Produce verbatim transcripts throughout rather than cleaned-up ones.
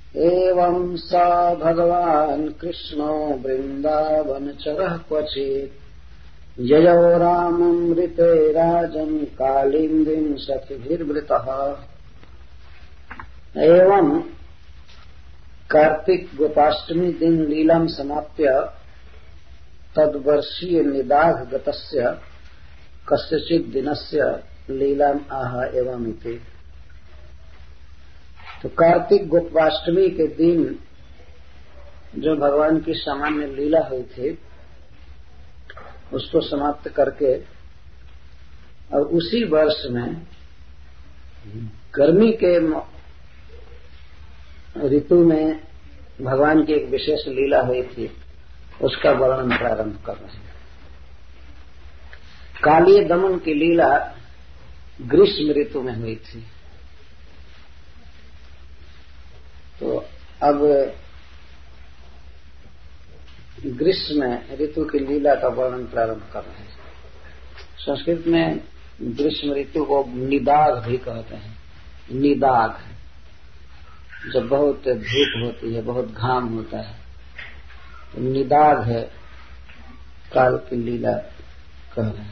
एवं स भगवान् कृष्णो वृन्दावनचरः क्वचित् ययौ राममृते राजन् कालिन्दीं सखिभिर्वृतः। एवं कार्तिक गोपाष्टमी दिन लीलां समाप्य तद्वर्षीय निदाघ गतस्य कस्यचित् दिनस्य लीलाम् आह एवमिति। तो कार्तिक गोपाष्टमी के दिन जो भगवान की सामान्य लीला हुई थी उसको समाप्त करके और उसी वर्ष में गर्मी के ऋतु में भगवान की एक विशेष लीला हुई थी उसका वर्णन प्रारंभ कर रहे हैं। कालीय दमन की लीला ग्रीष्म ऋतु में हुई थी। तो अब ग्रीष्म ऋतु की लीला का वर्णन प्रारंभ कर रहे हैं। संस्कृत में ग्रीष्म ऋतु को निदाघ भी कहते हैं। निदाघ जब बहुत धूप होती है, बहुत घाम होता है तो निदाघ है काल की लीला कह रहे हैं।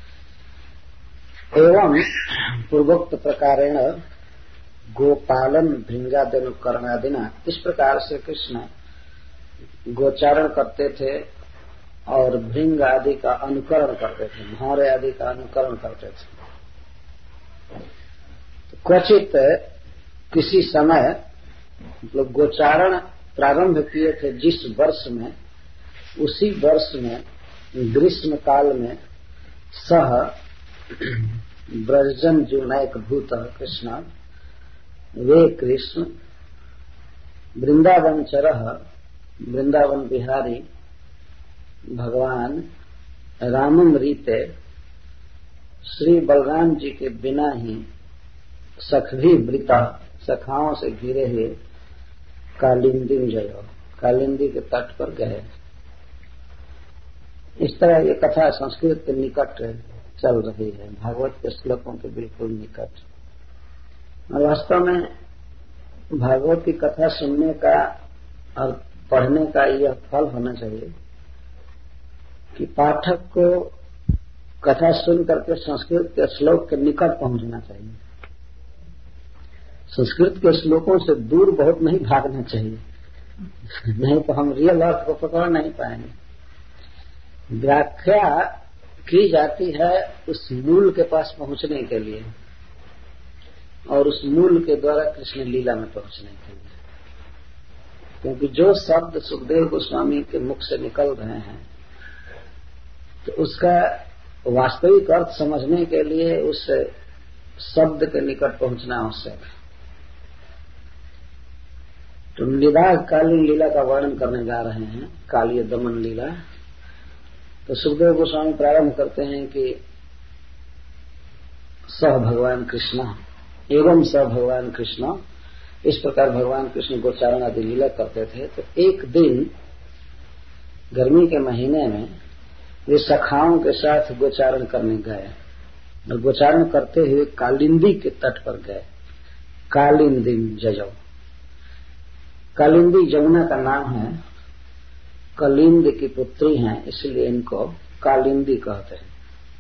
एवं पूर्वोक्त प्रकारेण गोपालन भृंगादनुकरणादिना, इस प्रकार से कृष्ण गोचारण करते थे और भृंग आदि का अनुकरण करते थे, भौरे आदि का अनुकरण करते थे। तो क्वचित किसी समय मतलब गोचारण प्रारंभ किए थे जिस वर्ष में, उसी वर्ष में ग्रीष्म काल में सह ब्रजन जुनैक भूत कृष्ण, वे कृष्ण वृंदावन चरह, वृंदावन बिहारी भगवान रामम रीते, श्री बलराम जी के बिना ही सखभी वृता, सखाओं से घिरे हुए कालिंदी जयो, कालिंदी के तट पर गए। इस तरह ये कथा संस्कृत के निकट चल रही है, भागवत के श्लोकों के बिल्कुल निकट। और वास्तव में भागवत की कथा सुनने का और पढ़ने का यह फल होना चाहिए कि पाठक को कथा सुन करके संस्कृत के श्लोक के निकट पहुंचना चाहिए। संस्कृत के श्लोकों से दूर बहुत नहीं भागना चाहिए, नहीं तो हम रियल अर्थ को पकड़ नहीं पाएंगे। व्याख्या की जाती है उस मूल के पास पहुंचने के लिए और उस मूल के द्वारा कृष्ण लीला में पहुंचने के लिए, क्योंकि जो शब्द सुखदेव गोस्वामी के मुख से निकल रहे हैं तो उसका वास्तविक अर्थ समझने के लिए उस शब्द के निकट पहुंचना आवश्यक है। तो निदाघ कालीन लीला का वर्णन करने जा रहे हैं, कालीय दमन लीला। तो सुखदेव गोस्वामी प्रारंभ करते हैं कि सह भगवान कृष्ण, एवं स भगवान कृष्ण, इस प्रकार भगवान कृष्ण गोचारण आदि लीला करते थे। तो एक दिन गर्मी के महीने में वे सखाओं के साथ गोचारण करने गए और गोचारण करते हुए कालिंदी के तट पर गए। कालिंदी जयौ, कालिंदी जमुना का नाम है, कलिंद की पुत्री हैं, इसलिए इनको कालिंदी कहते हैं।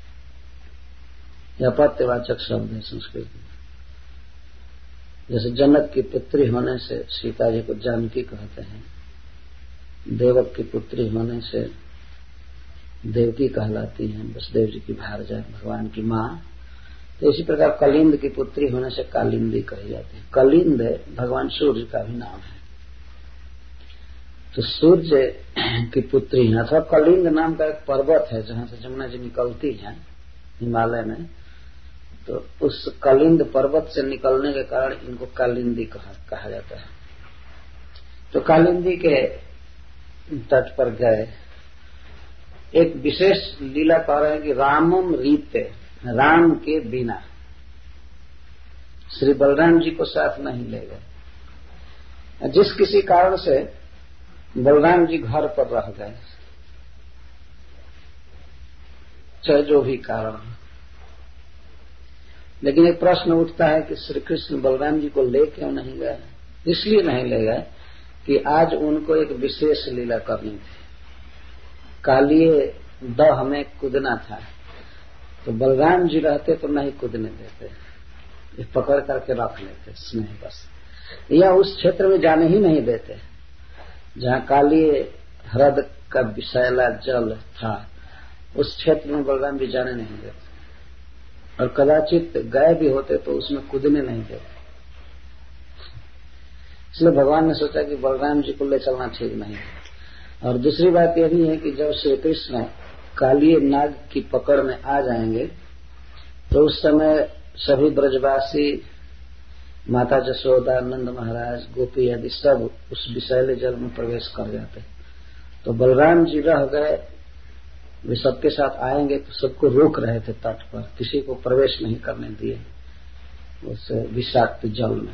यह पत्यवाचक शब्द है संस्कृत में। जैसे जनक की पुत्री होने से सीता जी को जानकी कहते हैं, देवक की पुत्री होने से देवकी कहलाती हैं, वसुदेव जी की भार्या भगवान की माँ। तो इसी प्रकार कलिंद की पुत्री होने से कालिंदी कही जाती है। कलिंद भगवान सूर्य का भी नाम है। तो सूर्य की पुत्री है, अथवा कलिंद नाम का एक पर्वत है जहां से जमुना जी निकलती है हिमालय में। तो उस कलिंद पर्वत से निकलने के कारण इनको कालिंदी कहा, कहा जाता है। तो कालिंदी के तट पर गए, एक विशेष लीला कह रहे हैं कि रामम रीते, राम के बिना श्री बलराम जी को साथ नहीं ले गए। जिस किसी कारण से बलराम जी घर पर रह गए, चाहे जो भी कारण, लेकिन एक प्रश्न उठता है कि श्री कृष्ण बलराम जी को ले क्यों नहीं गए। इसलिए नहीं ले गए कि आज उनको एक विशेष लीला करनी थी। कालिए दह में कूदना था, तो बलराम जी रहते तो नहीं कूदने देते, ये पकड़ करके रख लेते स्नेह बस, या उस क्षेत्र में जाने ही नहीं देते जहाँ कालिए ह्रद का विषैला जल था। उस क्षेत्र में बलराम जी जाने नहीं देते, और कदाचित गए भी होते तो उसमें कूदने नहीं देते। इसलिए भगवान ने सोचा कि बलराम जी को ले चलना ठीक नहीं है। और दूसरी बात यह भी है कि जब श्री कृष्ण कालिए नाग की पकड़ में आ जाएंगे तो उस समय सभी ब्रजवासी, माता जसोदा, नंद महाराज, गोपी आदि सब उस विषैले जल में प्रवेश कर जाते। तो बलराम जी रह गए, वे सबके साथ आएंगे तो सबको रोक रहे थे तट पर, किसी को प्रवेश नहीं करने दिए उस विषाक्त जल में।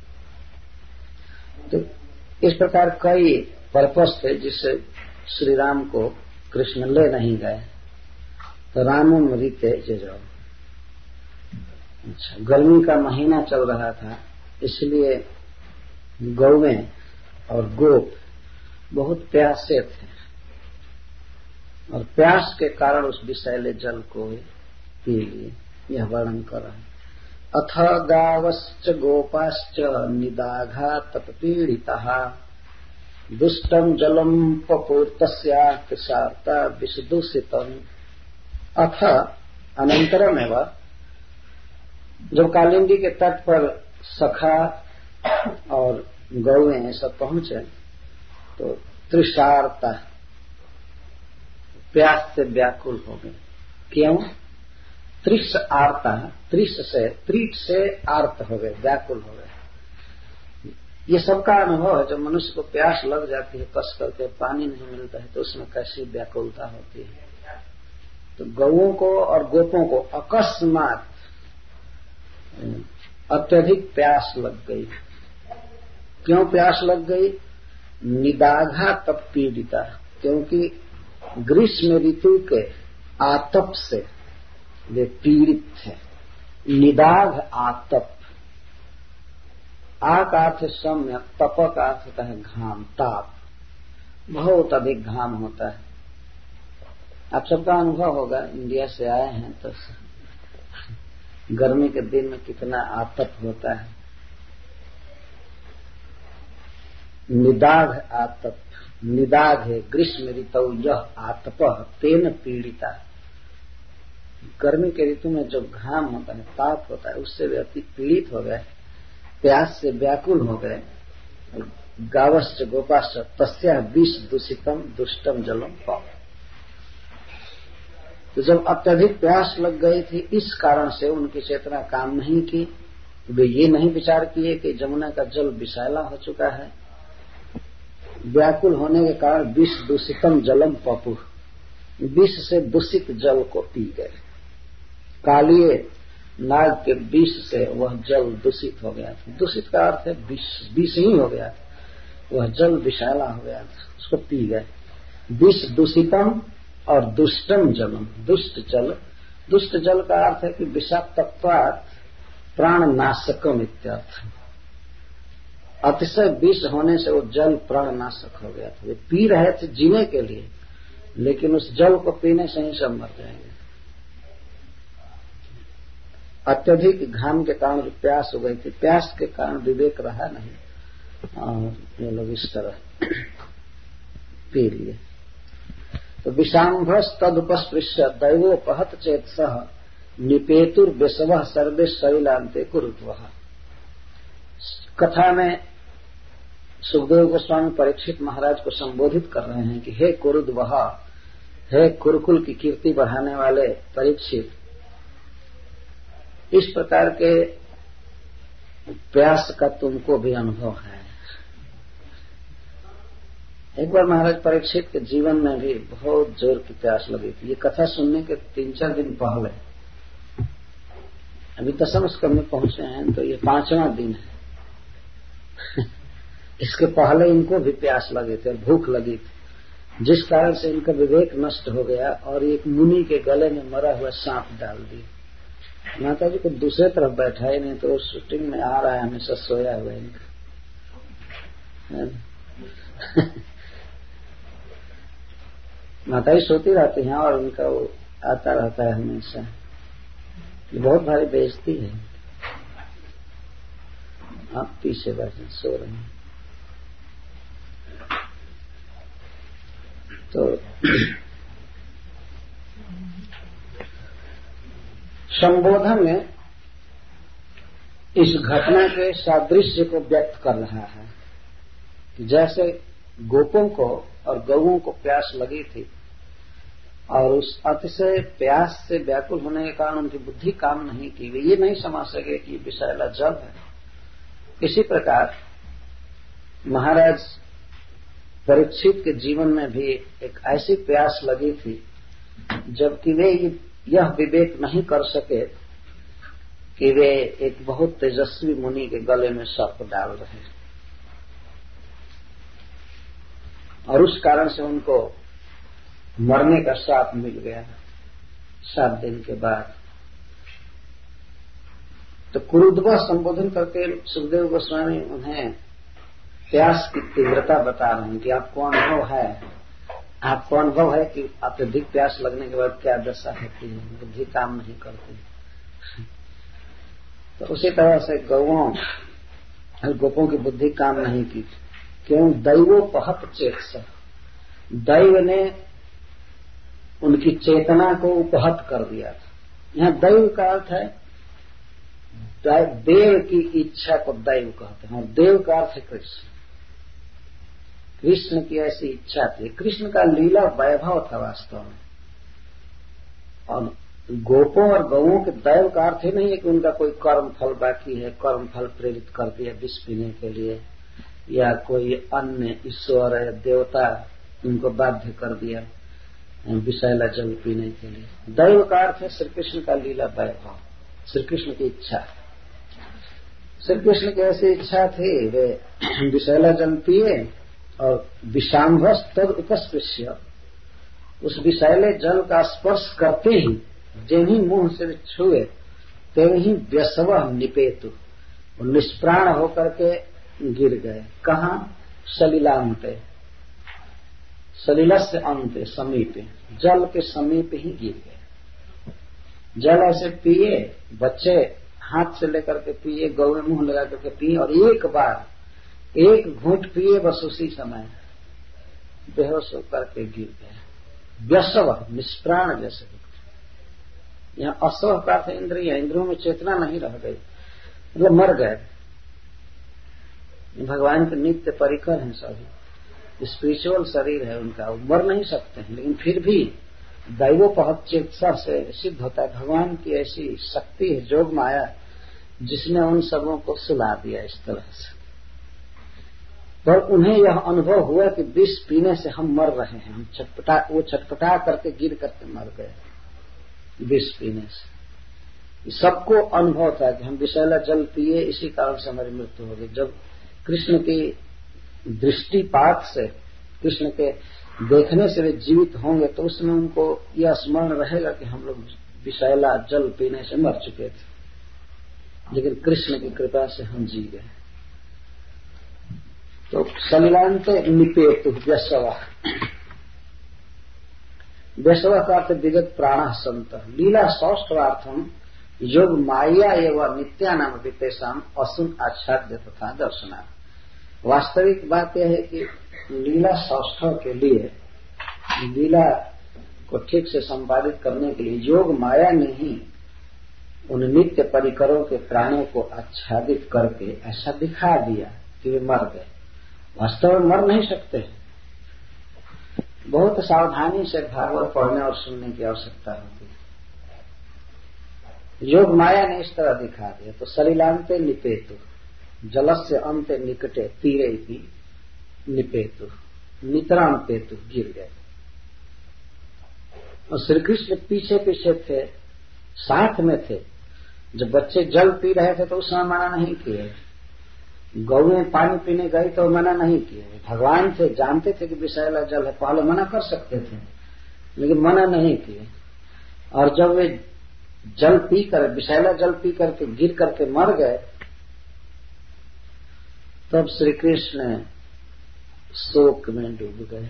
तो इस प्रकार कई पर्पस थे जिससे श्री राम को कृष्ण ले नहीं गए। तो रामम रीते जे जाओ। अच्छा, गर्मी का महीना चल रहा था, इसलिए गौवें और गोप बहुत प्यासे थे, और प्यास के कारण उस विषैले जल को पी लिए। यह वर्णन कर रहा है। अथ गावश्च गोपाश्च निदाघा तत्पीड़िताः दुष्टं जलम पपूर्तस्या कृषार्ता विषदूषितम्। अथ अनंतरमेव, जब कालिंदी के तट पर सखा और गौएं सब पहुंचे तो तृषार्ता, प्यास से व्याकुल हो गए। क्यों? त्रिष आर्ता, त्रिष से, त्रीट से आर्त हो गए, व्याकुल हो गए। ये सबका अनुभव है। जब मनुष्य को प्यास लग जाती है, कस करके पानी नहीं मिलता है, तो उसमें कैसी व्याकुलता होती है। तो गौओं को और गोपों को अकस्मात अत्यधिक प्यास लग गई। क्यों प्यास लग गई? निदाघा तप पीड़िता, क्योंकि ग्रीष्म ऋतु के आतप से वे पीड़ित थे। निदाघ आतप, आ का अर्थ सौम्य, तप का अर्थ होता है घाम, ताप, बहुत अधिक घाम होता है। आप सबका अनुभव होगा, इंडिया से आए हैं तो गर्मी के दिन में कितना आतप होता है। निदाघ आतप, निदाघ है ग्रीष्म ऋतु यह आतप तेन पीड़िता। गर्मी के ऋतु में जो घाम होता है, ताप होता है, उससे वे अति पीड़ित हो गए, प्यास से व्याकुल हो गए। गावश्च गोपाश्च तस्या विष दूषितम दुष्टम जलम पाओ। तो जब अत्यधिक प्यास लग गई थी, इस कारण से उनकी चेतना काम नहीं की। वे ये नहीं विचार किए कि जमुना का जल विषैला हो चुका है। व्याकुल होने के कारण विष दूषितम जलम पपु, विष से दूषित जल को पी गए। कालिए नाग के विष से वह जल दूषित हो गया था। दूषित का अर्थ है विष, विष ही हो गया था। वह जल विषैला हो गया था, उसको पी गए। विष दूषितम और दुष्टम जलम, दुष्ट जल। दुष्ट जल का अर्थ है कि विषाक्तत्वात् प्राण नाशकम इत्यर्थ। अतिशय विष होने से वो जल प्राण नाशक हो गया था। वे पी रहे थे जीने के लिए, लेकिन उस जल को पीने से ही सब मर जाएंगे। अत्यधिक घाम के कारण जो प्यास हो गई थी, प्यास के कारण विवेक रहा नहीं, और ये लोग इस तरह पी लिए। तो विषाम्भ्रस तदुपस्पृश्य दैवोपहत चेत सह निपेतुर बेसव सर्वे शैलांते कुरुत्वः। कथा में सुखदेव गोस्वामी परीक्षित महाराज को संबोधित कर रहे हैं कि हे कुरुद्वः, हे कुरुकुल की कीर्ति बढ़ाने वाले परीक्षित, इस प्रकार के प्यास का तुमको भी अनुभव है। एक बार महाराज परीक्षित के जीवन में भी बहुत जोर की प्यास लगी थी। ये कथा सुनने के तीन चार दिन पहले, अभी दसम स्कंद में पहुंचे हैं तो ये पांचवा दिन है। इसके पहले इनको भी प्यास लगी थी और भूख लगी थी, जिस कारण से इनका विवेक नष्ट हो गया और एक मुनि के गले में मरा हुआ सांप डाल दिया। माता जी को दूसरे तरफ बैठा ही नहीं, तो शूटिंग में आ रहा है हमेशा सोया हुआ इनका। माता ही सोती रहती हैं और उनका वो आता रहता है हमेशा। बहुत भारी बेइज्जती है। आप पीछे बैठे सो रहे हैं तो संबोधन में इस घटना के सादृश्य को व्यक्त कर रहा है कि जैसे गोपों को और गौओं को प्यास लगी थी और उस अतिशय प्यास से व्याकुल होने के कारण उनकी बुद्धि काम नहीं की, वे ये नहीं समझ सके कि विषैला जल है। इसी प्रकार महाराज परीक्षित के जीवन में भी एक ऐसी प्यास लगी थी जबकि वे यह विवेक नहीं कर सके कि वे एक बहुत तेजस्वी मुनि के गले में सर्प डाल रहे हैं, और उस कारण से उनको मरने का श्राप मिल गया सात दिन के बाद। तो कुरुद्वा संबोधन करके सुखदेव गोस्वामी उन्हें प्यास की तीव्रता बता रहे हैं कि आपको अनुभव है, आपको अनुभव है कि अत्यधिक प्यास लगने के बाद क्या दशा होती है, बुद्धि काम नहीं करती। तो उसी तरह से गौओं और गोपों की बुद्धि काम नहीं की। क्यों? दैवोपहत चेतस, दैव ने उनकी चेतना को उपहत कर दिया था। यहाँ दैव का अर्थ है देव की इच्छा को दैव कहते हैं, और देव का अर्थ है कृष्ण। कृष्ण की ऐसी इच्छा थी। कृष्ण का लीला वैभव था वास्तव में। और गोपों और गौओं के दैव का अर्थ ही नहीं है कि उनका कोई कर्म फल बाकी है, कर्म फल प्रेरित कर दिया विष पीने के लिए, या कोई अन्य ईश्वर या देवता उनको बाध्य कर दिया विषैला जल पीने के लिए। दैव का अर्थ है श्री कृष्ण का लीला वैभव, श्री कृष्ण की इच्छा। श्री कृष्ण की ऐसी इच्छा थी, वे विषैला जल पिए और विषांभस तद उपस्पृश्य, उस विषैले जल का स्पर्श करते ही जिन्हीं मुंह से छुए तेन ही व्यसव निपेतु, निष्प्राण होकर के गिर गए। कहाँ? सलिलांते, सलिलस्य अंते, समीपे, जल के समीप ही गिर गए। जल ऐसे पिए, बच्चे हाथ से लेकर के पिए, गौ में मुंह लगा करके पिए, और एक बार एक घूंट पिए, बस उसी समय बेहोश होकर के गिर गए। व्यसव, निष्प्राण जैसे। यहाँ असव का था इंद्रिय, इंद्रियों में चेतना नहीं रह गई, मतलब मर गए। भगवान के नित्य परिकर हैं सभी, स्पिरिचुअल शरीर है उनका, वो मर नहीं सकते हैं, लेकिन फिर भी दैवोपहत चिकित्सा से सिद्ध होता है भगवान की ऐसी शक्ति है, जोग माया, जिसने उन सबों को सुला दिया इस तरह से। पर उन्हें यह अनुभव हुआ कि विष पीने से हम मर रहे हैं, हम छटपटा वो छटपटा करके गिर करके मर गए विष पीने से। सबको अनुभव था कि हम विषैला जल पिए, इसी कारण से हमारी मृत्यु हो गई। जब कृष्ण की दृष्टिपात से, कृष्ण के देखने से वे जीवित होंगे, तो उसमें उनको यह स्मरण रहेगा कि हम लोग विषैला जल पीने से मर चुके थे, लेकिन कृष्ण की कृपा से हम जी गए। तो सलिलांते निपेतु व्यसवा, व्यसवा का अर्थ विगत प्राण संत, लीला सौष्ठवार्थम योग माया एवं नित्यानाम विपेशम असुन आच्छाद्य तथा दर्शना। वास्तविक बात यह है कि लीला सौष्ठव के लिए, लीला को ठीक से संपादित करने के लिए योग माया ने ही उन नित्य परिकरों के प्राणों को आच्छादित करके ऐसा दिखा दिया कि वे मर गए। वास्तव में मर नहीं सकते। बहुत सावधानी से भागवत पढ़ने और सुनने की आवश्यकता होती है। योग माया ने इस तरह दिखा दिया। तो सलिलांते निपेतु, जलस्य अंते निकटे तीरे भी निपेतु, नितराम पेतु, गिर गए। और श्री कृष्ण पीछे पीछे थे, साथ में थे। जब बच्चे जल पी रहे थे तो उस समय मना नहीं किए, गौएं पानी पीने गई तो मना नहीं किए। भगवान थे, जानते थे कि विषैला जल है, पहले मना कर सकते थे, लेकिन मना नहीं किए। और जब वे जल पीकर, विषैला जल पी करके गिर करके मर गए, तब श्री कृष्ण शोक में डूब गए।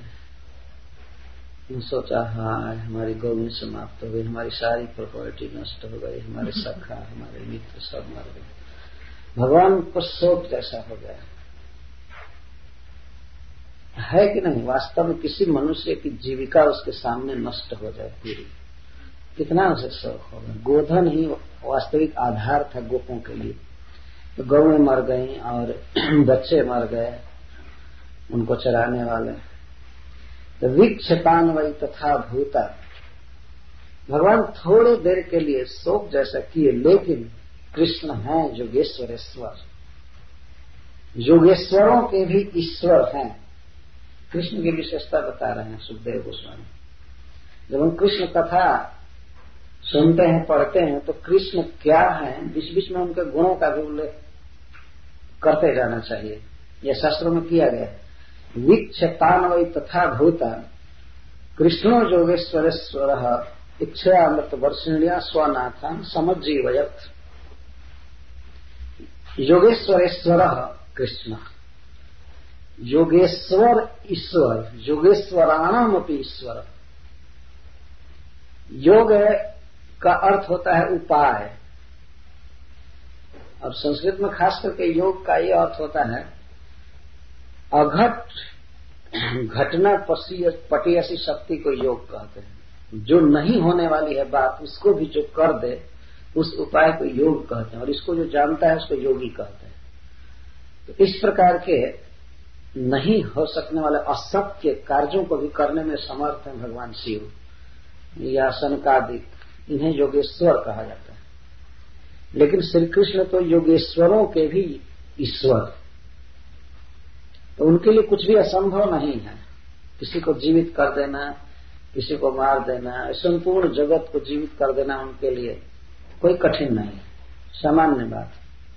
सोचा हाँ हमारी गौनी समाप्त हो गई, हमारी सारी प्रॉपर्टी नष्ट हो गई, हमारे सखा हमारे मित्र सब मर गए। भगवान को शोक जैसा हो गया है कि नहीं? वास्तव में किसी मनुष्य की जीविका उसके सामने नष्ट हो जाए पूरी, कितना उसे शोक होगा। गोधन ही वास्तविक आधार था गोपों के लिए, तो गौएं मर गईं और बच्चे मर गए उनको चराने वाले। तो वीक्षतान वही तथा भूता, भगवान थोड़ी देर के लिए शोक जैसा किए, लेकिन कृष्ण हैं योगेश्वरेश्वर, योगेश्वरों के भी ईश्वर हैं। कृष्ण की विशेषता बता रहे हैं सुखदेव गोस्वामी। जब हम कृष्ण कथा सुनते हैं पढ़ते हैं तो कृष्ण क्या है, बीच बीच में उनके गुणों का भी उल्लेख करते जाना चाहिए। यह शास्त्रों में किया गया है। वीक्षतान वै तथा भूता कृष्णो योगेश्वरेश्वर इच्छयामृत वर्षिण्या स्वनाथान समज्जीवयत्। योगेश्वरेश्वर कृष्ण, योगेश्वर ईश्वर, योगेश्वराणाम अपि ईश्वर। योग का अर्थ होता है उपाय, और संस्कृत में खास करके योग का यह अर्थ होता है अघट घटना पटीयसी शक्ति को योग कहते हैं। जो नहीं होने वाली है बात उसको भी जो कर दे उस उपाय को योग कहते हैं, और इसको जो जानता है उसको योगी कहते हैं। तो इस प्रकार के नहीं हो सकने वाले असत्य कार्यों को भी करने में समर्थ है भगवान शिव या सनकादिक, इन्हें योगेश्वर कहा जाता है। लेकिन श्री कृष्ण तो योगेश्वरों के भी ईश्वर, तो उनके लिए कुछ भी असंभव नहीं है। किसी को जीवित कर देना, किसी को मार देना, संपूर्ण जगत को जीवित कर देना उनके लिए कोई कठिन नहीं है, सामान्य बात।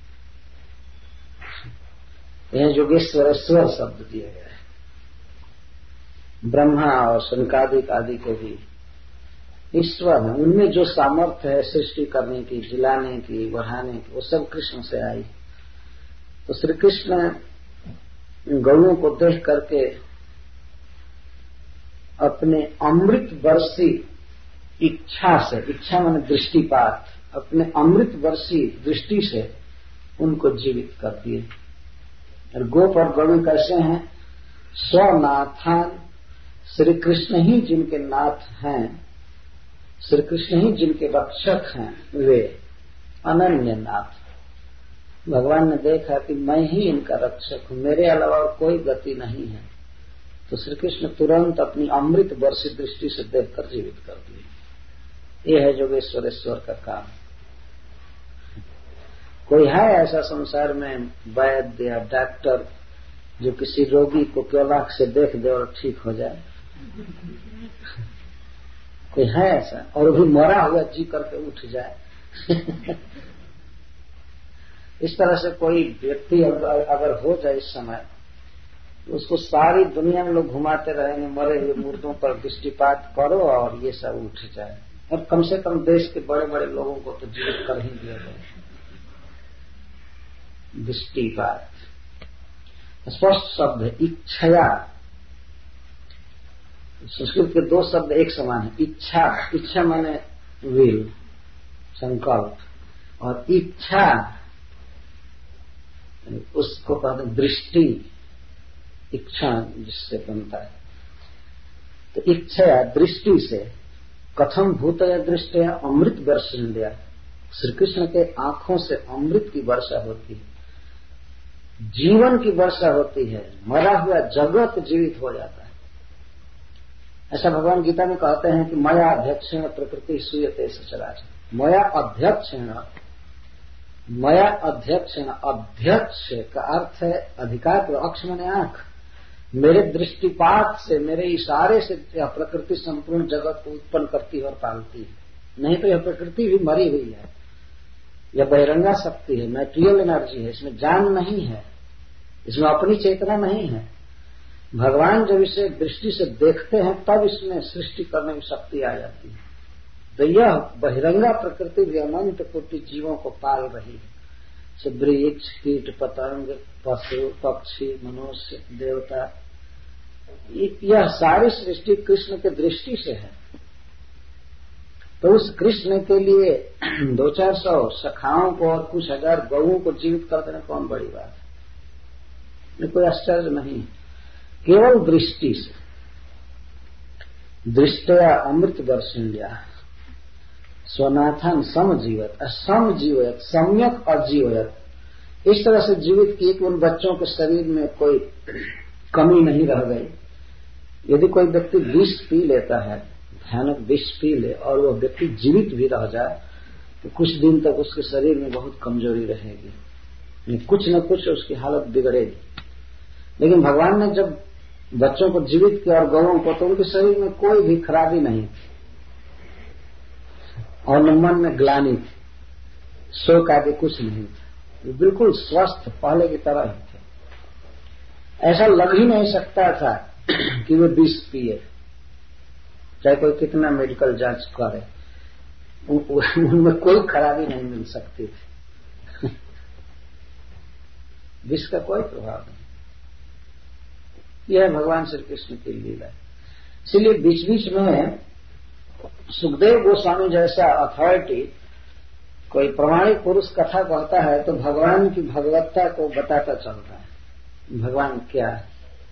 यह योगेश्वरेश्वर शब्द दिया गया है। ब्रह्मा और शनकादिक आदि के भी ईश्वर है, उनमें जो सामर्थ्य है सृष्टि करने की, जिलाने की, बढ़ाने की, वो सब कृष्ण से आई। तो श्री कृष्ण गौओं को देख करके अपने अमृत वर्षी इच्छा से, इच्छा माने दृष्टिपात, अपने अमृत वर्षी दृष्टि से उनको जीवित कर दिए। और गोप और गौवी कैसे हैं? स्वनाथान, श्री कृष्ण ही जिनके नाथ हैं, श्री कृष्ण ही जिनके रक्षक हैं, वे अनन्य नाथ। भगवान ने देखा कि मैं ही इनका रक्षक हूं, मेरे अलावा और कोई गति नहीं है। तो श्री कृष्ण तुरंत अपनी अमृत वर्षी दृष्टि से देखकर जीवित कर दिए। यह है योगेश्वरेश्वर का काम। कोई है ऐसा संसार में वैद्य या डॉक्टर जो किसी रोगी को केवल आंख से देख दे और ठीक हो जाए? कोई है ऐसा? और भी मरा हुआ जी करके उठ जाए? इस तरह से कोई व्यक्ति अगर हो जाए इस समय, तो उसको सारी दुनिया में लोग घुमाते रहेंगे, मरे हुए मुर्दों पर दृष्टिपात करो और ये सब उठ जाए। और कम से कम देश के बड़े बड़े लोगों को तो जीवित कर ही दिया जाए। दृष्टिपात स्पष्ट शब्द है। इच्छया, संस्कृत के दो शब्द एक समान है। इच्छा, इच्छा माने विल, संकल्प, और इच्छा उसको कहते हैं दृष्टि, इच्छा जिससे बनता है। तो इच्छा दृष्टि से कथम भूतया दृष्टया अमृत वर्षिण्या, श्री कृष्ण के आंखों से अमृत की वर्षा होती है, जीवन की वर्षा होती है, मरा हुआ जगत जीवित हो जाता है। ऐसा भगवान गीता में कहते हैं कि मया अध्यक्षेण प्रकृति सूयते सचराचर। मया अध्यक्षेण, मया अध्यक्षेण, अध्यक्ष का अर्थ है अधिकार, तो अक्ष माने आंख। मेरे दृष्टिपात से, मेरे इशारे से यह प्रकृति संपूर्ण जगत को उत्पन्न करती है और पालती है। नहीं तो यह प्रकृति भी मरी हुई है, यह बहिरंगा शक्ति है, मैटेरियल एनर्जी है, इसमें जान नहीं है, इसमें अपनी चेतना नहीं है। भगवान जब इसे दृष्टि से देखते हैं तब इसमें सृष्टि करने की शक्ति आ जाती है। तो यह बहिरंगा प्रकृति भी अनंत कोटि जीवों को पाल रही है। वृक्ष, कीट, पतंग, पशु, पक्षी, मनुष्य, देवता, यह सारी सृष्टि कृष्ण के दृष्टि से है। तो उस कृष्ण के लिए दो चार सौ सखाओं को और कुछ हजार गौओं को जीवित कर देना कौन बड़ी बात है। ये कोई आश्चर्य नहीं, केवल दृष्टि से। दृष्टया अमृत दर्शन्या स्वनाथन समजीवत समजीवत सम्यक अजीवत, इस तरह से जीवित किए कि उन बच्चों के शरीर में कोई कमी नहीं रह गई। यदि कोई व्यक्ति विष पी लेता है, भयानक विष पी ले और वह व्यक्ति जीवित भी रह जाए, तो कुछ दिन तक उसके शरीर में बहुत कमजोरी रहेगी, कुछ न कुछ उसकी हालत बिगड़ेगी। लेकिन भगवान ने जब बच्चों को जीवित किया और गौओं को, तो उनके शरीर में कोई भी खराबी नहीं थी और न मन में ग्लानि थी, शोक आदि कुछ नहीं था, बिल्कुल स्वस्थ पहले की तरह ही थे। ऐसा लग ही नहीं सकता था कि वे विष पिए, चाहे कोई कितना मेडिकल जांच करे, उनमें कोई खराबी नहीं मिल सकती थी। विष का कोई प्रभाव नहीं। यह भगवान श्री कृष्ण की लीला है। इसलिए बीच बीच में सुखदेव गोस्वामी जैसा अथॉरिटी कोई प्रमाणिक पुरुष कथा कहता है तो भगवान की भगवत्ता को बताता चलता है, भगवान क्या है।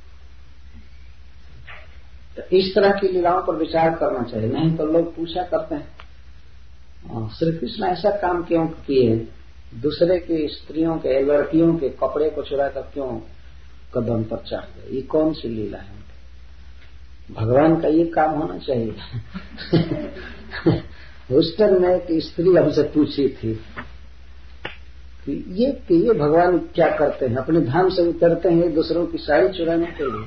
तो इस तरह की लीलाओं पर विचार करना चाहिए। नहीं तो लोग पूछा करते हैं श्री कृष्ण ऐसा काम क्यों किए, दूसरे की स्त्रियों के लड़कियों के कपड़े को चुराकर क्यों कदम पर चढ़ गए, ये कौन सी लीला है। भगवान का ये काम होना चाहिए। ह्यूस्टन में एक स्त्री हमसे पूछी थी कि ये कि ये भगवान क्या करते हैं, अपने धाम से उतरते हैं दूसरों की साड़ी चुराने के लिए,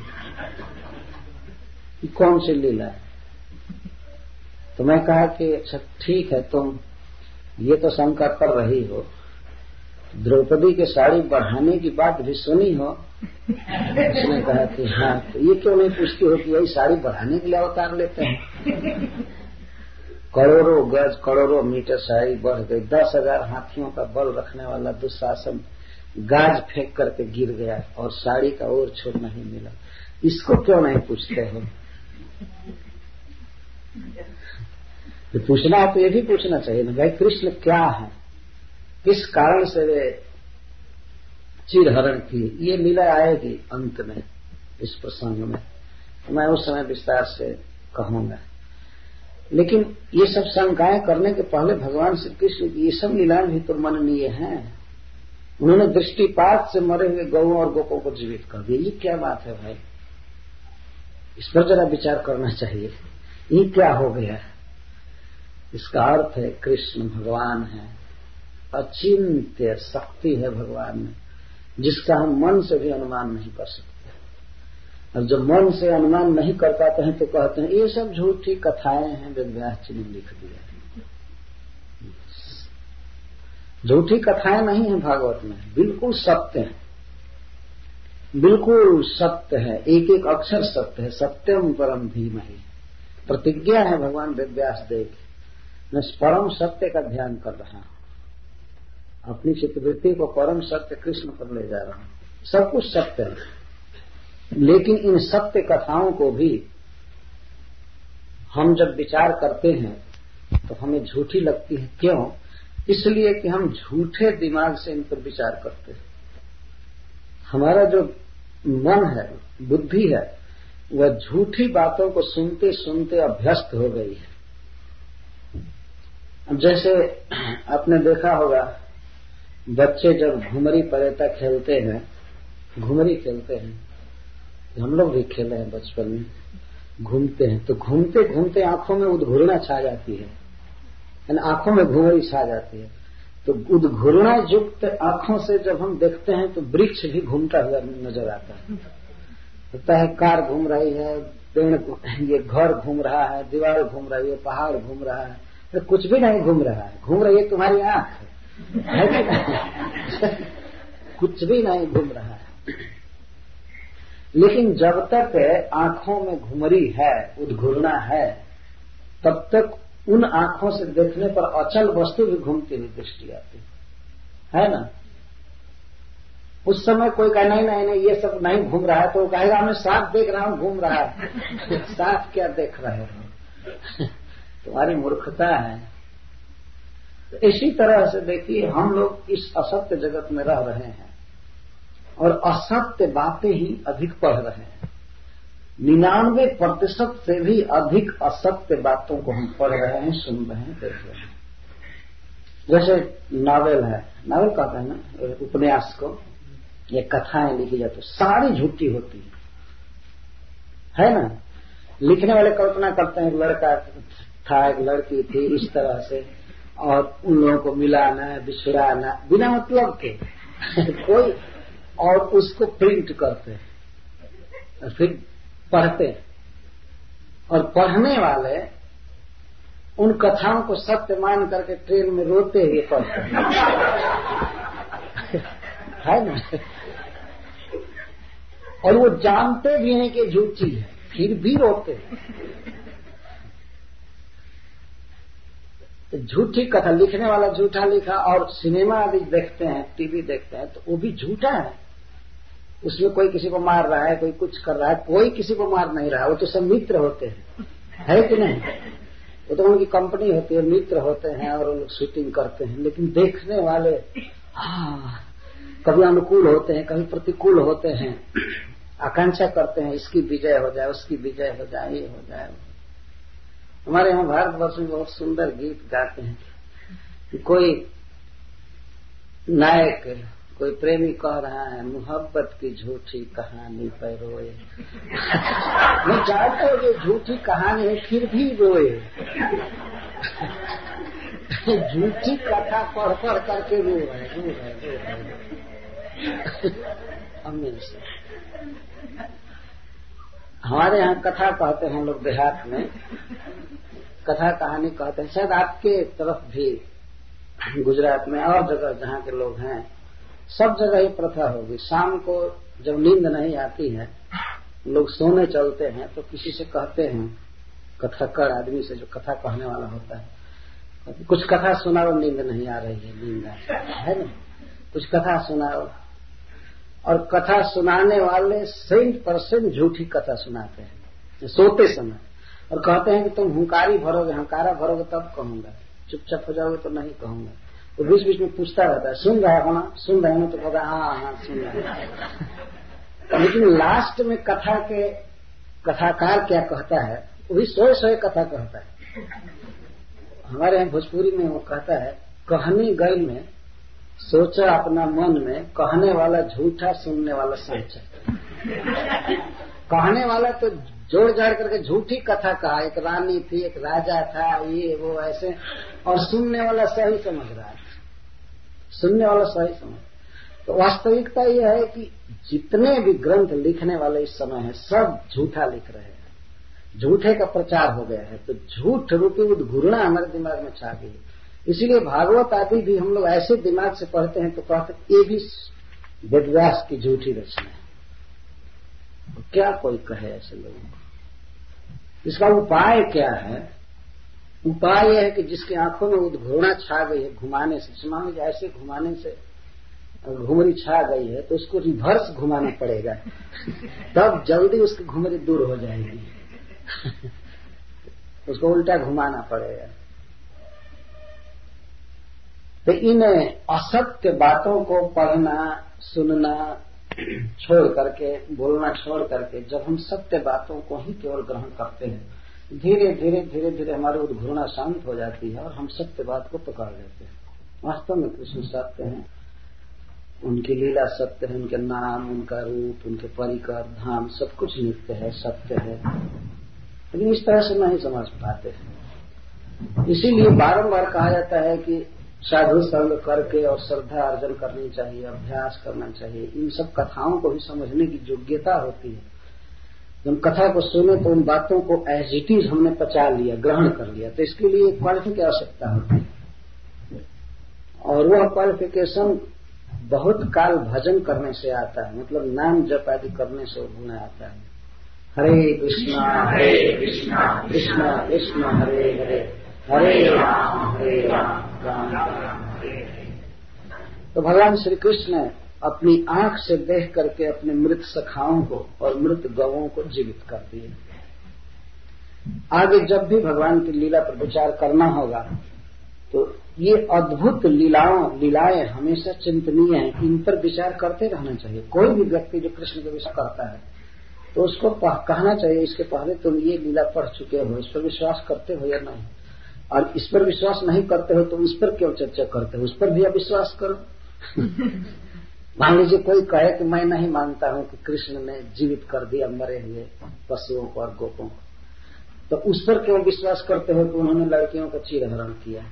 ये कौन सी लीला है। तो मैं कहा कि अच्छा ठीक है, तुम ये तो शंका कर रही हो, द्रौपदी के साड़ी बढ़ाने की बात भी सुनी हो। उसने कहा कि हाँ, तो ये क्यों नहीं पूछती हो कि यही साड़ी बढ़ाने के लिए अवतार लेते हैं। करोड़ों गज करोड़ों मीटर साड़ी बढ़ गई, दस हजार हाथियों का बल रखने वाला दुशासन गाज फेंक करके गिर गया और साड़ी का और छोर नहीं मिला, इसको क्यों नहीं पूछते हो। तो पूछना है तो ये भी पूछना चाहिए ना, भाई कृष्ण क्या है, किस कारण से वे चिरहरण किए। ये लीला आएगी अंत में, इस प्रसंग में मैं उस समय विस्तार से कहूंगा। लेकिन ये सब शंकाएं करने के पहले भगवान श्री कृष्ण की ये सब लीलाएं भी तो मननीय हैं। उन्होंने दृष्टिपात से मरे हुए गौओं और गोपों को जीवित कर दिया, ये क्या बात है भाई, इस पर जरा विचार करना चाहिए। ये क्या हो गया। इसका अर्थ है कृष्ण भगवान है, अचिंत्य शक्ति है भगवान में, जिसका हम मन से भी अनुमान नहीं कर सकते। और जब मन से अनुमान नहीं कर पाते हैं तो कहते हैं ये सब झूठी कथाएं हैं, वेदव्यास जी ने लिख दिया। झूठी कथाएं नहीं है भागवत में, बिल्कुल सत्य है, बिल्कुल सत्य है, एक एक अक्षर सत्य है। सत्यम परम धीमहि प्रतिज्ञा है भगवान वेदव्यास देव। मैं परम सत्य का ध्यान कर रहा हूं, अपनी चित्तवृत्ति को परम सत्य कृष्ण पर ले जा रहा हूं। सब कुछ सत्य है, लेकिन इन सत्य कथाओं को भी हम जब विचार करते हैं तो हमें झूठी लगती है। क्यों? इसलिए कि हम झूठे दिमाग से इन पर विचार करते हैं। हमारा जो मन है, बुद्धि है, वह झूठी बातों को सुनते सुनते अभ्यस्त हो गई है। अब जैसे आपने देखा होगा, बच्चे जब घुमरी परेता खेलते हैं, घुमरी खेलते हैं, हम लोग भी खेले हैं बचपन में, घूमते हैं तो घूमते घूमते आंखों में उद्घूर्णा छा जाती है, यानी आंखों में घुमरी छा जाती है। तो उद्घूर्णा युक्त आंखों से जब हम देखते हैं तो वृक्ष भी घूमता हुआ नजर आता है। लगता है कार घूम रही है, पेड़, ये घर घूम रहा है, दीवार घूम रही है, पहाड़ घूम रहा है, तो कुछ भी नहीं घूम रहा है, घूम रही है तुम्हारी आंख है कि कुछ भी नहीं घूम रहा है। लेकिन जब तक आंखों में घुमरी है, उद्घूर्णा है, तब तक उन आंखों से देखने पर अचल वस्तु भी घूमती हुई दृष्टि आती है ना। उस समय कोई कहे नहीं नहीं नहीं ये सब नहीं घूम रहा है, तो वो कहेगा मैं सांप देख रहा हूं घूम रहा है। सांप क्या देख रहे हो, तुम्हारी मूर्खता है। तो इसी तरह से देखिए हम लोग इस असत्य जगत में रह रहे हैं और असत्य बातें ही अधिक पढ़ रहे हैं। निन्यानवे प्रतिशत से भी अधिक असत्य बातों को हम पढ़ रहे हैं, सुन रहे हैं, देख रहे हैं। जैसे नावल है, नावल कहते हैं ना उपन्यास को, ये कथाएं लिखी जाती सारी झूठी होती है, है ना। लिखने वाले कल्पना करते हैं एक लड़का था, एक लड़की थी, इस तरह से, और उन लोगों को मिलाना बिछुड़ाना बिना मतलब के कोई, और उसको प्रिंट करते और फिर पढ़ते, और पढ़ने वाले उन कथाओं को सत्य मान करके ट्रेन में रोते हुए पढ़ते है ना। और वो जानते भी हैं कि झूठी है, फिर भी रोते हैं। तो झूठी कथा लिखने वाला झूठा लिखा, और सिनेमा आदि देखते हैं, टीवी देखते हैं, तो वो भी झूठा है। उसमें कोई किसी को मार रहा है, कोई कुछ कर रहा है, कोई किसी को मार नहीं रहा है। वो तो सब मित्र होते हैं, है कि नहीं। वो तो उनकी कंपनी होती है, मित्र होते हैं और वो लोग शूटिंग करते हैं। लेकिन देखने वाले हाँ कभी अनुकूल होते हैं, कभी प्रतिकूल होते हैं, आकांक्षा करते हैं इसकी विजय हो जाए, उसकी विजय हो जाए, ये हो जाए। हमारे यहाँ भारतवर्ष में बहुत सुंदर गीत गाते हैं कि कोई नायक, कोई प्रेमी कह रहा है मोहब्बत की झूठी कहानी पर रोए। मैं जानता हूँ ये झूठी कहानी है, फिर भी रोए। झूठी कथा पढ़ पढ़ करके रो रहे रो रहे रो रहे हमेशा। हमारे यहाँ कथा कहते हैं लोग देहात में, कथा कहानी कहते हैं। शायद आपके तरफ भी, गुजरात में और जगह जहाँ के लोग हैं, सब जगह ही प्रथा होगी। शाम को जब नींद नहीं आती है, लोग सोने चलते हैं, तो किसी से कहते हैं, कथाकार आदमी से, जो कथा कहने वाला होता है, कुछ कथा सुनाओ, नींद नहीं आ रही है, नींद है ना, कुछ कथा सुनाओ। और कथा सुनाने वाले सेंट परसेंट झूठी कथा सुनाते हैं सोते समय, और कहते हैं कि तुम हुंकारी भरोगे, हंकारा भरोगे तब कहूंगा, चुपचाप हो जाओगे तो नहीं कहूंगा। तो बीच बीच में पूछता रहता है, सुन रहा है ना, सुन रहे हो, तो कहता है हाँ हाँ सुन रहे हैं। लेकिन लास्ट में कथा के कथाकार क्या कहता है, वही सोए सोए कथा कहता है। हमारे यहाँ भोजपुरी में वो कहता है, कहनी गई में सोचा अपना मन में, कहने वाला झूठा, सुनने वाला सच्चा। कहने वाला तो जोड़ जाड़ करके झूठी कथा कहा, एक रानी थी, एक राजा था, ये वो ऐसे, और सुनने वाला सही समझ रहा है, सुनने वाला सही समझ। तो वास्तविकता यह है कि जितने भी ग्रंथ लिखने वाले इस समय हैं, सब झूठा लिख रहे हैं, झूठे का प्रचार हो गया है। तो झूठ रूपी उद्घूर्णा हमारे दिमाग में छा गई। इसीलिए भागवत आदि भी हम लोग ऐसे दिमाग से पढ़ते हैं तो कहते ये भी वेदव्यास की झूठी रचना है। तो क्या कोई कहे ऐसे लोगों को? इसका उपाय क्या है? उपाय यह है कि जिसकी आंखों में उद्घूर्णा छा गई है घुमाने से, मान लीजिए ऐसे घुमाने से घुमरी छा गई है, तो उसको रिवर्स घुमाना पड़ेगा, तब जल्दी उसकी घुमरी दूर हो जाएगी। उसको उल्टा घुमाना पड़ेगा। तो इन असत्य बातों को पढ़ना, सुनना छोड़ करके, बोलना छोड़ करके, जब हम सत्य बातों को ही केवल ग्रहण करते हैं, धीरे धीरे धीरे धीरे हमारी उद्घूर्णा शांत हो जाती है और हम सत्य बात को पकड़ लेते हैं। वास्तव में कृष्ण सत्य हैं, उनकी लीला सत्य है, उनके नाम, उनका रूप, उनके परिकर, धाम, सब कुछ नित्य है, सत्य है। लेकिन इस तरह से नहीं समझ पाते हैं। इसीलिए बारंबार कहा जाता है कि साधु संग करके और श्रद्धा अर्जन करनी चाहिए, अभ्यास करना चाहिए। इन सब कथाओं को भी समझने की योग्यता होती है। जब कथा को सुने तो उन बातों को एज इट इज हमने पचा लिया, ग्रहण कर लिया, तो इसके लिए क्वालिफिकेशन की आवश्यकता होती है। और वह क्वालिफिकेशन बहुत काल भजन करने से आता है, मतलब नाम जप आदि करने से गुण आता है। हरे कृष्णा हरे कृष्णा कृष्णा कृष्णा हरे हरे, हरे राम हरे राम राम राम हरे हरे। तो भगवान श्री कृष्ण अपनी आंख से देख करके अपने मृत सखाओं को और मृत गौओं को जीवित कर दिए। आगे जब भी भगवान की लीला पर विचार करना होगा तो ये अद्भुत लीलाओं लीलाएं हमेशा चिंतनीय हैं, इन पर विचार करते रहना चाहिए। कोई भी व्यक्ति जो कृष्ण का विचार करता है तो उसको कहना चाहिए इसके पहले तुम ये लीला पढ़ चुके हो, इस पर विश्वास करते हो या नहीं, और इस पर विश्वास नहीं करते हो तो इस पर क्यों चर्चा करते हो, उस पर भी अविश्वास करो। मान लीजिए कोई कहे कि मैं नहीं मानता हूं कि कृष्ण ने जीवित कर दिया मरे हुए पशुओं को और गोपों को, तो उस पर क्यों विश्वास करते हो कि उन्होंने लड़कियों का चीरहरण किया।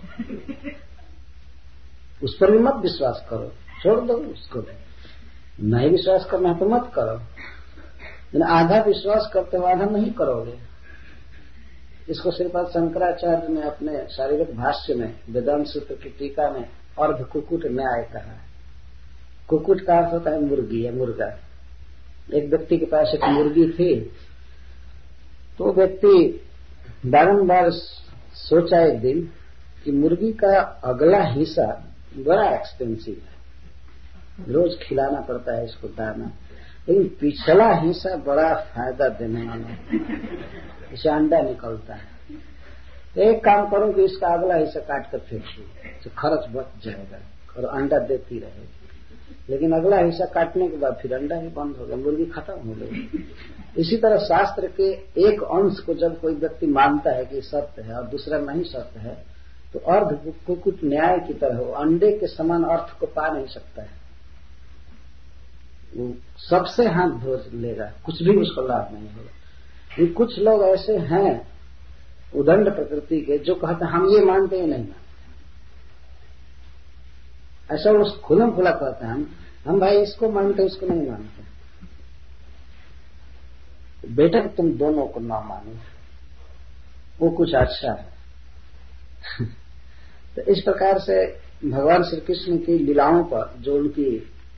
उस पर भी मत विश्वास करो, छोड़ दो उसको। नहीं विश्वास करना है तो मत करो, लेकिन आधा विश्वास करते हो आधा नहीं करोगे। इसको श्रीपाद शंकराचार्य ने अपने शारीरिक भाष्य में वेदांत सूत्र की टीका में अर्ध कुकुट न्याय कहा है। कुकुट का अर्थ होता है मुर्गी या मुर्गा। एक व्यक्ति के पास एक मुर्गी थी, तो व्यक्ति बारंबार सोचा एक दिन कि मुर्गी का अगला हिस्सा बड़ा एक्सपेंसिव है, रोज खिलाना पड़ता है इसको दाना, लेकिन पिछला हिस्सा बड़ा फायदा देने वाला है, इसे अंडा निकलता है। एक काम करूं कि इसका अगला हिस्सा काट कर फेंक दूं तो खर्च बच जाएगा और अंडा देती रहेगी। लेकिन अगला हिस्सा काटने के बाद फिर अंडा ही बंद हो गया, मुर्गी खत्म हो गई। इसी तरह शास्त्र के एक अंश को जब कोई व्यक्ति मानता है कि सत्य है और दूसरा नहीं सत्य है, तो अर्ध कुकुट न्याय की तरह हो, अंडे के समान अर्थ को पा नहीं सकता है। वो सबसे हाथ धो लेगा, कुछ भी उसको लाभ नहीं होगा। ये कुछ लोग ऐसे हैं उदंड प्रकृति के जो कहते हैं हम ये मानते ही नहीं मानते, ऐसा वो खुलम खुला कहते हैं हम हम भाई इसको मानते इसको नहीं मानते। बेटा तुम दोनों को ना मानो, वो कुछ अच्छा है। तो इस प्रकार से भगवान श्री कृष्ण की लीलाओं पर जो उनकी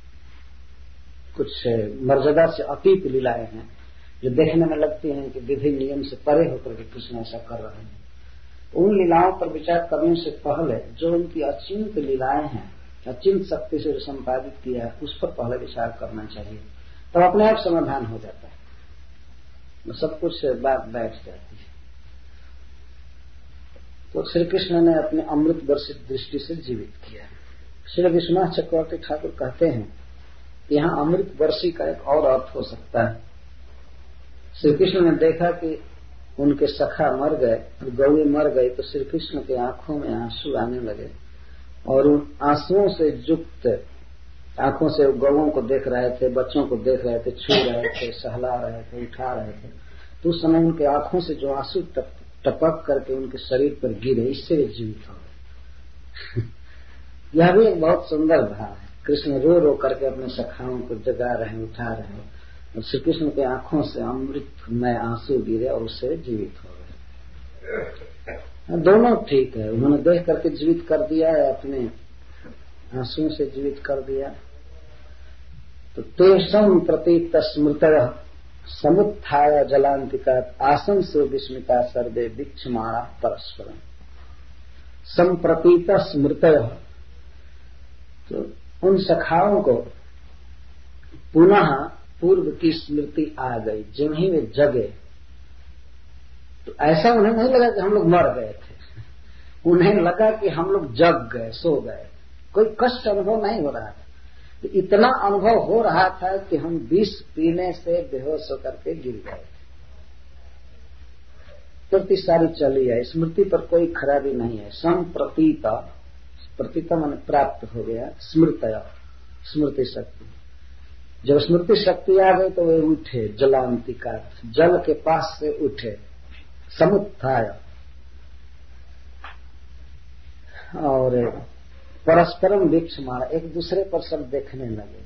कुछ मर्यादा से अतीत लीलाएं हैं, जो देखने में लगती हैं कि विधि नियम से परे होकर के कृष्ण ऐसा कर रहे हैं, उन लीलाओं पर विचार करने से पहले जो उनकी अचिंत लीलाएं हैं, अचिंत शक्ति से जो संपादित किया है, उस पर पहले विचार करना चाहिए, तब तो अपने आप समाधान हो जाता है, तो सब कुछ बात बैठ जाती है। तो श्री कृष्ण ने अपने अमृत वर्षित दृष्टि से जीवित किया। श्री विश्वनाथ चक्रवर्ती ठाकुर कहते हैं कि यहाँ अमृत वर्षी का एक और अर्थ हो सकता है। श्री कृष्ण ने देखा कि उनके सखा मर गए, गौएं मर गई, तो श्री कृष्ण के आंखों में आंसू आने लगे और उन आंसुओं से युक्त आंखों से गौओं को देख रहे थे, बच्चों को देख रहे थे, छू रहे थे, सहला रहे थे, उठा रहे थे। तो उस समय उनके आंखों से जो आंसू टपक करके उनके शरीर पर गिरे, इससे वे जीवित हो गए। यह भी एक बहुत सुंदर भाव है। कृष्ण रो रो करके अपने सखाओं को जगा रहे, उठा रहे, और श्री कृष्ण के आंखों से अमृत में आंसू गिरे और उससे जीवित हो गए। दोनों ठीक है, उन्होंने देख करके जीवित कर दिया है, अपने आंसुओं से जीवित कर दिया। तो तेषम प्रतीत स्मृतयः समुत्थाय जलांतिका आसन से विस्मिता सर्वे वीक्षमाणा परस्परम। संप्रतीत स्मृतयः, तो उन सखाओं को पुनः पूर्व की स्मृति आ गई, जिन्हीं में जगे। तो ऐसा उन्हें नहीं लगा कि हम लोग मर गए थे, उन्हें लगा कि हम लोग जग गए, सो गए, कोई कष्ट अनुभव नहीं हो रहा था। तो इतना अनुभव हो रहा था कि हम विष पीने से बेहोश होकर के गिर गए। प्रति सारी चली है, स्मृति पर कोई खराबी नहीं है। संप्रतीत, प्रतीत माने प्राप्त हो गया, स्मृतय स्मृति शक्ति। जब स्मृति शक्ति आ गई तो वे उठे, जलांतिका जल के पास से उठे, समुत्थाय, और परस्परम वीक्षमाण, एक दूसरे पर सब देखने लगे,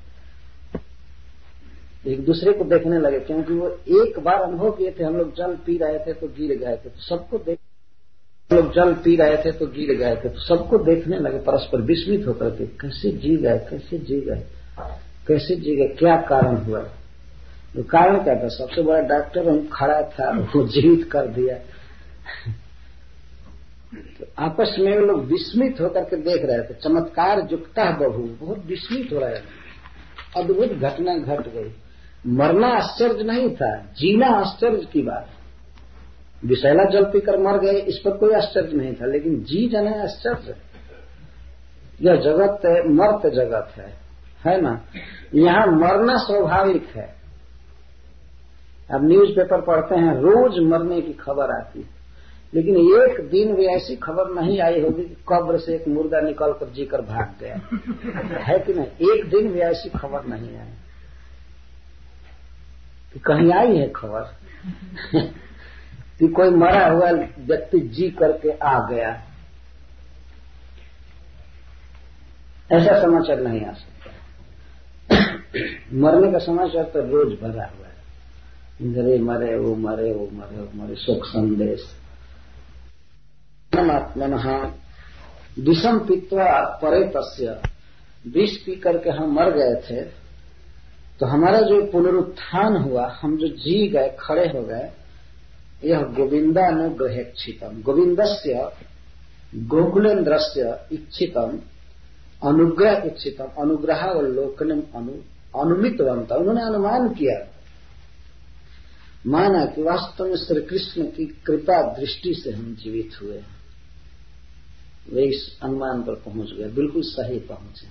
एक दूसरे को देखने लगे, क्योंकि वो एक बार अनुभव किए थे, हम लोग जल पी रहे थे तो गिर गए थे, तो सबको देख हम लोग जल पी रहे थे तो गिर गए थे, तो सबको देखने लगे, परस्पर विस्मित होकर के, कैसे जी गए, कैसे जी गए, कैसे जी गए, क्या कारण हुआ। तो कारण क्या था, सबसे बड़ा डॉक्टर हम खड़ा था, वो जीवित कर दिया। तो आपस में वो लोग विस्मित होकर के देख रहे थे। चमत्कार जुकता बहु, बहुत विस्मित हो रहे थे। अद्भुत घटना घट गई। मरना आश्चर्य नहीं था, जीना आश्चर्य की बात। विषैला जल पीकर मर गए, इस पर कोई आश्चर्य नहीं था, लेकिन जी जाना आश्चर्य। यह जगत मर्त जगत है, है ना। यहाँ मरना स्वाभाविक है। अब न्यूज़पेपर पढ़ते हैं, रोज मरने की खबर आती है, लेकिन एक दिन भी ऐसी खबर नहीं आई होगी कि कब्र से एक मुर्दा निकल कर जीकर भाग गया, है कि नहीं। एक दिन भी ऐसी खबर नहीं आई कि कहीं आई है खबर कि कोई मरा हुआ व्यक्ति जी करके आ गया। ऐसा समाचार नहीं आ सकता। मरने का समाचार तो रोज भरा हुआ है। इधर मरे, वो मरे, वो मरे, वो मरे, शोक संदेश। आत्मनः विषम पीत्वा परे तस्य, विष पी करके हम मर गए थे, तो हमारा जो पुनरुत्थान हुआ, हम जो जी गए, खड़े हो गए, यह गोविंदानुग्रहेक्षितम, गोविंदस्य गोकुलेन्द्रस्य इच्छितम अनुग्रह इच्छितम, अनुग्रह अवलोकनम अनु अनुमितवंत। उन्होंने अनुमान किया, माना कि वास्तव में श्री कृष्ण की कृपा दृष्टि से हम जीवित हुए हैं। वे इस अनुमान पर पहुंच गए, बिल्कुल सही पहुंचे।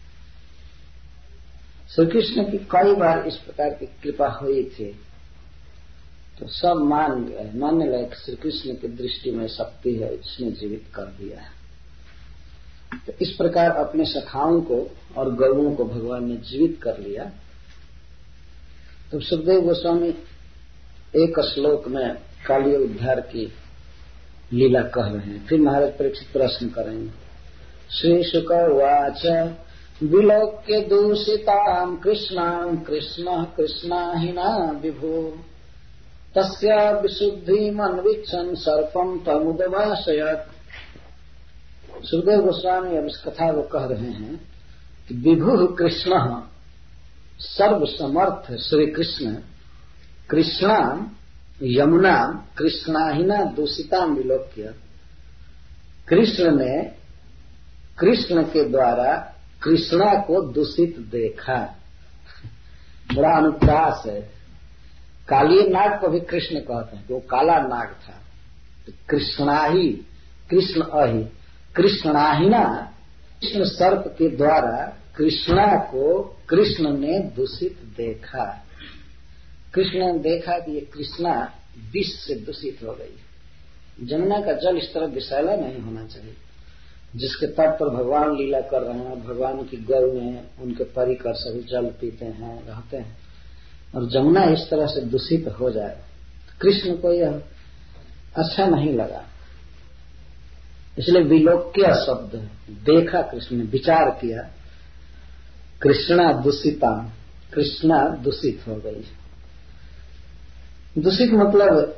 श्री कृष्ण की कई बार इस प्रकार की कृपा हुई थी, तो सब मान गए, मानने लायक श्री कृष्ण की दृष्टि में शक्ति है, इसने जीवित कर दिया है। तो इस प्रकार अपने सखाओं को और गौओं को भगवान ने जीवित कर लिया। तो सुखदेव गोस्वामी एक श्लोक में काली उद्धार की लीला कह रहे हैं। फिर महाराज परीक्षित प्रश्न करेंगे। श्री शुक उवाच विलोक्य दूषितां कृष्णां कृष्ण कृष्णाहिना विभो तस्या विशुद्धिमन्विच्छन् सर्पं तमुदभाषयत्। सुखदेव गोस्वामी अब इस कथा को कह रहे हैं कि विभु कृष्ण सर्वसमर्थ श्री कृष्ण कृष्णा यमुना कृष्णाहिना दूषिता विलोक्य, कृष्ण ने कृष्ण के द्वारा कृष्णा को दूषित देखा। बड़ा अनुप्रास है। काली नाग को भी कृष्ण कहते हैं, वो काला नाग था। तो कृष्णाही, कृष्ण अहि, कृष्णाहिना, कृष्ण सर्प के द्वारा कृष्णा को कृष्ण ने दूषित देखा। कृष्ण ने देखा कि ये कृष्णा विष से दूषित हो गई। जमुना का जल इस तरह विषैला नहीं होना चाहिए। जिसके तट पर भगवान लीला कर रहे हैं, भगवान की गौ में उनके परिकर सभी जल पीते हैं, रहते हैं, और जमुना इस तरह से दूषित हो जाए, कृष्ण को यह अच्छा नहीं लगा। इसलिए विलोक्य शब्द देखा, कृष्ण ने विचार किया, कृष्णा दूषिता, कृष्णा दूषित हो गई। दूषित मतलब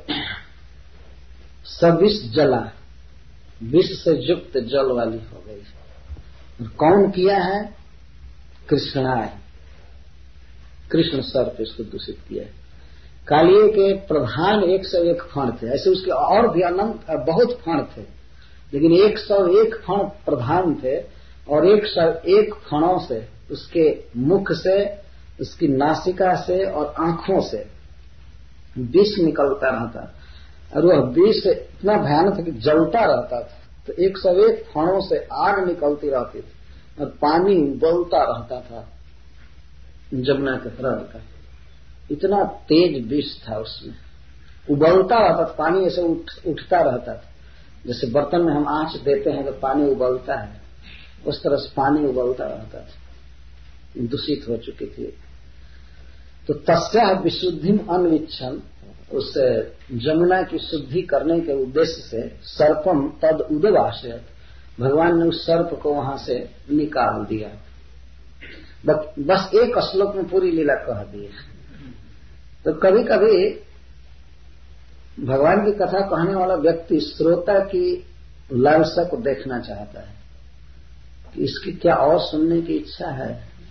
सविष जला, विष से युक्त जल वाली हो गई। और कौन किया है? कृष्णा है, कृष्ण सर्प इसको दूषित किया है। कालिये के प्रधान एक सौ एक फण थे, ऐसे उसके और भी अनंत बहुत फण थे, लेकिन एक सौ एक फण प्रधान थे, और एक सौ एक फणों से, उसके मुख से, उसकी नासिका से और आंखों से विष निकलता रहता, और वह विष इतना भयानक था कि जलता रहता था। तो एक सौ एक फणों से आग निकलती रहती थी, और पानी उबलता रहता था जमुना के प्रवाह का। इतना तेज विष था उसमें, उबलता रहता था, पानी ऐसे उठ, उठता रहता था। जैसे बर्तन में हम आंच देते हैं तो पानी उबलता है, उस तरह से पानी उबलता रहता था। दूषित हो चुकी थी। तो तस्या विशुद्धिम अन्विच्छन्, उस जमुना की शुद्धि करने के उद्देश्य से सर्पम तद उदवाशयत्, भगवान ने उस सर्प को वहां से निकाल दिया। बस एक श्लोक में पूरी लीला कह दी। तो कभी कभी भगवान की कथा कहने वाला व्यक्ति श्रोता की लालसा को देखना चाहता है कि इसकी क्या और सुनने की इच्छा है।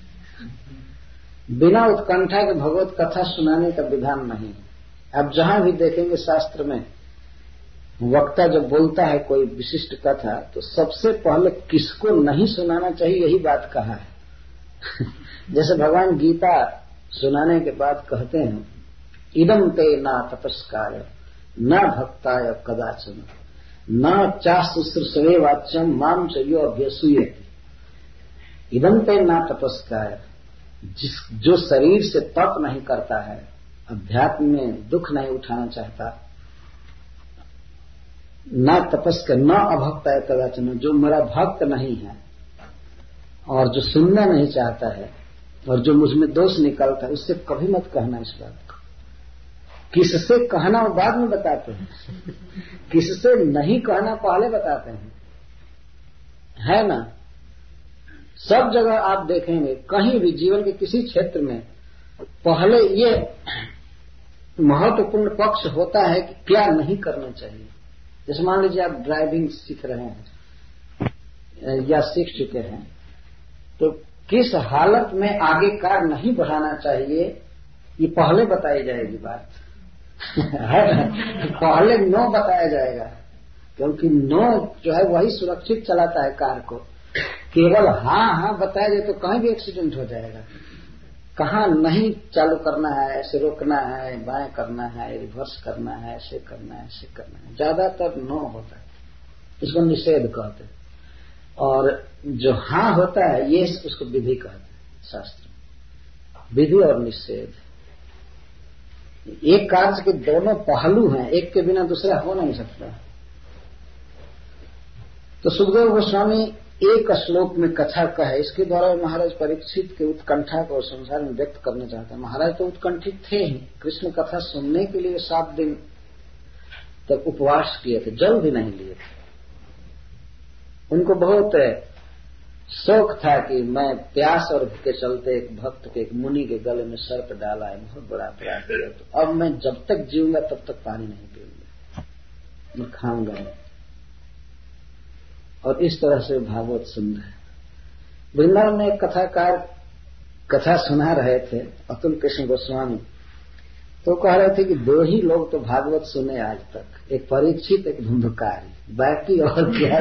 बिना उत्कंठा के भगवत कथा सुनाने का विधान नहीं। आप जहां भी देखेंगे शास्त्र में वक्ता जब बोलता है कोई विशिष्ट कथा तो सबसे पहले किसको नहीं सुनाना चाहिए यही बात कहा है। जैसे भगवान गीता सुनाने के बाद कहते हैं, इदम ते ना तपस्काय न भक्ताय कदाचन न चाशुश्रूषवे वाच्यम माम च यो अभ्यसूयते। इदम ते ना तपस्काय, जिस जो शरीर से तप नहीं करता है, अध्यात्म में दुख नहीं उठाना चाहता, न तपस्क न अभक्त है कदाचन, जो मेरा भक्त नहीं है और जो सुनना नहीं चाहता है और जो मुझमें दोष निकलता है, उससे कभी मत कहना इस बात को। किससे कहना वो बाद में बताते हैं, किससे नहीं कहना पहले बताते हैं, है ना। सब जगह आप देखेंगे, कहीं भी जीवन के किसी क्षेत्र में पहले ये महत्वपूर्ण पक्ष होता है कि क्या नहीं करना चाहिए। जैसे मान लीजिए आप ड्राइविंग सीख रहे हैं या सीख चुके हैं, तो किस हालत में आगे कार नहीं बढ़ाना चाहिए ये पहले बताई जाएगी बात। पहले नो बताया जाएगा, क्योंकि नो जो है वही सुरक्षित चलाता है कार को। केवल हाँ हाँ बताया जाए तो कहीं भी एक्सीडेंट हो जाएगा। कहाँ नहीं चालू करना है, ऐसे रोकना है, बाएं करना है, रिवर्स करना है, ऐसे करना है, ऐसे करना है, ज्यादातर नो होता है, इसको निषेध कहते हैं। और जो हाँ होता है ये उसको विधि कहते हैं शास्त्र में। विधि और निषेध एक कार्य के दोनों पहलू हैं, एक के बिना दूसरा हो नहीं सकता। तो सुखदेव गोस्वामी एक श्लोक में कथा कहे, इसके द्वारा महाराज परीक्षित के उत्कंठा को संसार में व्यक्त करना चाहते हैं। महाराज तो उत्कंठित थे ही, कृष्ण कथा सुनने के लिए सात दिन तक उपवास किए थे, जल भी नहीं लिए थे। उनको बहुत शौक था कि मैं प्यास और के चलते एक भक्त के, एक मुनि के गले में सर्प डाला है, बहुत बड़ा अपराध किया, तो अब मैं जब तक जीऊंगा तब तक पानी नहीं पीऊंगा, मैं खाऊंगा नहीं। और इस तरह से भागवत सुन रहे। वृंदावन में एक कथाकार कथा सुना रहे थे, अतुल कृष्ण गोस्वामी, तो कह रहे थे कि दो ही लोग तो भागवत सुने आज तक, एक परीक्षित, एक धुंधकारी, बाकी और क्या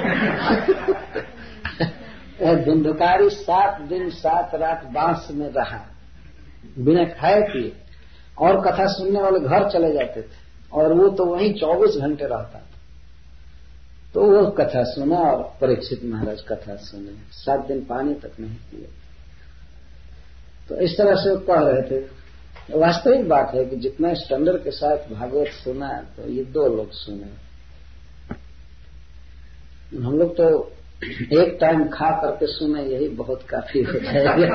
सुने। धुंधकारी सात दिन सात रात बांस में रहा बिना खाए पिए, और कथा सुनने वाले घर चले जाते थे, और वो तो वहीं चौबीस घंटे रहता था। तो वो कथा सुना और परीक्षित महाराज कथा सुने, सात दिन पानी तक नहीं पिए। तो इस तरह से वो कह रहे थे। वास्तविक बात है कि जितना स्टैंडर्ड के साथ भागवत सुना तो ये दो लोग सुने। हम लोग तो एक टाइम खा करके सुने, यही बहुत काफी हो जाएगा।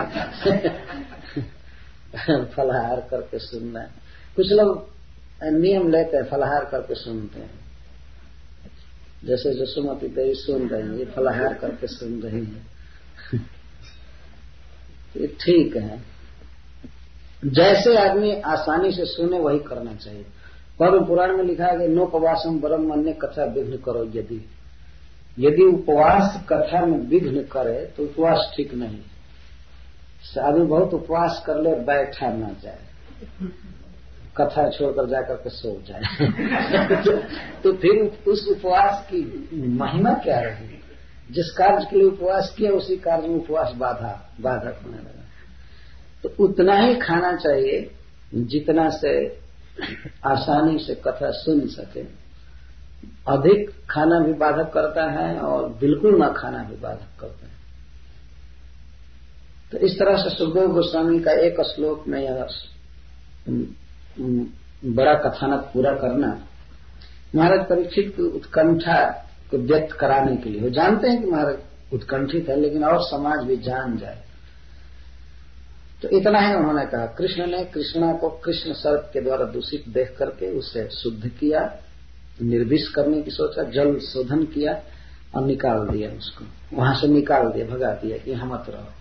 फलाहार करके सुनना, कुछ लोग नियम लेते हैं, फलाहार करके सुनते हैं। जैसे जो सुमति देवी सुन रही है, ये फलाहार करके सुन रही है। ये ठीक है, जैसे आदमी आसानी से सुने वही करना चाहिए। पद्म पुराण में लिखा है कि नोपवासम बरम अन्य कथा विघ्न करो। यदि यदि उपवास कथा में विघ्न करे तो उपवास ठीक नहीं। आदमी बहुत उपवास कर ले, बैठा ना जाए, कथा छोड़कर जाकर के सो जाए। तो, तो फिर उस उपवास की महिमा क्या रही? जिस कार्य के लिए उपवास किया उसी कार्य में उपवास बाधा बाधक होने लगा। तो उतना ही खाना चाहिए जितना से आसानी से कथा सुन सके। अधिक खाना भी बाधक करता है और बिल्कुल ना खाना भी बाधक करता है। तो इस तरह से सुखदेव गोस्वामी का एक श्लोक में यह बड़ा कथानक पूरा करना महाराज परीक्षित की उत्कंठा को व्यक्त कराने के लिए। वो जानते हैं कि महाराज उत्कंठित है, लेकिन और समाज भी जान जाए, तो इतना ही उन्होंने कहा। कृष्ण ने कृष्णा को कृष्ण सर्प के द्वारा दूषित देख करके उसे शुद्ध किया, निर्विष करने की सोचा, जल शोधन किया और निकाल दिया, उसको वहां से निकाल दिया, भगा दिया कि यहां मत रहो।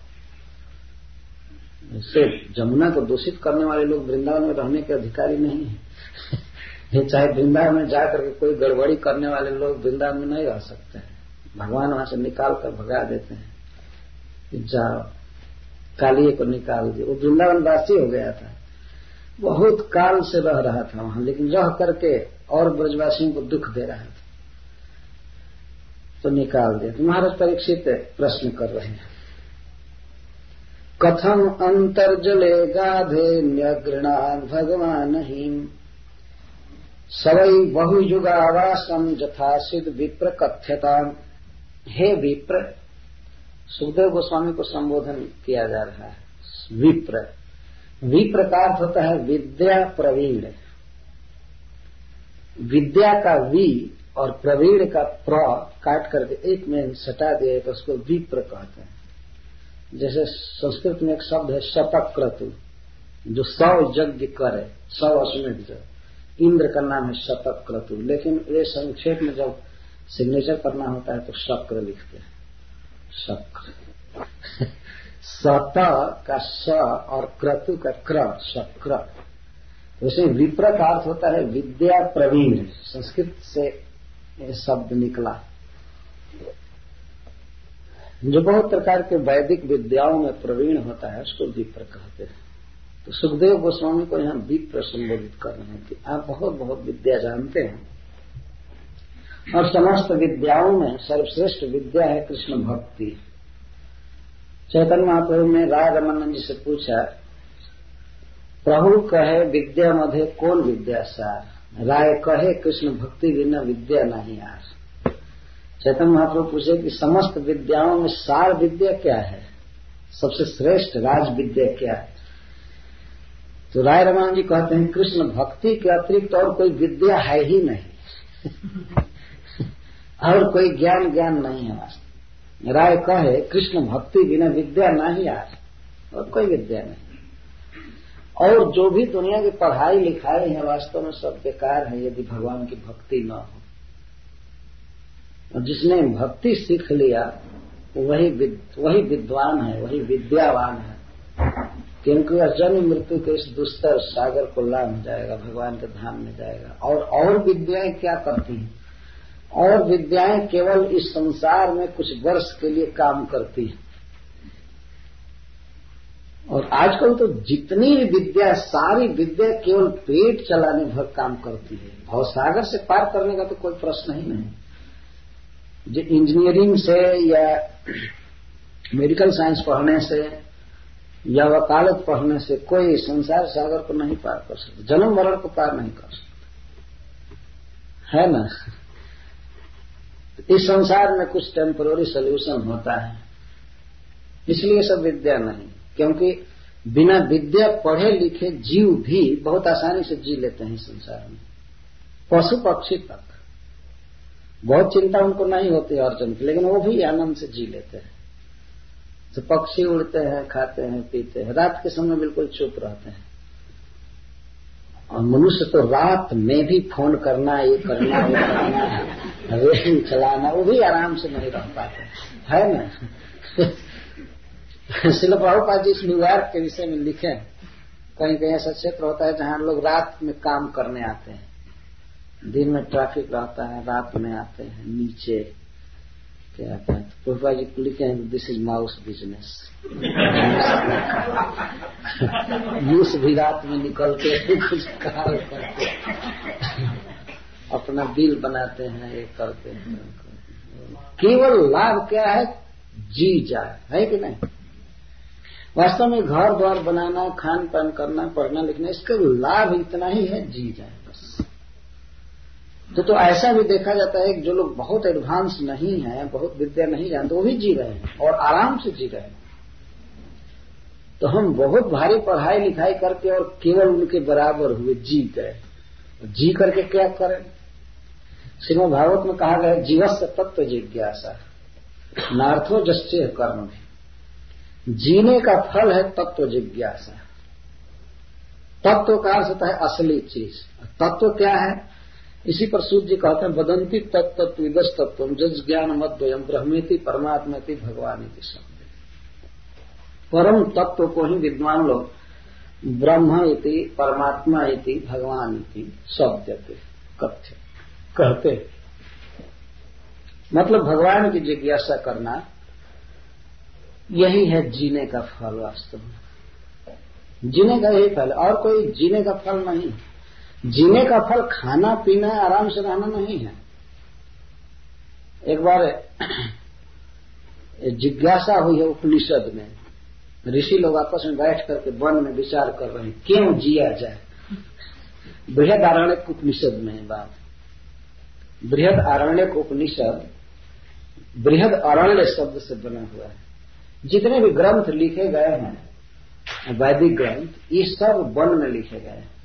इससे जमुना को दूषित करने वाले लोग वृंदावन में रहने के अधिकारी नहीं है। ये चाहे वृंदावन में जाकर के कोई गड़बड़ी करने वाले लोग वृंदावन में नहीं रह सकते हैं। भगवान वहां से निकाल कर भगा देते हैं। जाओ, कालिए को निकाल दिया। वो वृंदावन वासी हो गया था, बहुत काल से रह रहा था वहां, लेकिन रह करके और ब्रजवासियों को दुख दे रहा था, तो निकाल दिया। तो महाराज परीक्षित प्रश्न कर रहे हैं, कथम अंतर्जले गाधे न्यगृणान भगवान हिम सवै बहुयुगावासम यथासिद्ध विप्र कथ्यता। हे विप्र, सुखदेव गोस्वामी को संबोधन किया जा रहा है। विप्र, विप्र का अर्थ होता है विद्या प्रवीण। विद्या का वी और प्रवीण का प्र काट करके एक में सटा दिए तो उसको विप्र कहते हैं। जैसे संस्कृत में एक शब्द है शतक्रतु, जो सौ यज्ञ करे, सौ अश्वमेध जो इंद्र का नाम है शतक्रतु, लेकिन ये संक्षेप में जब सिग्नेचर करना होता है तो शक्र लिखते हैं, शक्र। सत का स और क्रतु का क्र, शक्र। वैसे विप्र का अर्थ होता है विद्या प्रवीण, संस्कृत से ये शब्द निकला, जो बहुत प्रकार के वैदिक विद्याओं में प्रवीण होता है उसको विप्र कहते हैं। तो सुखदेव गोस्वामी को यहाँ विप्र संबोधित कर रहे हैं कि आप बहुत बहुत विद्या जानते हैं, और समस्त विद्याओं में सर्वश्रेष्ठ विद्या है कृष्ण भक्ति। चैतन्य महाप्रभु ने राय रमानंद जी से पूछा, प्रभु कहे विद्या मध्य कौन विद्या सार, राय कहे कृष्ण भक्ति बिना विद्या नहीं आर। चैतन्य महाप्रभु पूछे कि समस्त विद्याओं में सार विद्या क्या है, सबसे श्रेष्ठ राज विद्या क्या है। तो राय रमान जी कहते हैं कृष्ण भक्ति के अतिरिक्त और कोई विद्या है ही नहीं और कोई ज्ञान ज्ञान नहीं है वास्तव। राय कहे कृष्ण भक्ति बिना विद्या नहीं आर, और कोई विद्या नहीं। और जो भी दुनिया की पढ़ाई लिखाई है वास्तव में सब बेकार है यदि भगवान की भक्ति न हो। और जिसने भक्ति सीख लिया वही विद, वही विद्वान है, वही विद्यावान है, क्योंकि वह जन्म मृत्यु के इस दुस्तर सागर को लांघ जाएगा, भगवान के धाम में जाएगा। और और विद्याएं क्या करती हैं? और विद्याएं केवल इस संसार में कुछ वर्ष के लिए काम करती हैं। और आजकल तो जितनी भी विद्या, सारी विद्या केवल पेट चलाने भर काम करती है, भवसागर से पार करने का तो कोई प्रश्न ही नहीं। जो इंजीनियरिंग से या मेडिकल साइंस पढ़ने से या वकालत पढ़ने से कोई संसार सागर को नहीं पार कर सकता, जन्म मरण को पार नहीं कर सकता, है ना। इस संसार में कुछ टेम्पररी सोल्यूशन होता है, इसलिए सब विद्या नहीं। क्योंकि बिना विद्या पढ़े लिखे जीव भी बहुत आसानी से जी लेते हैं संसार में, पशु पक्षी तक बहुत चिंता उनको नहीं होती अर्जन की, लेकिन वो भी आनंद से जी लेते हैं। तो पक्षी उड़ते हैं, खाते हैं, पीते हैं, रात के समय बिल्कुल चुप रहते हैं। और मनुष्य तो रात में भी फोन करना, ये करना, वो करना, रेडियो चलाना, वो भी आराम से नहीं रह पाते, है ना। श्रील प्रभुपाद जी इस न्यूयॉर्क के विषय में लिखे, कहीं कहीं ऐसा क्षेत्र होता है जहां लोग रात में काम करने आते हैं, दिन में ट्रैफिक रहता है, रात में आते हैं नीचे, क्या कहते हैं, प्रभुपाद जी लिखे हैं दिस इज माउस बिजनेस। मूस भी रात में निकलते कुछ कार्य करते, अपना बिल बनाते हैं, ये करते हैं। केवल लाभ क्या है? जी जाए, है कि नहीं। वास्तव में घर द्वार बनाना, खान पान करना, पढ़ना लिखना, इसका लाभ इतना ही है, जी जाए बस। तो तो ऐसा भी देखा जाता है कि जो लोग बहुत एडवांस नहीं है, बहुत विद्या नहीं जानते, वो भी जी रहे हैं और आराम से जी रहे हैं। तो हम बहुत भारी पढ़ाई लिखाई करके और केवल उनके बराबर हुए, जी गए। जी करके क्या करें? श्रीमद् भागवत में कहा गया है जीवस्य तत्व जिज्ञासा नार्थो जस्ते कर्म में। जीने का फल है तत्व जिज्ञासा। तत्व का अर्थ होता है असली चीज। तत्व क्या है? इसी पर सूर्य जी कहते हैं वदंती तत्व विदस तत्व जज ज्ञान मद्वयम ब्रह्मेति परमात्मेति भगवानेति शब्द। परम तत्व को ही विद्वान लोग ब्रह्म इति परमात्मा इति भगवान इति शब्दते कथ्य कहते। मतलब भगवान की जिज्ञासा करना, यही है जीने का फल वास्तव में। जीने का यही फल, और कोई जीने का फल नहीं। जीने का फल खाना पीना आराम से रहना नहीं है। एक बार जिज्ञासा हुई है उपनिषद में, ऋषि लोग आपस में बैठ करके वन में विचार कर रहे हैं क्यों जिया जाए। बृहदारण्यक उपनिषद में बात, बृहदारण्यक उपनिषद बृहद अरण्य शब्द से बना हुआ है। जितने भी ग्रंथ लिखे गए हैं वैदिक ग्रंथ, ये सब वन में लिखे गए हैं।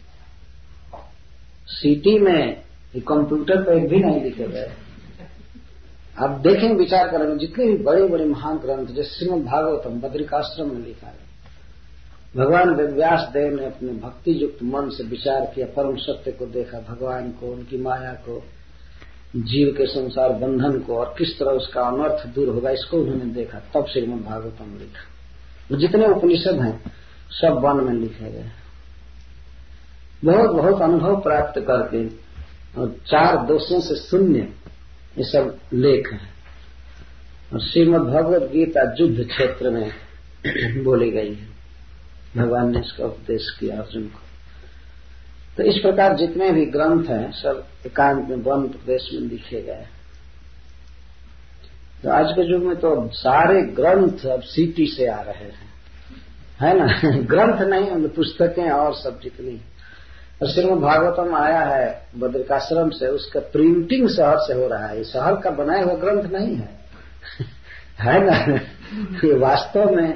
सिटी में कंप्यूटर पर भी नहीं लिखे गए। आप देखें, विचार करेंगे, जितने भी बड़े बड़े महान ग्रंथ जैसे श्रीमद् भागवतम बद्रिकाश्रम में लिखा है, भगवान व्यास देव ने अपने भक्ति युक्त मन से विचार किया, परम सत्य को देखा, भगवान को, उनकी माया को, जीव के संसार बंधन को, और किस तरह उसका अनर्थ दूर होगा इसको उन्होंने देखा, तब श्रीमद् भागवतम लिखा। जितने उपनिषद हैं सब वन में लिखे गए। बहुत बहुत अनुभव प्राप्त करके और चार दोषों से शून्य ये सब लेख हैं। और श्रीमद् भगवद गीता युद्ध क्षेत्र में बोली गई है, भगवान ने इसका उपदेश किया अर्जुन को। तो इस प्रकार जितने भी ग्रंथ हैं सब एकांत में वन प्रदेश में लिखे गए। तो आज के युग में तो सारे ग्रंथ अब सिटी से आ रहे हैं, है ना। ग्रंथ नहीं, पुस्तकें और सब जितनी। और श्रीमद् भागवतम आया है बद्रिकाश्रम से, उसका प्रिंटिंग शहर से हो रहा है। ये शहर का बनाया हुआ ग्रंथ नहीं है, है ना। ये वास्तव में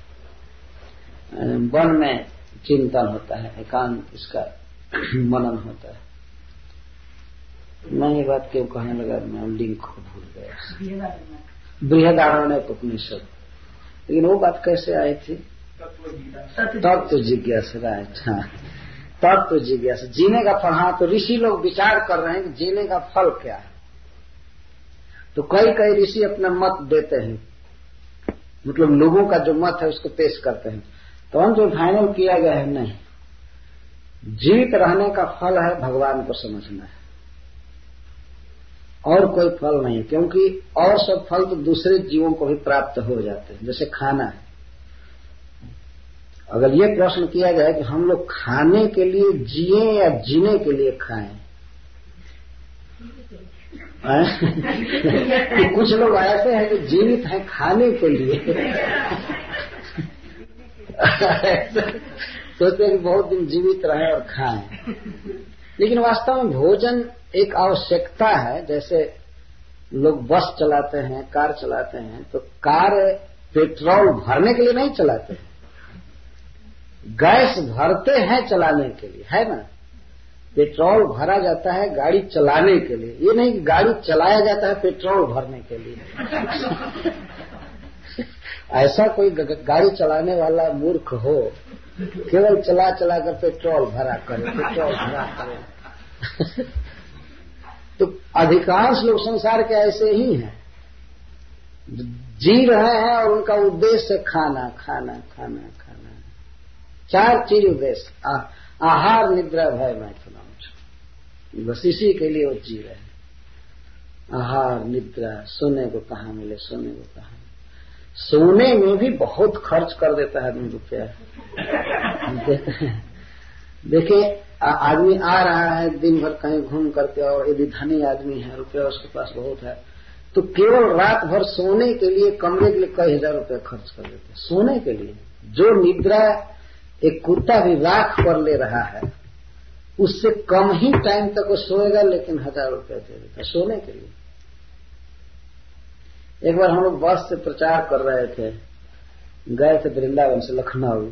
वन में चिंतन होता है, एकांत इसका मनन होता है। मैं ये बात क्यों कहने लगा, मैं लिंक को भूल गया। बृहदारण्यक उपनिषद, लेकिन वो बात कैसे आई थी? तत्व जिज्ञासा। अच्छा, तत्व जिज्ञासा, जीने का फल। हाँ, तो ऋषि लोग विचार कर रहे हैं कि जीने का फल क्या है। तो कई कई ऋषि अपना मत देते हैं, मतलब लोगों का जो मत है उसको पेश करते हैं। तो हम जो फाइनल किया गया है, नहीं, जीवित रहने का फल है भगवान को समझना है, और कोई फल नहीं। क्योंकि और सब फल तो दूसरे जीवों को भी प्राप्त हो जाते हैं, जैसे खाना है। अगर ये प्रश्न किया जाए कि हम लोग खाने के लिए जिए या जीने के लिए खाएं, तो कुछ लोग ऐसे हैं कि जीवित हैं खाने के लिए, सोचते हैं कि बहुत दिन जीवित रहे और खाएं। लेकिन वास्तव में भोजन एक आवश्यकता है। जैसे लोग बस चलाते हैं, कार चलाते हैं, तो कार पेट्रोल भरने के लिए नहीं चलाते हैं, गैस भरते हैं चलाने के लिए, है ना। पेट्रोल भरा जाता है गाड़ी चलाने के लिए, ये नहीं कि गाड़ी चलाया जाता है पेट्रोल भरने के लिए। ऐसा कोई गाड़ी चलाने वाला मूर्ख हो, केवल चला चला कर पेट्रोल भरा करे, पेट्रोल भरा करे। तो अधिकांश लोग संसार के ऐसे ही हैं, जी रहे हैं और उनका उद्देश्य खाना खाना खाना खाना। चार चीज उद्देश्य, आहार निद्रा भय मैथुन, बस इसी के लिए वो जी रहे हैं। आहार निद्रा, सोने को कहाँ मिले, सोने को कहाँ, सोने में भी बहुत खर्च कर देता है आदमी रुपया। देखिए, आदमी आ रहा है दिन भर कहीं घूम करके, और यदि धनी आदमी है, रुपया उसके पास बहुत है, तो केवल रात भर सोने के लिए, कमरे के लिए कई हजार रुपया खर्च कर देते हैं सोने के लिए। जो निद्रा एक कुत्ता भी राख पर ले रहा है, उससे कम ही टाइम तक वो सोएगा, लेकिन हजार रुपया दे देता है सोने के लिए। एक बार हम लोग बस से प्रचार कर रहे थे, गए थे वृंदावन से लखनऊ।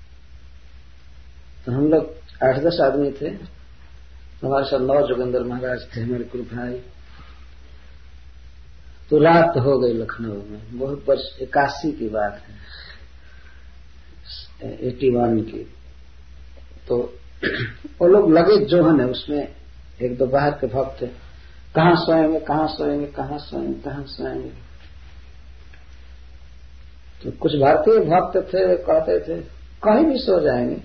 तो हम लोग आठ दस आदमी थे, हमारे साथ नौ जोगेंद्र महाराज थे, मेरे गुरु भाई। तो रात हो गई लखनऊ में, बहुत वर्ष इक्यासी की बात है, एटी वन की। तो वो लोग लगे जो है उसमें एक दो बाहर के भक्त थे, कहाँ सोएंगे कहाँ सोएंगे कहाँ सोएंगे कहाँ सोएंगे। तो कुछ भारतीय भक्त थे, वे कहते थे कहीं भी सो जाएंगे,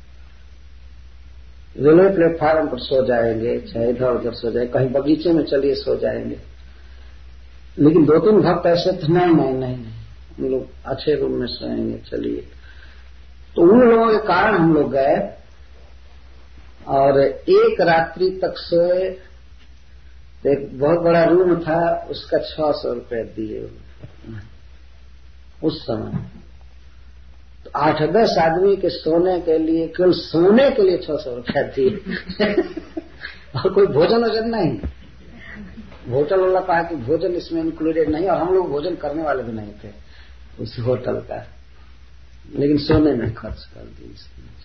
रेलवे प्लेटफार्म पर सो जाएंगे, चाहे इधर उधर सो जाए, कहीं बगीचे में चलिए सो जाएंगे। लेकिन दो तीन भक्त ऐसे थे, नहीं नहीं नहीं नहीं हम लोग अच्छे रूम में सोएंगे, चलिए। तो उन लोगों के कारण हम लोग गए और एक रात्रि तक सोए। तो एक बहुत बड़ा रूम था, उसका छह सौ रुपये दिए उस समय। तो आठ दस आदमी के सोने के लिए, केवल सोने के लिए छह सौ रुपया दिए और कोई भोजन वोजन नहीं। होटल वाला कहा कि भोजन इसमें इंक्लूडेड नहीं, और हम लोग भोजन करने वाले भी नहीं थे उस होटल का, लेकिन सोने में खर्च कर दी।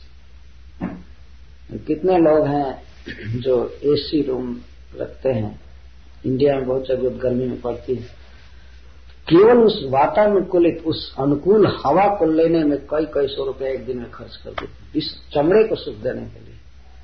कितने लोग हैं जो एसी रूम रखते हैं, इंडिया में बहुत जगह गर्मी में पड़ती है, केवल उस वातानुकूलित, उस अनुकूल हवा को लेने में कई कई सौ रुपए एक दिन में खर्च कर देते, इस चमड़े को सुख देने के लिए।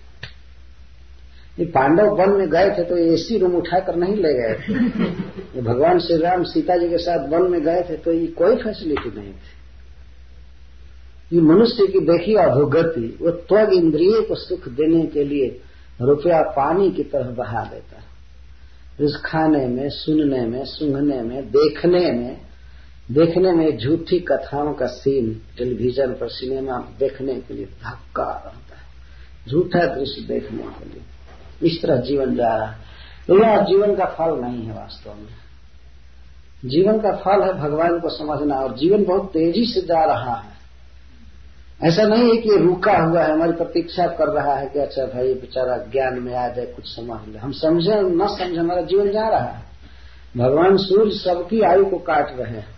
ये पांडव वन में गए थे तो एसी रूम उठाकर नहीं ले गए थे। भगवान श्री राम सीता जी के साथ वन में गए थे तो ये कोई फैसिलिटी नहीं थी। ये मनुष्य की देखिए अधोगति, वो त्वग इंद्रिय को सुख देने के लिए रुपया पानी की तरह बहा देता है। इस खाने में, सुनने में, सूंघने में, देखने में देखने में झूठी कथाओं का सीन टेलीविजन पर, सिनेमा देखने के लिए धक्का रहता है, झूठा दृश्य देखने के लिए। इस तरह जीवन जा रहा है। तो यह जीवन का फल नहीं है वास्तव में। जीवन का फल है भगवान को समझना, और जीवन बहुत तेजी से जा रहा है। ऐसा नहीं है कि ये रुका हुआ है, हमारी प्रतीक्षा कर रहा है कि अच्छा भाई बेचारा ज्ञान में आ जाए, कुछ समझ ले। हम समझे न समझे, हमारा जीवन जा रहा है। भगवान सूर्य सबकी आयु को काट रहे हैं।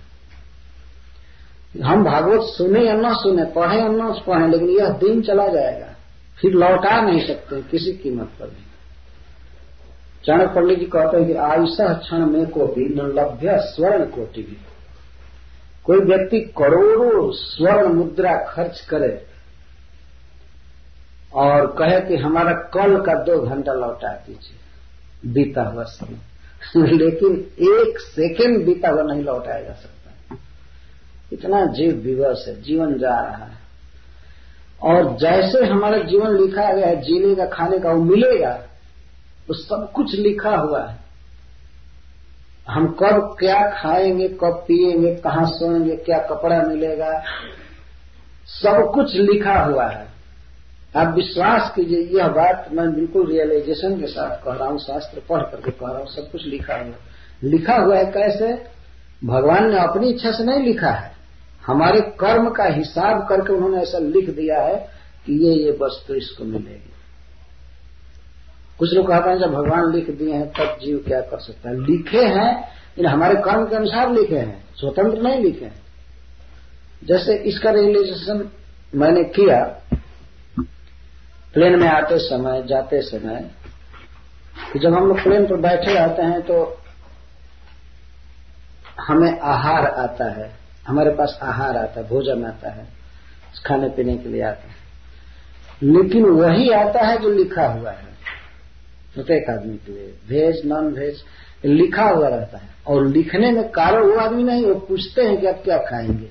हम भागवत सुने या न सुने, पढ़े या न पढ़े, लेकिन यह दिन चला जाएगा, फिर लौटा नहीं सकते किसी कीमत पर भी। चाणक्य पंडित जी कहते हैं कि आयुषः क्षण में कोटि न लभ्य स्वर्ण कोटि भी। कोई व्यक्ति करोड़ों स्वर्ण मुद्रा खर्च करे और कहे कि हमारा कल का दो घंटा लौटा दीजिए, बीता हुआ समय, लेकिन एक सेकेंड बीता हुआ नहीं लौटाया जा सकता। इतना जीव विवश है, जीवन जा रहा है। और जैसे हमारा जीवन लिखा गया है, जीने का, खाने का, वो मिलेगा, तो सब कुछ लिखा हुआ है। हम कब क्या खाएंगे, कब पिएंगे, कहाँ सोएंगे, क्या कपड़ा मिलेगा, सब कुछ लिखा हुआ है। आप विश्वास कीजिए, यह बात मैं बिल्कुल रियलाइजेशन के साथ कह रहा हूँ, शास्त्र पढ़ करके कह रहा हूँ, सब कुछ लिखा हुआ है। लिखा हुआ है कैसे? भगवान ने अपनी इच्छा से नहीं लिखा है, हमारे कर्म का हिसाब करके उन्होंने ऐसा लिख दिया है कि ये ये वस्तु इसको मिलेगी। कुछ लोग कहते हैं जब भगवान लिख दिए हैं तब जीव क्या कर सकता है। लिखे हैं, इन हमारे कर्म के अनुसार लिखे हैं, स्वतंत्र नहीं लिखे हैं। जैसे इसका रियलाइजेशन मैंने किया प्लेन में आते समय, जाते समय, कि जब हम लोग प्लेन पर बैठे रहते हैं तो हमें आहार आता है, हमारे पास आहार आता है, भोजन आता है, खाने पीने के लिए आता है, लेकिन वही आता है जो लिखा हुआ है प्रत्येक आदमी के लिए, वेज नॉन वेज लिखा हुआ रहता है। और लिखने में कारण वो आदमी नहीं, वो पूछते हैं कि आप क्या खाएंगे।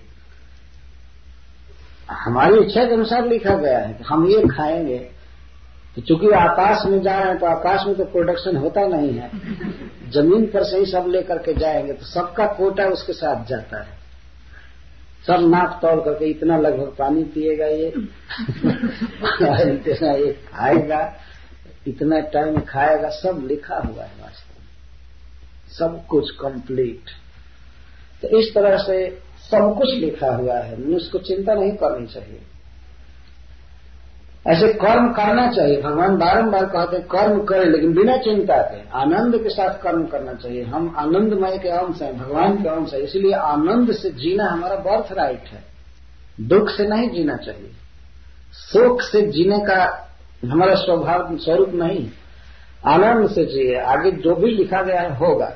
हमारी इच्छा के अनुसार लिखा गया है कि हम ये खाएंगे। तो चूंकि आकाश में जा रहे हैं तो आकाश में तो प्रोडक्शन होता नहीं है, जमीन पर से ही सब लेकर के जाएंगे, तो सबका कोटा उसके साथ जाता है। सब नाप तौल करके इतना लगभग पानी पिएगा ये इतना ये खाएगा, इतना टाइम खाएगा, सब लिखा हुआ है वास्तव में, सब कुछ कंप्लीट। तो इस तरह से सब कुछ लिखा हुआ है, मनुष्य को चिंता नहीं करनी चाहिए। ऐसे कर्म करना चाहिए। भगवान बारंबार कहते हैं कर्म करें, लेकिन बिना चिंता के, आनंद के साथ कर्म करना चाहिए। हम आनंदमय के अंश हैं, भगवान के अंश है, इसलिए आनंद से जीना हमारा बर्थ राइट है। दुख से नहीं जीना चाहिए, शोक से जीने का हमारा स्वभाव स्वरूप नहीं। आनंद से जिए, आगे जो भी लिखा गया है होगा,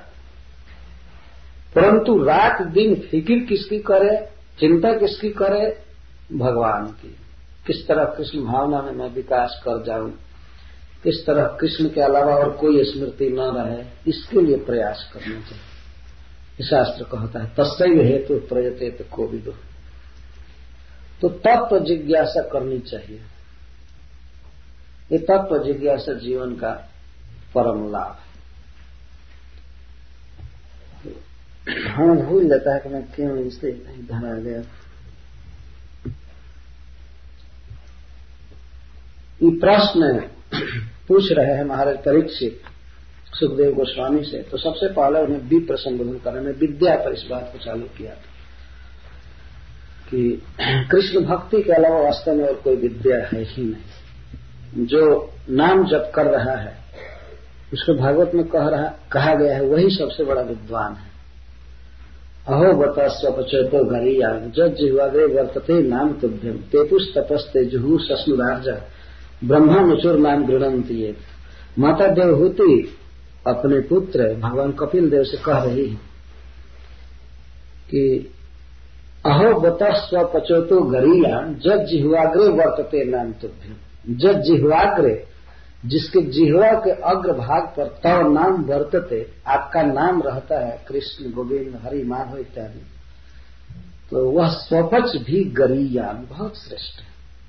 परंतु रात दिन फिक्र किसकी करे, चिंता किसकी करे? भगवान की। किस तरह कृष्ण भावना में मैं विकास कर जाऊं, किस तरह कृष्ण के अलावा और कोई स्मृति न रहे, इसके लिए प्रयास करना चाहिए। शास्त्र कहता है तस्सैव हेतु प्रयतेत कोविदो। तो तत्व जिज्ञासा करनी चाहिए। ये तत्व जिज्ञासा जीवन का परम लाभ है। हाँ, भूल जाता है कि मैं क्यों इससे इधर आ गया। ये प्रश्न पूछ रहे हैं महाराज परीक्षित सुखदेव गोस्वामी से। तो सबसे पहले उन्हें विप्र संबोधन करने में विद्या पर इस बात को चालू किया था कि कृष्ण भक्ति के अलावा वास्तव में और कोई विद्या है ही नहीं। जो नाम जप कर रहा है उसको भागवत में कह रहा कहा गया है वही सबसे बड़ा विद्वान है। अहो बता स्वपचेतो घरिया जज जिह्वाग्रे वर्तते नाम तुभ्यम तेपुस तपस्ते जुहू सस्नुरार्जा ब्रह्मानुचुर नाम गृणंती। ये माता देवहूति अपने पुत्र भगवान कपिल देव से कह रही है कि अहो बता स्वपचेतो घरिया जज जिह्वाग्रे वर्तते नाम तुभ्यम। जज जिह्वाग्रे जिसके जिह्वा के अग्र भाग पर तव नाम वर्तते, आपका नाम रहता है कृष्ण गोविंद हरि माधव इत्यादि, तो वह स्वपच भी गरीयान बहुत श्रेष्ठ है।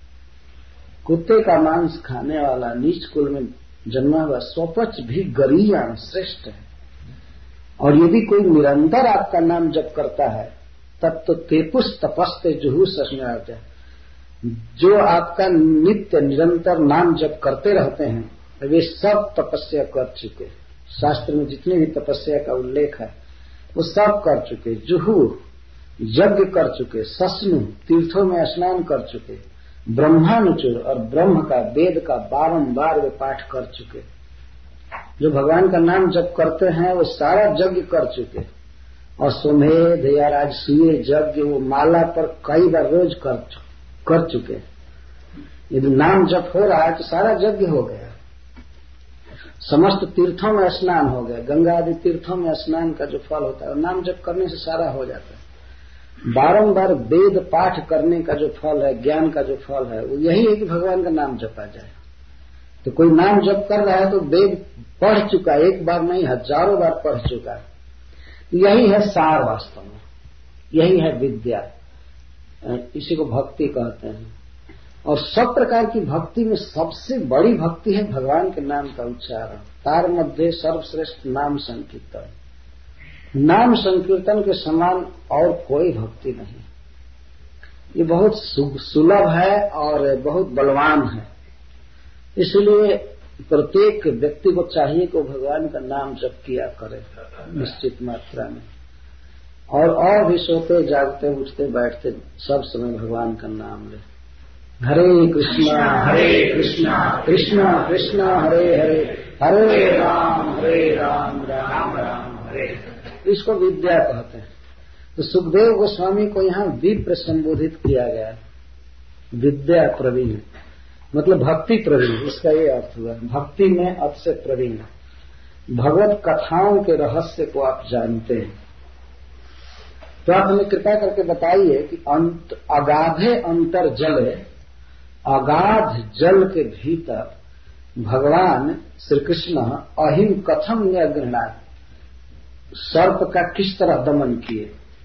कुत्ते का मांस खाने वाला नीच कुल में जन्मा हुआ स्वपच भी गरीयान श्रेष्ठ है। और यदि कोई निरंतर आपका नाम जप करता है तब तो तेपुस तपस्ते जुहू सस्नुरार्जा, जो आपका नित्य निरंतर नाम जप करते रहते हैं वे सब तपस्या कर चुके। शास्त्र में जितनी भी तपस्या का उल्लेख है वो सब कर चुके। जुहू यज्ञ कर चुके, सस्नु तीर्थों में स्नान कर चुके, ब्रह्मानुचुर और ब्रह्म का वेद का बारंबार वे पाठ कर चुके। जो भगवान का नाम जप करते हैं वो सारा यज्ञ कर चुके। और सुमेध या राजसूय यज्ञ वो माला पर कई बार रोज कर चुके कर चुके। यदि नाम जप हो रहा है तो सारा यज्ञ हो गया। समस्त तीर्थों में स्नान हो गया, गंगा आदि तीर्थों में स्नान का जो फल होता है नाम जप करने से सारा हो जाता है। बारंबार वेद पाठ करने का जो फल है, ज्ञान का जो फल है वो यही है कि भगवान का नाम जपा जाए। तो कोई नाम जप कर रहा है तो वेद पढ़ चुका, एक बार नहीं हजारों बार पढ़ चुका है। यही है सार वास्तव में, यही है विद्या, इसी को भक्ति कहते हैं। और सब प्रकार की भक्ति में सबसे बड़ी भक्ति है भगवान के नाम का उच्चारण। तार मध्य सर्वश्रेष्ठ नाम संकीर्तन। नाम संकीर्तन के समान और कोई भक्ति नहीं। ये बहुत सुलभ है और बहुत बलवान है। इसलिए प्रत्येक व्यक्ति को चाहिए कि भगवान का नाम जप किया करे निश्चित मात्रा में। और और भी सोते जागते उठते बैठते सब समय भगवान का नाम ले। हरे कृष्णा हरे कृष्णा कृष्णा कृष्णा हरे हरे हरे राम हरे राम राम राम हरे। इसको विद्या कहते हैं। तो सुखदेव गोस्वामी को यहाँ विप्र संबोधित किया गया। विद्या प्रवीण मतलब भक्ति प्रवीण, इसका ये अर्थ हुआ। भक्ति में अतिशय प्रवीण, भगवत कथाओं के रहस्य को आप जानते हैं। तो आप हमें कृपा करके बताइए कि अंत अगाधे अंतर जले, अगाध जल के भीतर भगवान श्री कृष्ण अहिम कथम न्यगृहणा, सर्प का किस तरह दमन किए।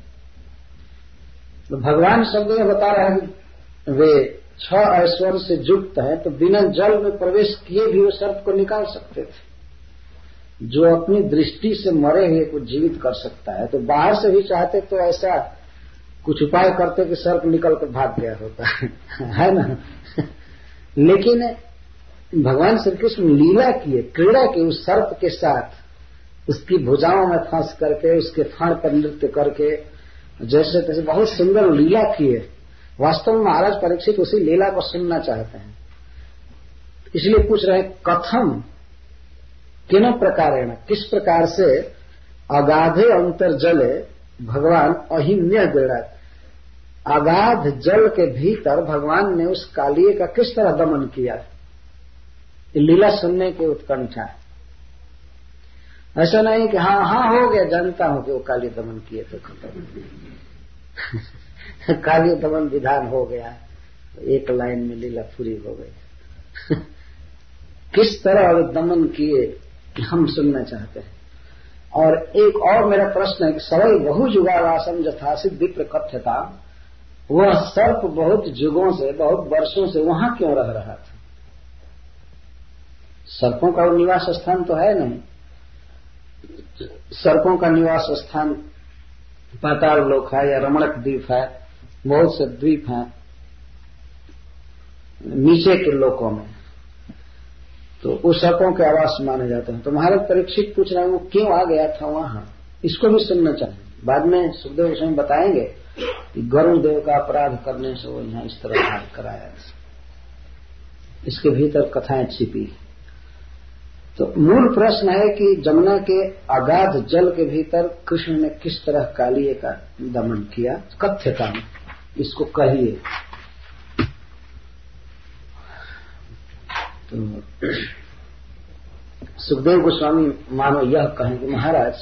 तो भगवान शब्द में बता रहा है कि वे छह ऐश्वर्य से युक्त है, तो बिना जल में प्रवेश किए भी वो सर्प को निकाल सकते थे। जो अपनी दृष्टि से मरे हुए को जीवित कर सकता है, तो बाहर से भी चाहते तो ऐसा कुछ उपाय करते कि सर्प निकल कर भाग गया होता है ना। लेकिन भगवान श्री कृष्ण लीला किए, क्रीड़ा की उस सर्प के साथ, उसकी भुजाओं में फंस करके, उसके फाड़ पर नृत्य करके, जैसे तैसे बहुत सुंदर लीला किए। वास्तव में महाराज परीक्षित उसी लीला को सुनना चाहते हैं, इसलिए पूछ रहे कथम किन प्रकारेण, किस प्रकार से अगाधे अंतर जले भगवान अहिम्य गृणा, अगाध जल के भीतर भगवान ने उस कालिये का किस तरह दमन किया। लीला सुनने की उत्कंठा। ऐसा नहीं कि हाँ हाँ हो गया, जानता हूं कि वो काली दमन किए तो खत्म। काली दमन विधान हो गया, एक लाइन में लीला पूरी हो गई। किस तरह दमन किए हम सुनना चाहते हैं। और एक और मेरा प्रश्न है कि सरल बहु जुगावासम यथासिद्ध विप्र कथ्यता, वह सर्प बहुत युगों से, बहुत वर्षों से वहां क्यों रह रहा था। सर्पों का निवास स्थान तो है नहीं। सर्पों का निवास स्थान पाताल लोक है या रमणक द्वीप है, बहुत से द्वीप हैं नीचे के लोकों में, तो वो सर्पों के आवास माने जाते हैं। तो महाराज परीक्षित पूछ रहे हैं वो क्यों आ गया था वहां, इसको भी सुनना चाहिए। बाद में सुखदेव गोस्वामी बताएंगे कि गरुड़ देव का अपराध करने से वो यहाँ इस तरह भाग कराया, इसके भीतर कथाएं छिपी। तो मूल प्रश्न है कि जमुना के अगाध जल के भीतर कृष्ण ने किस तरह कालिए का दमन किया, कथ्यता में इसको कहिए। तो सुखदेव गोस्वामी मानो यह कहें कि महाराज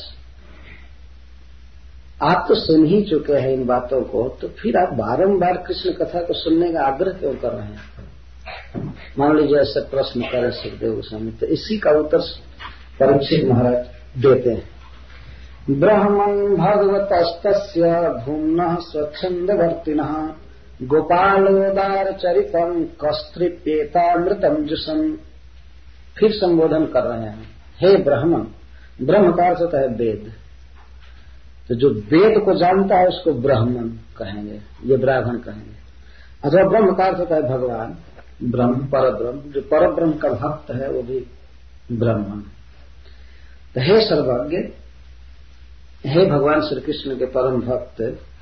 आप तो सुन ही चुके हैं इन बातों को, तो फिर आप बारंबार कृष्ण कथा को सुनने का आग्रह क्यों कर रहे हैं? मान लीजिए ऐसे प्रश्न करें सुखदेव गोस्वामी, तो इसी का उत्तर परीक्षित महाराज देते हैं। ब्रह्मन् भगवतस्तस्य भूम्नः स्वच्छन्दवर्तिनः गोपालोदार चरितम कस्त्रिप्येतामृतम जुषन्। फिर संबोधन कर रहे हैं, हे ब्राह्मण, ब्रह्म का अर्थ होता है वेद, तो जो वेद को जानता है उसको ब्राह्मण कहेंगे, ये ब्राह्मण कहेंगे। अथवा ब्रह्म का अर्थ होता है भगवान, ब्रह्म पर ब्रह्म, जो पर ब्रह्म का भक्त है वो भी ब्राह्मण। तो हे सर्वज्ञ, हे भगवान श्री कृष्ण के परम भक्त,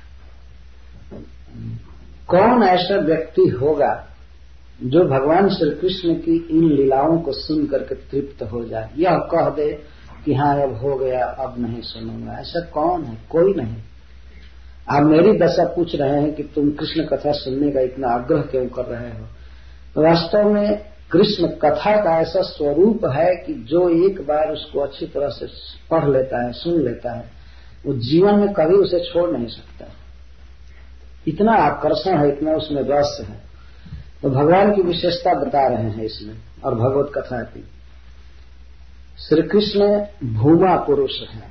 कौन ऐसा व्यक्ति होगा जो भगवान श्री कृष्ण की इन लीलाओं को सुन करके तृप्त हो जाए, यह कह दे कि हाँ अब हो गया, अब नहीं सुनूंगा? ऐसा कौन है? कोई नहीं। आप मेरी दशा पूछ रहे हैं कि तुम कृष्ण कथा सुनने का इतना आग्रह क्यों कर रहे हो। वास्तव में कृष्ण कथा का ऐसा स्वरूप है कि जो एक बार उसको अच्छी तरह से पढ़ लेता है, सुन लेता है, वो जीवन में कभी उसे छोड़ नहीं सकता। इतना आकर्षण है, इतना उसमें रस है। तो भगवान की विशेषता बता रहे हैं इसमें और भगवत कथा की। श्री कृष्ण भूमा पुरुष है,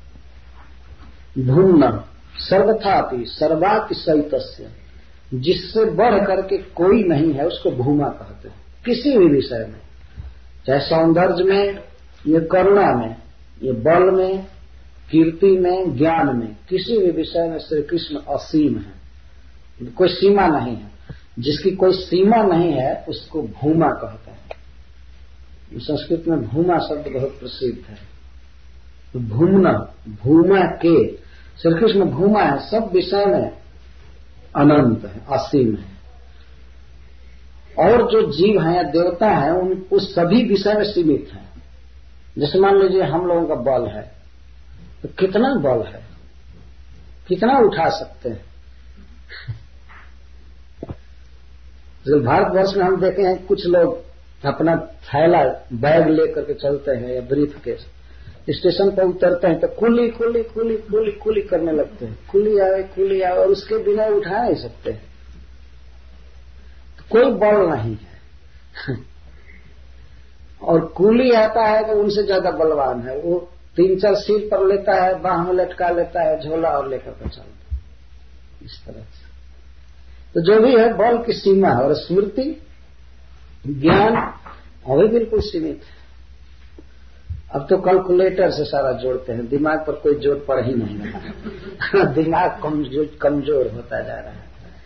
भूम्न सर्वथापि सर्वातिशयितस्य, जिससे बढ़ करके कोई नहीं है उसको भूमा कहते हैं। किसी भी विषय में, चाहे सौंदर्य में, ये करुणा में, ये बल में, कीर्ति में, ज्ञान में, किसी भी विषय में श्री कृष्ण असीम है, कोई सीमा नहीं है। जिसकी कोई सीमा नहीं है उसको भूमा कहता है। संस्कृत में भूमा शब्द बहुत प्रसिद्ध है। तो भूमना, भूमा के, श्री कृष्ण भूमा है, सब विषय में अनंत है, असीम है। और जो जीव हैं या देवता हैं उन उस सभी विषय में सीमित हैं। जैसे मान लीजिए हम लोगों का बल है, तो कितना बल है, कितना उठा सकते हैं। तो भारतवर्ष में हम देखे हैं कुछ लोग अपना थैला बैग लेकर के चलते हैं या ब्रीफ केस, स्टेशन पर उतरते हैं तो कुली कुली कुली कुली कुली करने लगते हैं, कुली आए कुली आए, और उसके बिना उठा नहीं सकते। तो कोई बल नहीं है। और कुली आता है तो उनसे ज्यादा बलवान है, वो तीन चार सिर पर लेता है, बाह में लटका लेता है झोला और लेकर के चलता है इस तरह से। तो जो भी है बल की सीमा है, और स्मृति, ज्ञान अभी बिल्कुल सीमित है। अब तो कैलकुलेटर से सारा जोड़ते हैं, दिमाग पर कोई जोर पड़ ही नहीं रहा। दिमाग कमजोर कमजोर होता जा रहा है,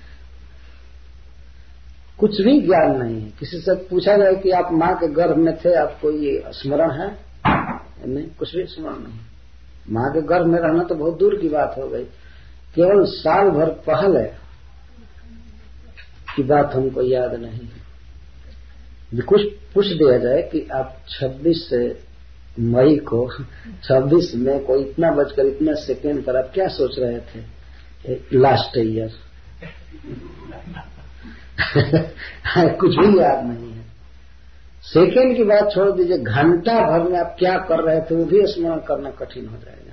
कुछ भी ज्ञान नहीं है। किसी से पूछा जाए कि आप माँ के गर्भ में थे, आपको ये स्मरण है? नहीं, कुछ भी स्मरण नहीं। माँ के गर्भ में रहना तो बहुत दूर की बात हो गई, केवल साल भर पहले की बात हमको याद नहीं है। कुछ पूछ दिया जाए कि आप छब्बीस मई को, छब्बीस मई को इतना बजकर इतना सेकेंड पर आप क्या सोच रहे थे लास्ट ईयर? कुछ भी याद नहीं है। सेकेंड की बात छोड़ दीजिए, घंटा भर में आप क्या कर रहे थे वो भी स्मरण करना कठिन हो जाएगा।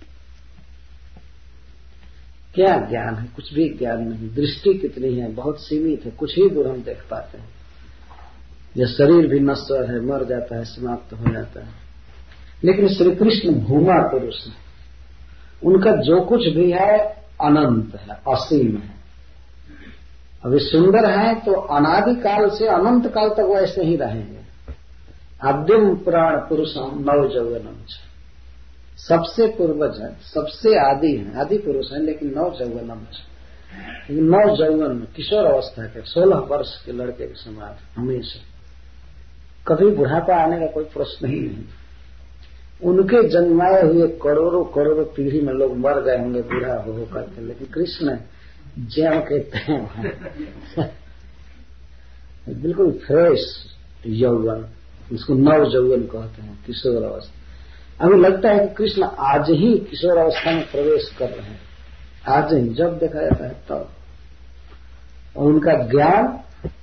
क्या ज्ञान है? कुछ भी ज्ञान नहीं। दृष्टि कितनी है? बहुत सीमित है, कुछ ही दूर हम देख पाते हैं। यह शरीर भी नश्वर है, मर जाता है, समाप्त हो जाता है। लेकिन श्री कृष्ण भूमा पुरुष है, उनका जो कुछ भी है अनंत है, असीम है। अभी सुंदर है तो अनादि काल से अनंत काल तक वैसे ही रहेंगे। आद्यम पुराण पुरुषम नव यौवनम, सबसे पूर्वज है, सबसे आदि है, आदि पुरुष है, लेकिन नव यौवनम, नव यौवन में किशोर अवस्था के सोलह वर्ष के लड़के के समान हमेशा। कभी बुढ़ापा आने का कोई प्रश्न ही नहीं। उनके जन्माए हुए करोड़ों करोड़ों पीढ़ी में लोग मर गए होंगे बूढ़ा हो हो करके, लेकिन कृष्ण ज्यों के त्यों हैं। बिल्कुल फ्रेश यौवन, उसको नव यौवन कहते हैं, किशोर अवस्था। हमें लगता है कि कृष्ण आज ही किशोर अवस्था में प्रवेश कर रहे हैं, आज ही जब देखा जाता है तब। और उनका ज्ञान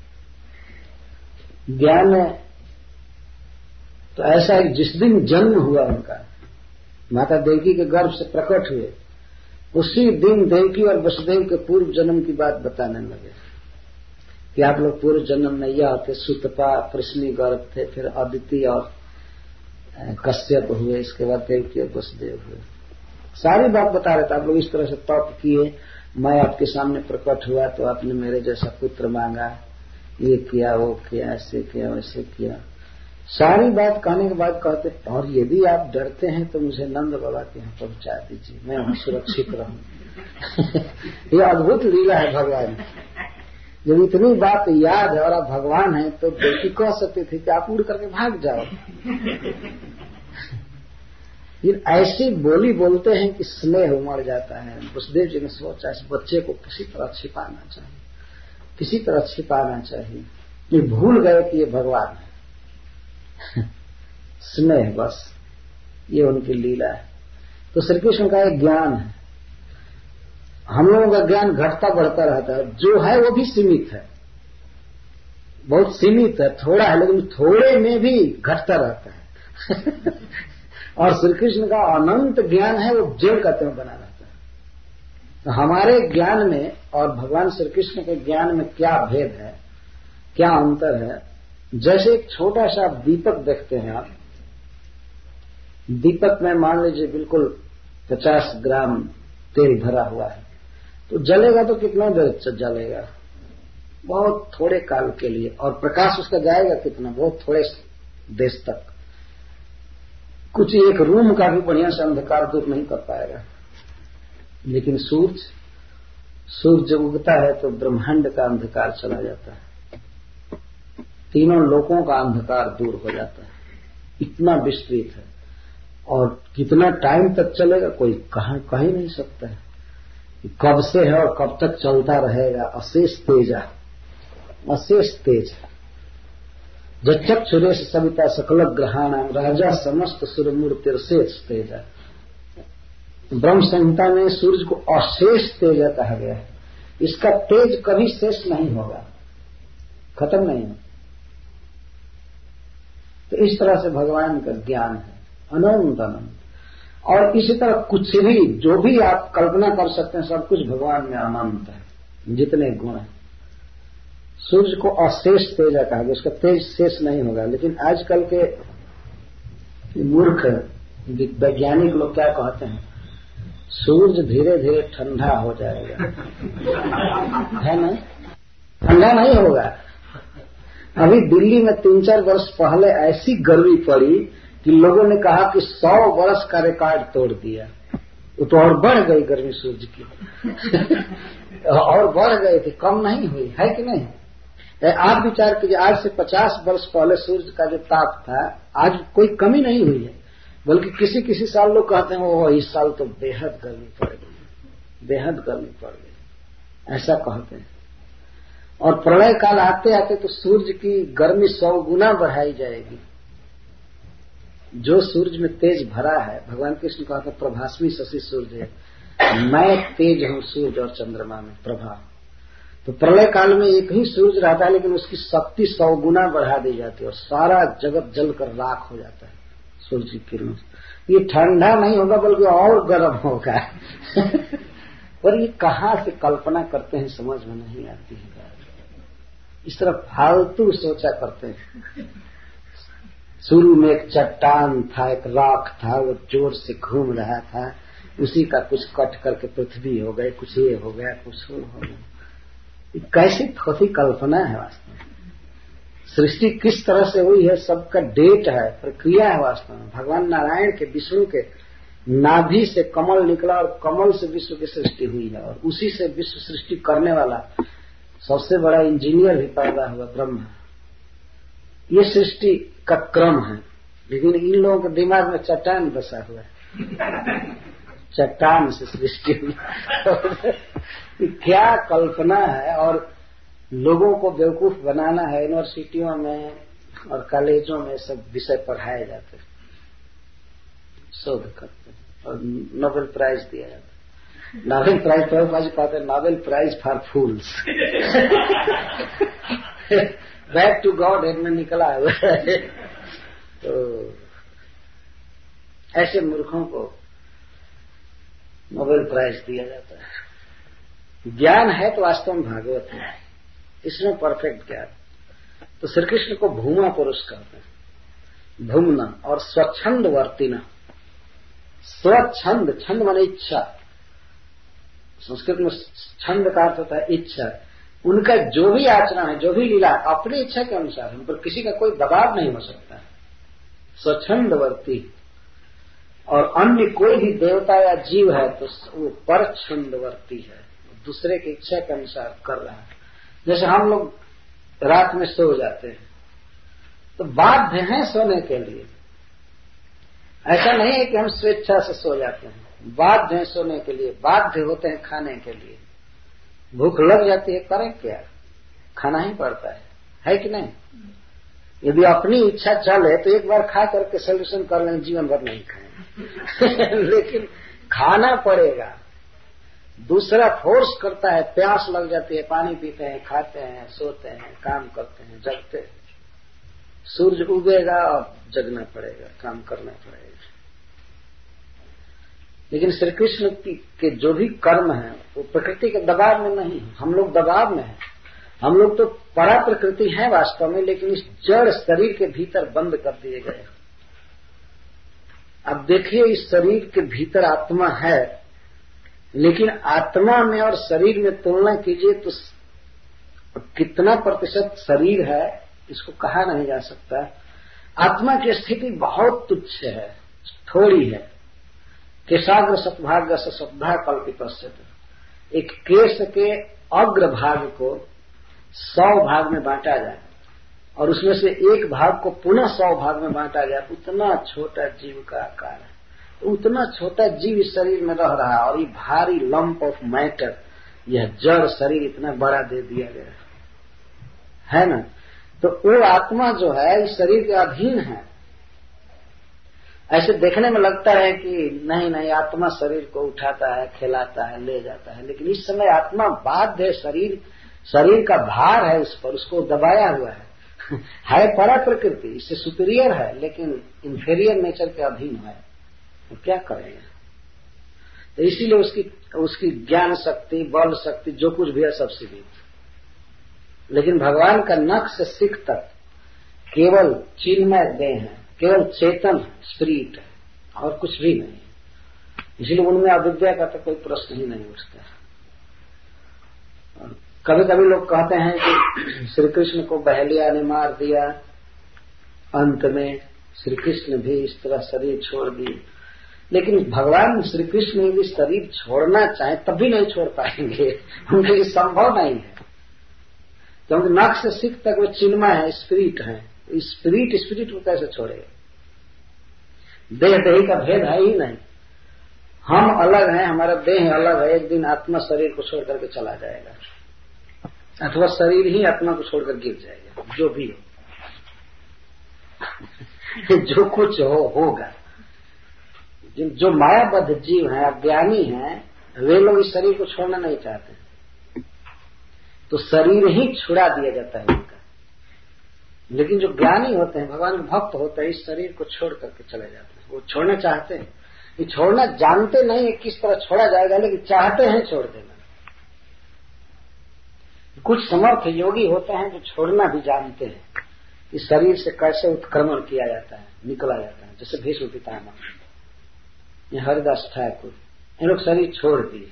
ज्ञान है तो ऐसा है जिस दिन जन्म हुआ उनका, माता देवकी के गर्भ से प्रकट हुए, उसी दिन देवकी और वसुदेव के पूर्व जन्म की बात बताने लगे कि आप लोग पूर्व जन्म में यह थे, सुतपा प्रश्नी गर्भ थे, फिर अदिति और कश्यप हुए, इसके बाद देवकी और वसुदेव हुए। सारी बात बता रहे थे, आप लोग इस तरह से तप किए, मैं आपके सामने प्रकट हुआ तो आपने मेरे जैसा पुत्र मांगा, ये किया वो किया, ऐसे किया वैसे किया। सारी बात कहने के बाद कहते, और यदि आप डरते हैं तो मुझे नंद बाबा के यहाँ पहुंचा दीजिए, मैं वहां सुरक्षित रहूं। ये अद्भुत लीला है भगवान। जब इतनी बात याद है और आप भगवान हैं तो देवकी कह सकते थे कि आप उड़ करके भाग जाओ। ये ऐसी बोली बोलते हैं कि स्नेह उमड़ जाता है। वसुदेव जी ने सोचा इस बच्चे को किसी तरह छिपाना चाहिए, किसी तरह छिपाना चाहिए। ये भूल गए कि ये भगवान है। स्नेह, बस ये उनकी लीला है। तो श्री कृष्ण का एक ज्ञान है, हम लोगों का ज्ञान घटता बढ़ता रहता है, जो है वो भी सीमित है, बहुत सीमित है, थोड़ा है, लेकिन थोड़े में भी घटता रहता है। और श्री कृष्ण का अनंत ज्ञान है, वो जेड़ का त्यों बना रहता है। तो हमारे ज्ञान में और भगवान श्री कृष्ण के ज्ञान में क्या भेद है, क्या अंतर है। जैसे एक छोटा सा दीपक देखते हैं आप, दीपक में मान लीजिए बिल्कुल पचास ग्राम तेल भरा हुआ है, तो जलेगा तो कितना देर जलेगा, बहुत थोड़े काल के लिए, और प्रकाश उसका जाएगा कितना, बहुत थोड़े देश तक। कुछ एक रूम का भी बढ़िया से अंधकार दूर नहीं कर पाएगा। लेकिन सूरज सूरज जब उगता है तो ब्रह्मांड का अंधकार चला जाता है, तीनों लोकों का अंधकार दूर हो जाता है, इतना विस्तृत है। और कितना टाइम तक चलेगा कोई कह कह ही नहीं सकता है, कब से है और कब तक चलता रहेगा। अशेष तेज है, अशेष तेज है। जब सुरेश सविता सकल ग्रहाणाम राजा समस्त सुरमूर्तिर्शेष तेज है। ब्रह्म संहिता में सूर्य को अशेष तेज कहा गया है। इसका तेज कभी शेष नहीं होगा, खत्म नहीं हो। तो इस तरह से भगवान का ज्ञान है अनंत अनंत। और इसी तरह कुछ भी जो भी आप कल्पना कर सकते हैं सब कुछ भगवान में अनंत है, जितने गुण हैं। सूर्य को अशेष तेज कहा गया, उसका तेज शेष नहीं होगा। लेकिन आजकल के मूर्ख वैज्ञानिक लोग क्या कहते हैं, सूर्य धीरे धीरे ठंडा हो जाएगा, है ना? ठंडा नहीं होगा। अभी दिल्ली में तीन चार वर्ष पहले ऐसी गर्मी पड़ी कि लोगों ने कहा कि सौ वर्ष का रिकॉर्ड तोड़ दिया। वो तो और बढ़ गई गर्मी सूर्य की और बढ़ गई थी, कम नहीं हुई, है कि नहीं? आप विचार कीजिए, आज से पचास वर्ष पहले सूर्य का जो ताप था, आज कोई कमी नहीं हुई है, बल्कि किसी किसी साल लोग कहते हैं वो इस साल तो बेहद गर्मी पड़ गई, बेहद गर्मी पड़ गई, ऐसा कहते हैं। और प्रलय काल आते आते तो सूर्य की गर्मी सौ गुना बढ़ाई जाएगी। जो सूर्य में तेज भरा है, भगवान कृष्ण कहते हैं प्रभास्मी शशि सूर्य है, मैं तेज हूं सूर्य और चंद्रमा में प्रभा। तो प्रलय काल में एक ही सूर्य रहता है, लेकिन उसकी शक्ति सौ गुना बढ़ा दी जाती है और सारा जगत जलकर राख हो जाता है सूर्य की किरणों से। ये ठंडा नहीं होगा बल्कि और गर्म होगा। और ये कहां से कल्पना करते हैं समझ में नहीं आती है। इस तरह फालतू सोचा करते हैं। शुरू में एक चट्टान था, एक राख था, वो जोर से घूम रहा था, उसी का कुछ कट करके पृथ्वी हो गए, कुछ ये हो गया, कुछ वो हो गया। कैसी थोड़ी कल्पना है वास्तव में। सृष्टि किस तरह से हुई है सबका डेट है, प्रक्रिया है वास्तव में। भगवान नारायण के विष्णु के नाभि से कमल निकला और कमल से विश्व की सृष्टि हुई है, और उसी से विश्व सृष्टि करने वाला सबसे बड़ा इंजीनियर भी पैदा हुआ ब्रह्मा। ये सृष्टि का क्रम है, लेकिन इन लोगों के दिमाग में चट्टान बसा हुआ है। चट्टान से सृष्टि हुई। क्या कल्पना है, और लोगों को बेवकूफ बनाना है। यूनिवर्सिटियों में और कॉलेजों में सब विषय पढ़ाए जाते हैं, शोध करते हैं और नोबेल प्राइज दिया जाता है। नोबेल प्राइज प्रभुपाद जी कहते हैं Nobel prize for fools. Back to Godhead में निकला हुआ है। तो ऐसे मूर्खों को नोबेल प्राइज दिया जाता है। ज्ञान है तो वास्तव में भागवत है, इसमें परफेक्ट ज्ञान। तो श्री कृष्ण को भूमा पुरुष कहते हैं, भूमना और स्वच्छंद वर्तिना। स्वच्छंद, छंद माने इच्छा, संस्कृत में छंद का अर्थ होता है इच्छा। उनका जो भी आचरण है, जो भी लीला, अपनी इच्छा के अनुसार है, उन पर किसी का कोई दबाव नहीं हो सकता। स्वच्छंद वर्ती। और अन्य कोई भी देवता या जीव है तो वो पर छंदवर्ती है, दूसरे की इच्छा के अनुसार कर रहा है। जैसे हम लोग रात में सो जाते हैं तो बाध्य हैं सोने के लिए, ऐसा नहीं है कि हम स्वेच्छा से सो जाते हैं। बाध्य हैं सोने के लिए, बाध्य होते हैं खाने के लिए। भूख लग जाती है, करें क्या, खाना ही पड़ता है, है कि नहीं? यदि अपनी इच्छा चले तो एक बार खा करके सोल्यूशन कर लें, जीवन भर नहीं खाएं। लेकिन खाना पड़ेगा। दूसरा फोर्स करता है, प्यास लग जाती है, पानी पीते हैं, खाते हैं, सोते हैं, काम करते हैं, जगते हैं। सूरज उगेगा और जगना पड़ेगा, काम करना पड़ेगा। लेकिन श्री कृष्ण के जो भी कर्म है वो प्रकृति के दबाव में नहीं। हम लोग दबाव में हैं। हम लोग तो परा प्रकृति है वास्तव में, लेकिन इस जड़ शरीर के भीतर बंद कर दिए गए। अब देखिए, इस शरीर के भीतर आत्मा है, लेकिन आत्मा में और शरीर में तुलना कीजिए तो कितना प्रतिशत शरीर है इसको कहा नहीं जा सकता। आत्मा की स्थिति बहुत तुच्छ है, थोड़ी है। केशाग्र सतभाग्य से श्रद्धा कल्पित। एक केश के अग्र भाग को सौ भाग में बांटा जाए और उसमें से एक भाग को पुनः सौ भाग में बांटा जाए, उतना छोटा जीव का आकार है। उतना छोटा जीव इस शरीर में रह रहा है और ये भारी लंप ऑफ मैटर, यह जड़ शरीर इतना बड़ा दे दिया गया है ना। तो वो आत्मा जो है इस शरीर के अधीन है। ऐसे देखने में लगता है कि नहीं नहीं, आत्मा शरीर को उठाता है, खिलाता है, ले जाता है, लेकिन इस समय आत्मा बाध्य है। शरीर शरीर का भार है उस पर, उसको दबाया हुआ है। है परा प्रकृति, इससे सुपीरियर है, लेकिन इंफीरियर नेचर के अधीन है। तो क्या करेंगे? तो इसीलिए उसकी उसकी ज्ञान शक्ति, बल शक्ति, जो कुछ भी है सब सीमित। लेकिन भगवान का नख से सिख तक केवल चिन्मय देह है, केवल चेतन स्पिरिट है और कुछ भी नहीं। इसलिए उनमें अविद्या का तो कोई प्रश्न ही नहीं उठता। कभी कभी लोग कहते हैं कि श्री कृष्ण को बहलिया ने मार दिया, अंत में श्री कृष्ण भी इस तरह शरीर छोड़ दी। लेकिन भगवान श्री कृष्ण यदि शरीर छोड़ना चाहे तब भी नहीं छोड़ पाएंगे, उनके लिए संभव नहीं है। क्योंकि नख से सिख तक वो चिन्मय है, स्पिरिट है। स्पिरिट स्पिरिट को कैसे छोड़ेगा? देह देही का भेद है ही नहीं। हम अलग हैं, हमारा देह अलग है। एक दिन आत्मा शरीर को छोड़ करके चला जाएगा, अथवा शरीर ही आत्मा को छोड़कर गिर जाएगा। जो भी हो, जो कुछ हो होगा। जो मायाबद्ध जीव हैं, अज्ञानी हैं, वे लोग इस शरीर को छोड़ना नहीं चाहते, तो शरीर ही छुड़ा दिया जाता है उनका। लेकिन जो ज्ञानी होते हैं, भगवान के भक्त होते हैं, इस शरीर को छोड़ करके चले जाते हैं। वो छोड़ना चाहते हैं, ये छोड़ना जानते नहीं है किस तरह छोड़ा जाएगा, लेकिन चाहते हैं छोड़ देना। कुछ समर्थ योगी होते हैं जो छोड़ना भी जानते हैं, इस शरीर से कैसे उत्क्रमण किया जाता है, निकला जाता है। जैसे भीष्म पितामह, ये हरिदास ठाकुर, इन लोग शरीर छोड़ दिए।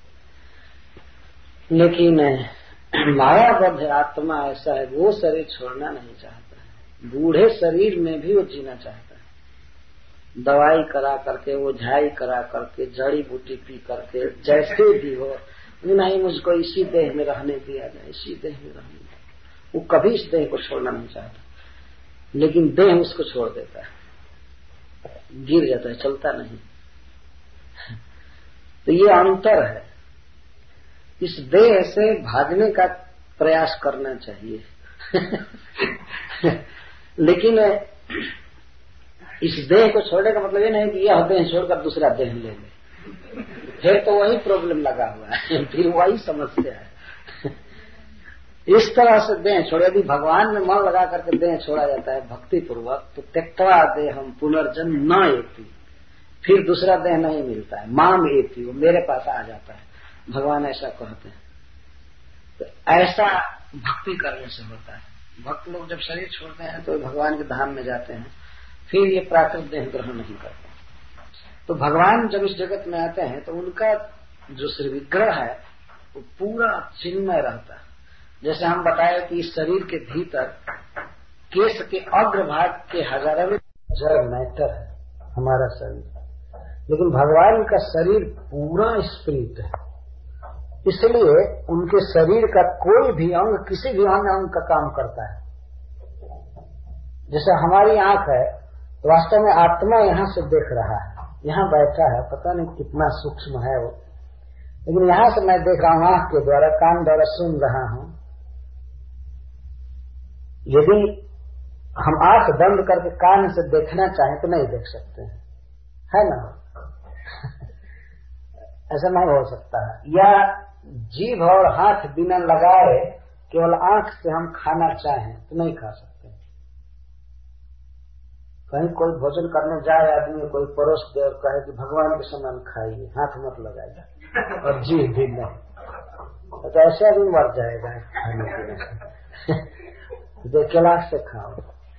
लेकिन मायाबद्ध आत्मा ऐसा है, वो शरीर छोड़ना नहीं चाहता है। बूढ़े शरीर में भी वो जीना चाहता है। दवाई करा करके, ओझाई करा करके, जड़ी बूटी पी करके, जैसे भी हो, नहीं मुझको इसी देह में रहने दिया जाए, इसी देह में रहने दिया। वो कभी इस देह को छोड़ना नहीं चाहता। लेकिन देह उसको छोड़ देता है, गिर जाता है, चलता नहीं। तो ये अंतर है। इस देह से भागने का प्रयास करना चाहिए लेकिन इस देह को छोड़ने का मतलब ये नहीं कि यह देह छोड़कर दूसरा देह ले ले, फिर तो वही प्रॉब्लम लगा हुआ है, फिर वही समस्या है। इस तरह से देह छोड़े, यदि भगवान में मन लगा करके देह छोड़ा जाता है भक्ति पूर्वक, तो त्यक्त्वा देहम पुनर्जन्म न एति, फिर दूसरा देह नहीं मिलता है। माम एति, वो मेरे पास आ जाता है, भगवान ऐसा कहते हैं। तो ऐसा भक्ति करने से होता है। भक्त लोग जब शरीर छोड़ते हैं तो भगवान के धाम में जाते हैं, फिर ये प्राकृत देह ग्रहण नहीं करते। तो भगवान जब इस जगत में आते हैं तो उनका जो श्री विग्रह है वो पूरा चिन्मय रहता है। जैसे हम बताए कि इस शरीर के भीतर केश के अग्रभाग के हजारों जड़ मैटर है हमारा शरीर, लेकिन भगवान का शरीर पूरा स्पिरिट है। इसलिए उनके शरीर का कोई भी अंग किसी भी अन्य अंग का काम करता है। जैसे हमारी आंख है तो वास्तव में आत्मा यहां से देख रहा है, यहां बैठा है, पता नहीं कितना सूक्ष्म है वो, लेकिन यहां से मैं देख रहा हूं आंख के द्वारा, कान द्वारा सुन रहा हूं। यदि हम आंख बंद करके कान से देखना चाहें तो नहीं देख सकते हैं, है ना ऐसा नहीं हो सकता है। या जीभ और हाथ बिना लगाए केवल आंख से हम खाना चाहें तो नहीं खा सकते। कहीं कोई भोजन करने जाए आदमी, कोई परोस दे और कहे कि भगवान के समान खाइए, हाथ मत लगाइए और जीभ भी नहीं, तो ऐसे आदमी मर जाएगा खाने पीने से। देख लाख से खाओ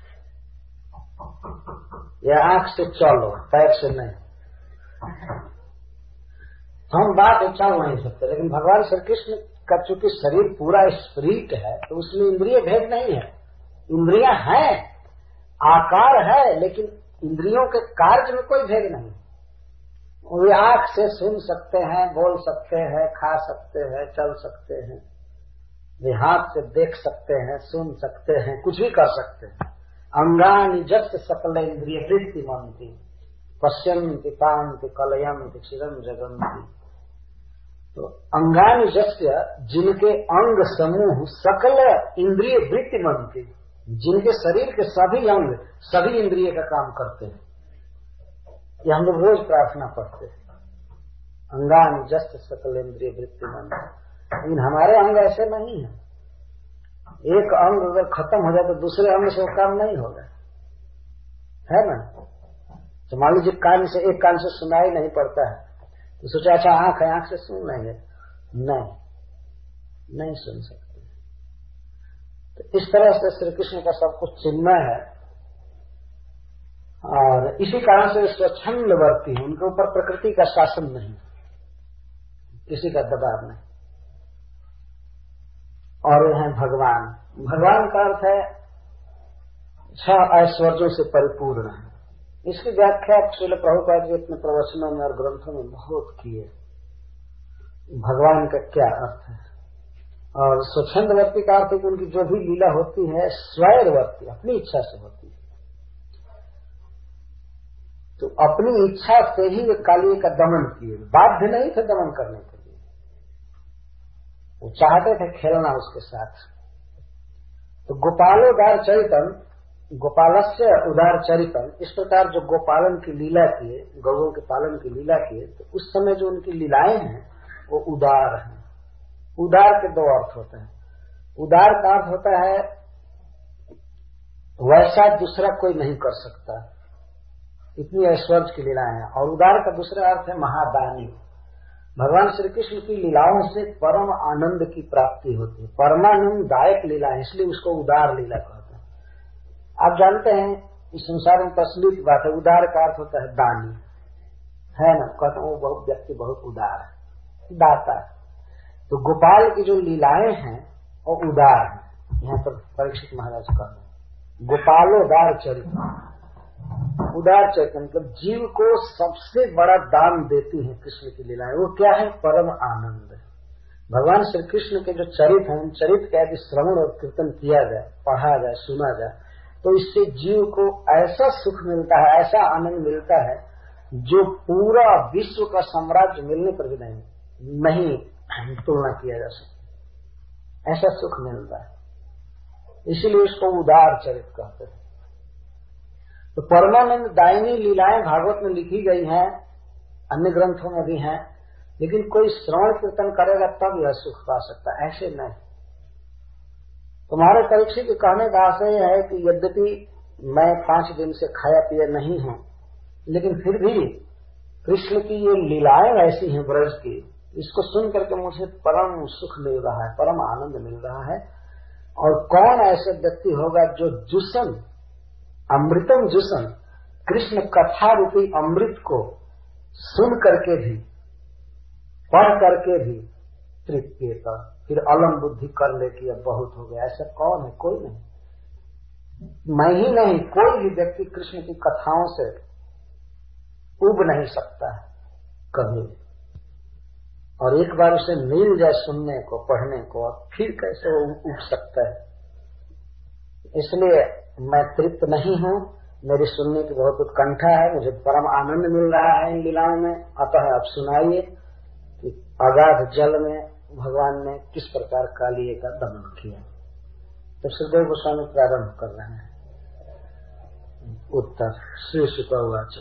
या आंख से चलो, पैर से नहीं। हम बात चल नहीं सकते, लेकिन भगवान श्री कृष्ण का चूंकि शरीर पूरा स्पिरिट है तो उसमें इंद्रिय भेद नहीं है। इंद्रियां हैं, आकार है, लेकिन इंद्रियों के कार्य में कोई भेद नहीं। वे आंख से सुन सकते हैं, बोल सकते हैं, खा सकते हैं, चल सकते हैं। वे हाथ से देख सकते हैं, सुन सकते हैं, कुछ भी कर सकते हैं। अंगानि जस्य सकल इंद्रिय वृत्ति मनती पश्यन्ति पान्ति कलयन्ति चिरं जगन्ति। तो अंगानि जस्य, जिनके अंग समूह सकल इंद्रिय वृत्ति मनती, जिनके शरीर के सभी अंग सभी इंद्रिय का काम करते हैं। ये हम लोग रोज प्रार्थना पढ़ते हैं, अंगानि जस्य सकल इंद्रिय वृत्ति मनती। लेकिन हमारे अंग ऐसे नहीं है। एक अंग अगर खत्म हो जाए तो दूसरे अंग से वो काम नहीं होगा, है ना। तो मान लीजिए कान से, एक कान से सुनाई नहीं पड़ता है तो सोचा अच्छा आंख है, आंख से सुन लेंगे, नहीं नहीं सुन सकते। तो इस तरह से श्री कृष्ण का सब कुछ चिन्मय है और इसी कारण से स्वच्छंदवर्ती है। उनके ऊपर प्रकृति का शासन नहीं, किसी का दबाव नहीं। और वे हैं भगवान। भगवान का अर्थ है छह ऐश्वर्यों से परिपूर्ण है। इसकी व्याख्या श्रील प्रभुपाद जी अपने प्रवचनों में और ग्रंथों में बहुत की है, भगवान का क्या अर्थ है। और स्वच्छंदवर्ती का अर्थ है कि उनकी जो भी लीला होती है स्वैरवर्ती, अपनी इच्छा से होती है। तो अपनी इच्छा से ही वे कालिए का दमन किए, बाध्य नहीं थे दमन करने के लिए, वो चाहते थे खेलना उसके साथ। तो गोपालोदार चरितम, गोपालस्य उदार चरितम, इस प्रकार जो गोपालन की लीला किए, गौओं के पालन की लीला किए, तो उस समय जो उनकी लीलाएं हैं वो उदार हैं। उदार के दो अर्थ होते हैं। उदार का अर्थ होता है वैसा दूसरा कोई नहीं कर सकता, इतनी ऐश्वर्य की लीलाएं हैं। और उदार का दूसरा अर्थ है महादानी। भगवान श्री कृष्ण की लीलाओं से परम आनंद की प्राप्ति होती है, परमानंददायक लीला है, इसलिए उसको उदार लीला कहते हैं। आप जानते हैं इस संसार में प्रचलित बात है, उदार का अर्थ होता है दानी, है ना। कहते हैं वो बहुत व्यक्ति बहुत उदार है, दाता। तो गोपाल की जो लीलाएं हैं वो उदार है। यहाँ पर परीक्षित महाराज कहते हैं गोपालोदार चरित्र। उदार चरित्र मतलब जीव को सबसे बड़ा दान देती है कृष्ण की लीलाएं। वो क्या है? परम आनंद। भगवान श्री कृष्ण के जो चरित्र हैं, उन चरित्र का यदि श्रवण और कीर्तन किया जाए, पढ़ा जाए, सुना जाए, तो इससे जीव को ऐसा सुख मिलता है, ऐसा आनंद मिलता है जो पूरा विश्व का साम्राज्य मिलने पर भी नहीं नहीं तुलना किया जा सकता। ऐसा सुख मिलता है, इसीलिए उसको उदार चरित कहते हैं। तो परमानंद दायिनी लीलाएं भागवत में लिखी गई हैं, अन्य ग्रंथों में भी हैं, लेकिन कोई श्रवण कीर्तन करेगा तब यह सुख पा सकता है, ऐसे नहीं। तुम्हारे परीक्षित के कहने का आशय यह है कि यद्यपि मैं पांच दिन से खाया पिया नहीं हूं, लेकिन फिर भी कृष्ण की ये लीलाएं ऐसी हैं ब्रज की, इसको सुन करके मुझे परम सुख मिल रहा है, परम आनंद मिल रहा है। और कौन ऐसे व्यक्ति होगा जो जुसन, अमृतम जुसन, कृष्ण कथा रूपी अमृत को सुन करके भी, पढ़ करके भी तृप्यता, फिर अलम बुद्धि कर ले कि अब बहुत हो गया, ऐसा कौन है? कोई नहीं। मैं ही नहीं, कोई भी व्यक्ति कृष्ण की कथाओं से उब नहीं सकता है कभी। और एक बार उसे मिल जाए सुनने को, पढ़ने को, और फिर कैसे वो उब सकता है। इसलिए मैं तृप्त नहीं हूं, मेरी सुनने की बहुत उत्कंठा है, मुझे परम आनंद मिल रहा है इन लीलाओं में। अतः आप सुनाइए कि अगाध जल में भगवान ने किस प्रकार कालिये का दमन किया। तो सुखदेव गोस्वामी प्रारंभ कर रहे हैं। उत्तर श्री शुकवाच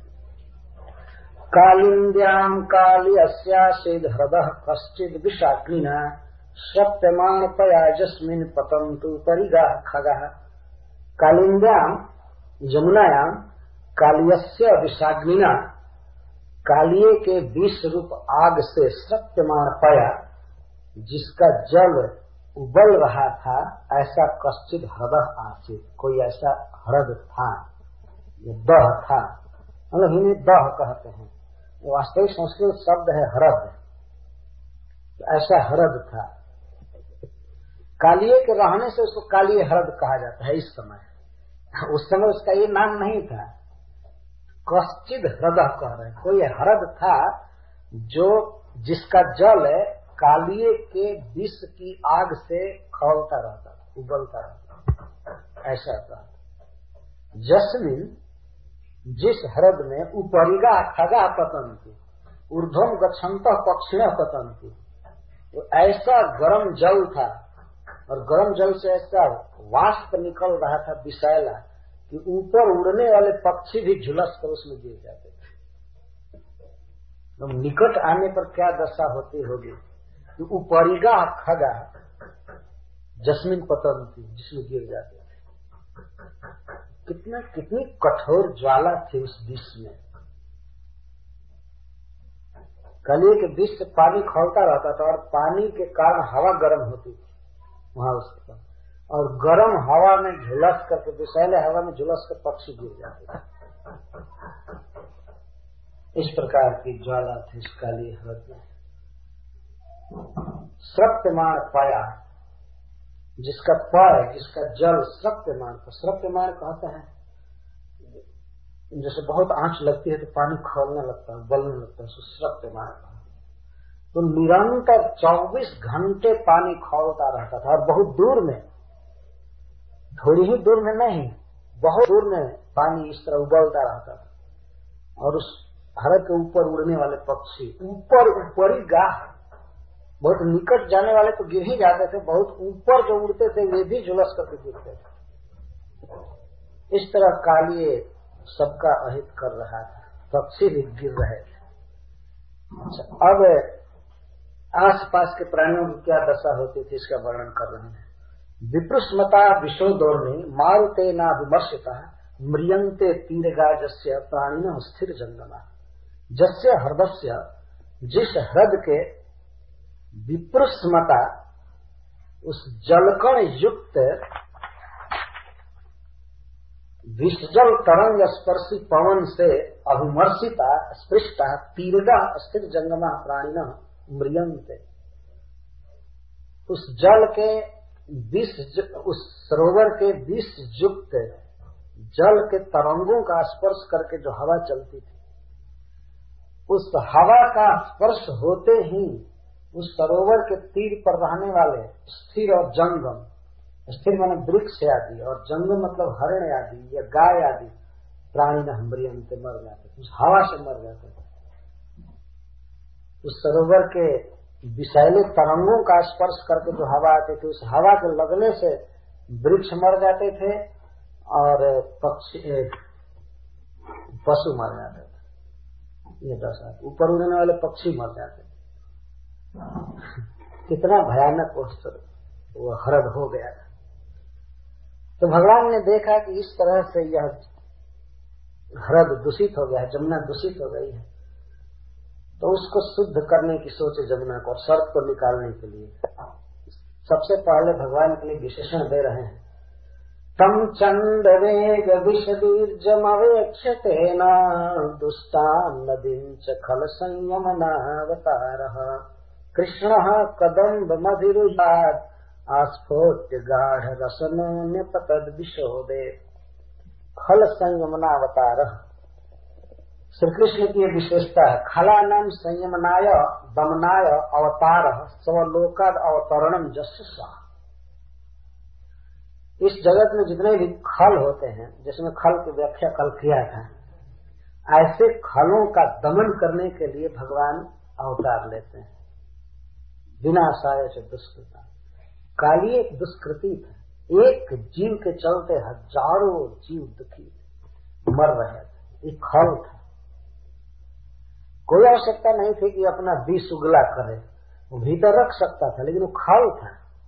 कालिन्द्यां कालियस्यासीद् हृदः कश्चिद् विषाग्निना सप्यमाण पयाजस्मिन् पतन्तु परिगाः खगाः। कालिन्द्यां यमुनायां कालियस्य विषाग्निना, कालिये के विष रूप आग से सप्यमाण पया, जिसका जल उबल रहा था, ऐसा कश्चिद् हृदः आसीत्, कोई ऐसा हृद था, ये दह था, मतलब इन्हें दह कहते हैं, वास्तविक संस्कृत शब्द है हृद। तो ऐसा हृद था, कालिये के रहने से उसको कालिये हृद कहा जाता है। इस समय, उस समय उसका ये नाम नहीं था। कश्चिद् हृदः कह रहे हैं, कोई हृद था जो जिसका जल कालिये के विष की आग से खौलता रहता था, उबलता रहता, ऐसा था। जस्मिन, जिस हृद में उपरिगा खगा पतंती, ऊर्ध्वम गच्छन्तः पक्षिणः पतंती, तो ऐसा गर्म जल था, और गर्म जल से ऐसा वाष्प निकल रहा था विषैला, कि ऊपर उड़ने वाले पक्षी भी झुलस कर उसमें गिर जाते थे। तो निकट आने पर क्या दशा होती होगी कि उपरिगा खगा जस्मिन पतंती, जिसमें गिर जाते थे। कितना कितनी कठोर ज्वाला थी उस विष में। कलिये के विष से पानी खौलता रहता था, और पानी के कारण हवा गर्म होती थी वहां उसके, और गर्म हवा में झुलस करके, विषैले हवा में झुलस कर पक्षी गिर जाते थे। इस प्रकार की ज्वाला थी इस काली हृद में। स्रप्यमाण पाया, जिसका पाय, जिसका जल स्रप्यमाण, तो स्रप्यमाण कहते हैं जैसे बहुत आंच लगती है तो पानी खौलने लगता है, उबलने लगता है, उसको स्रप्यमाण। तो निरंतर चौबीस घंटे पानी खौलता रहता था, और बहुत दूर में, थोड़ी ही दूर में नहीं, बहुत दूर में पानी इस तरह उबलता रहता था। और उस हृद के ऊपर उड़ने वाले पक्षी, ऊपर ऊपर ही गाह, बहुत निकट जाने वाले तो गिर ही जाते थे, बहुत ऊपर जो उड़ते थे वे भी झुलस करके गिरते थे। इस तरह कालिये सबका अहित कर रहा था, पक्षी भी गिर रहे थे। अच्छा, अब आसपास के प्राणियों की क्या दशा होती थी इसका वर्णन कर रहे हैं। विप्रस्मता विशोदोर्णी मारुते ना विमर्शिता म्रियंते तीरगाजस्य प्राणिनः स्थिर जंगमा। जस्य हृदस्य, जिस हृद के विप्रस्मता, उस जलकण युक्त विषजल तरंग स्पर्शी पवन से अभिमर्शिता स्पृष्टा तीरगा स्थिर जंगमा प्राणिनः म्रियंते। उस जल के विष, उस सरोवर के विष युक्त जल के तरंगों का स्पर्श करके जो हवा चलती थी, उस हवा का स्पर्श होते ही उस सरोवर के तीर पर रहने वाले स्थिर और जंगम स्थिर माने वृक्ष आदि, और जंगम मतलब हरण आदि या गाय आदि प्राणी न हम्रियंत मर जाते, उस हवा से मर जाते थे। उस सरोवर के विषैले तरंगों का स्पर्श करके जो हवा आती थी, उस हवा के लगने से वृक्ष मर जाते थे और पक्षी पशु मर जाते थे। ये दशा, ऊपर उड़ने वाले पक्षी मर जाते थे। कितना भयानक वो हृद हो गया था। तो भगवान ने देखा कि इस तरह से यह हृद दूषित हो गया है, जमुना दूषित हो गई है, तो उसको शुद्ध करने की सोचे जमुना को, शर्त को निकालने के लिए सबसे पहले भगवान के लिए विशेषण दे रहे हैं। तम चंड वेग विषदीर्जमवेक्षते न दुष्टान नदीं च खल संयमनावतारः कृष्णः कदम्ब मधिरुजात् आस्फोट्य गाढ़ रसनोन्यपतद विशोदे। खल संयमनावतार श्री कृष्ण की विशेषता है। खला नाम संयमनाय दमनाय अवतार स्वलोकाद अवतरणम जस्सा। इस जगत में जितने भी खल होते हैं, जिसमें खल की व्याख्या कल किया था, ऐसे खलों का दमन करने के लिए भगवान अवतार लेते हैं। विनाशाय से दुष्कृता, काली एक दुष्कृति था, एक जीव के चलते हजारों जीव दुखी मर रहे थे। ये खल था। कोई आवश्यकता नहीं थी कि अपना विष उगला करे, वो भीतर रख सकता था, लेकिन वो खल था,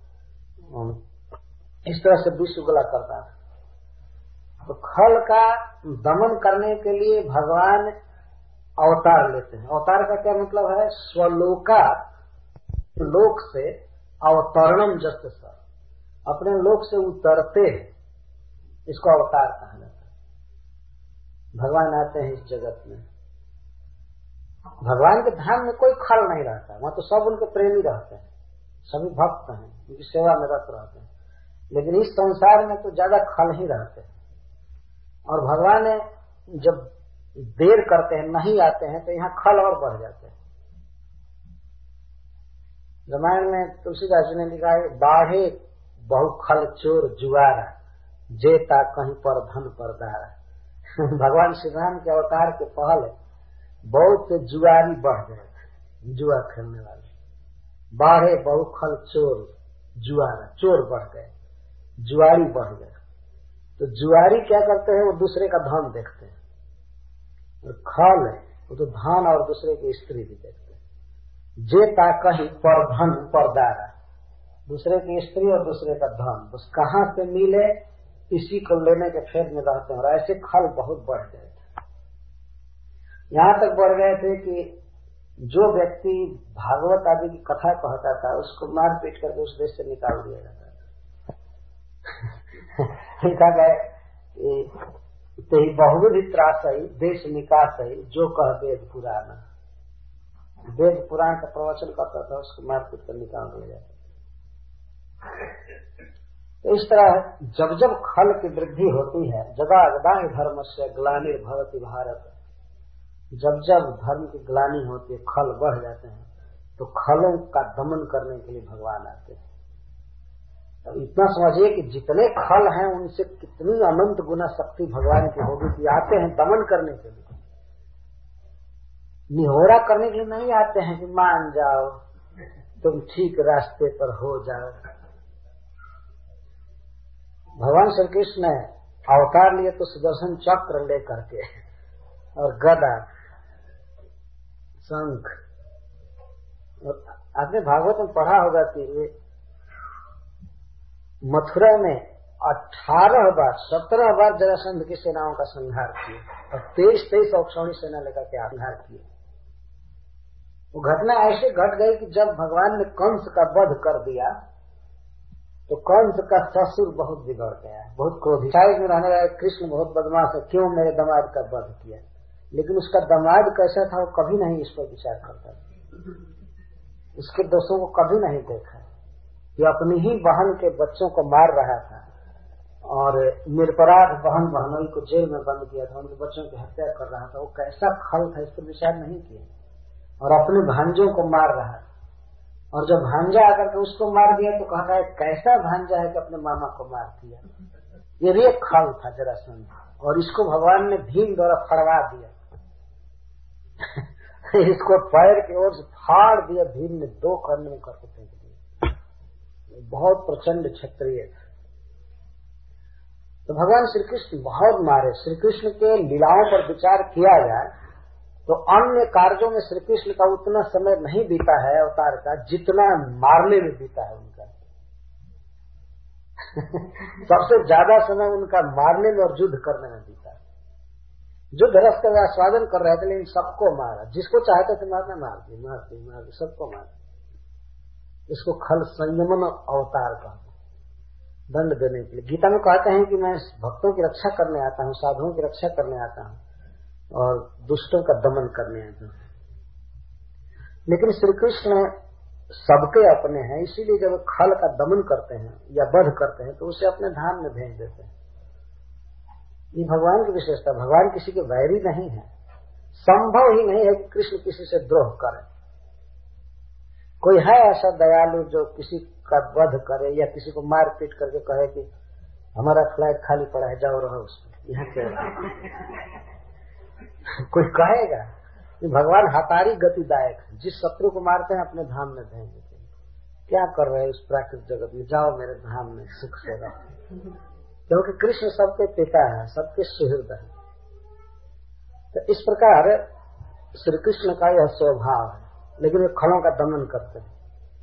इस तरह से विष उगला करता था। तो खल का दमन करने के लिए भगवान अवतार लेते हैं। अवतार का क्या मतलब है? स्वलोका लोक से अवतरणम जस्ट सा, अपने लोक से उतरते हैं, इसको अवतार कहा जाता है। भगवान आते हैं इस जगत में। भगवान के धाम में कोई खल नहीं रहता, वहां तो सब उनके प्रेमी रहते हैं, सभी भक्त हैं, उनकी सेवा में रत रहते हैं। लेकिन इस संसार में तो ज्यादा खल ही रहते हैं। और भगवान जब देर करते हैं, नहीं आते हैं, तो यहाँ खल और बढ़ जाते हैं। रामायण में तुलसीदास जी ने लिखा है, बाढ़े बहु खल चोर जुआरा जेता कहीं पर धन पर दारा। भगवान श्री राम के अवतार के पहले बहुत से जुआरी बढ़ गए, जुआ खेलने वाले। बाढ़े बहु खल चोर जुआरा, चोर बढ़ गए, जुआरी बढ़ गए। तो जुआरी क्या करते हैं? वो दूसरे का धन देखते हैं। और खल है वो तो धन और दूसरे की स्त्री भी देखते हैं। जेता कहीं पर धन पर दारा, दूसरे की स्त्री और दूसरे का धन बस कहाँ से मिले इसी को लेने के फेर में रहते हैं। और ऐसे खल बहुत बढ़ गए थे, यहाँ तक बढ़ गए थे कि जो व्यक्ति भागवत आदि की कथा कहता था, उसको मार पीट करके उस देश से निकाल दिया जाता था। लिखा गया ते बहुविधि त्रासई देश निकासई जो कह वेद पुराना। वेद पुराण का प्रवचन करता था, उसको मार पीट कर निकाल दिया जाता। तो इस तरह जब जब खल की वृद्धि होती है, जदा जदा धर्म से ग्लानिर्भवति भारत, जब जब धर्म की ग्लानि होती है, खल बढ़ जाते हैं, तो खलों का दमन करने के लिए भगवान आते हैं। तो इतना समझिए कि जितने खल हैं उनसे कितनी अनंत गुना शक्ति भगवान की होगी कि आते हैं दमन करने के लिए। निहोरा करने के लिए नहीं आते हैं कि मान जाओ, तुम ठीक रास्ते पर हो जाओ। भगवान श्री कृष्ण ने अवतार लिए तो सुदर्शन चक्र लेकर के और गदा, शंख। आपने भागवत में पढ़ा होगा कि मथुरा में अठारह बार सत्रह बार जरासंध की सेनाओं का संहार किए और तेईस तेईस औक्षणी सेना लेकर के संहार किए। वो घटना ऐसे घट गई कि जब भगवान ने कंस का वध कर दिया तो कंस का ससुर बहुत बिगड़ गया, बहुत क्रोधित। साइड में रहने वाले कृष्ण बहुत बदमाश है, क्यों मेरे दामाद का वध किया। लेकिन उसका दामाद कैसा था वो कभी नहीं इस पर विचार करता, उसके दोषों को कभी नहीं देखा। ये अपनी ही बहन के बच्चों को मार रहा था और निरपराध बहन बहनोई को जेल में बंद किया था, उनके बच्चों की हत्या कर रहा था। वो कैसा खल था इस पर विचार नहीं किया और अपने भांजों को मार रहा था और जब भांजा आकर के उसको मार दिया तो कहता है कैसा भांजा है कि अपने मामा को मार दिया। ये रे खल था जरासंध, और इसको भगवान ने भीम द्वारा फड़वा दिया। इसको पैर की ओर से फाड़ दिया भीम ने, दो खंड में करके फेंक दिया। बहुत प्रचंड क्षत्रिय था। तो भगवान श्री कृष्ण बहुत मारे। श्री कृष्ण के लीलाओं पर विचार किया जाए तो अन्य कार्यों में श्री कृष्ण का उतना समय नहीं बीता है अवतार का जितना मारने में बीता है उनका। सबसे ज्यादा समय उनका मारने में और युद्ध करने में बीता है। युद्ध रस का आस्वादन कर रहे थे लेकिन सबको मारा, जिसको चाहते थे मारना मार दिए, मार दिए मार दिए सबको मारा। इसको खल संयमन अवतार कहते हैं, दंड देने के लिए। गीता में कहते हैं कि मैं भक्तों की रक्षा करने आता हूँ, साधुओं की रक्षा करने आता हूँ और दुष्टों का दमन करने आता हूँ। लेकिन श्री कृष्ण सबके अपने हैं, इसीलिए जब खल का दमन करते हैं या वध करते हैं तो उसे अपने धाम में भेज देते हैं। ये भगवान की विशेषता। भगवान किसी के वैरी नहीं है। संभव ही नहीं है कि कृष्ण किसी से द्रोह करे। कोई है ऐसा दयालु जो किसी का वध करे या किसी को मार पीट करके कहे कि हमारा फ्लैट खाली पड़ा है, जाओ रहो उसमें, यहाँ क्या कोई कहेगा? भगवान हतारी गतिदायक है। जिस शत्रु को मारते हैं अपने धाम में भेज देते हैं। क्या कर रहे हैं उस प्राकृतिक जगत में, जाओ मेरे धाम में सुख से रहो। क्योंकि कृष्ण सबके पिता है, सबके सुहृद है। तो इस प्रकार श्री कृष्ण का यह स्वभाव है, लेकिन वे खलों का दमन करते हैं।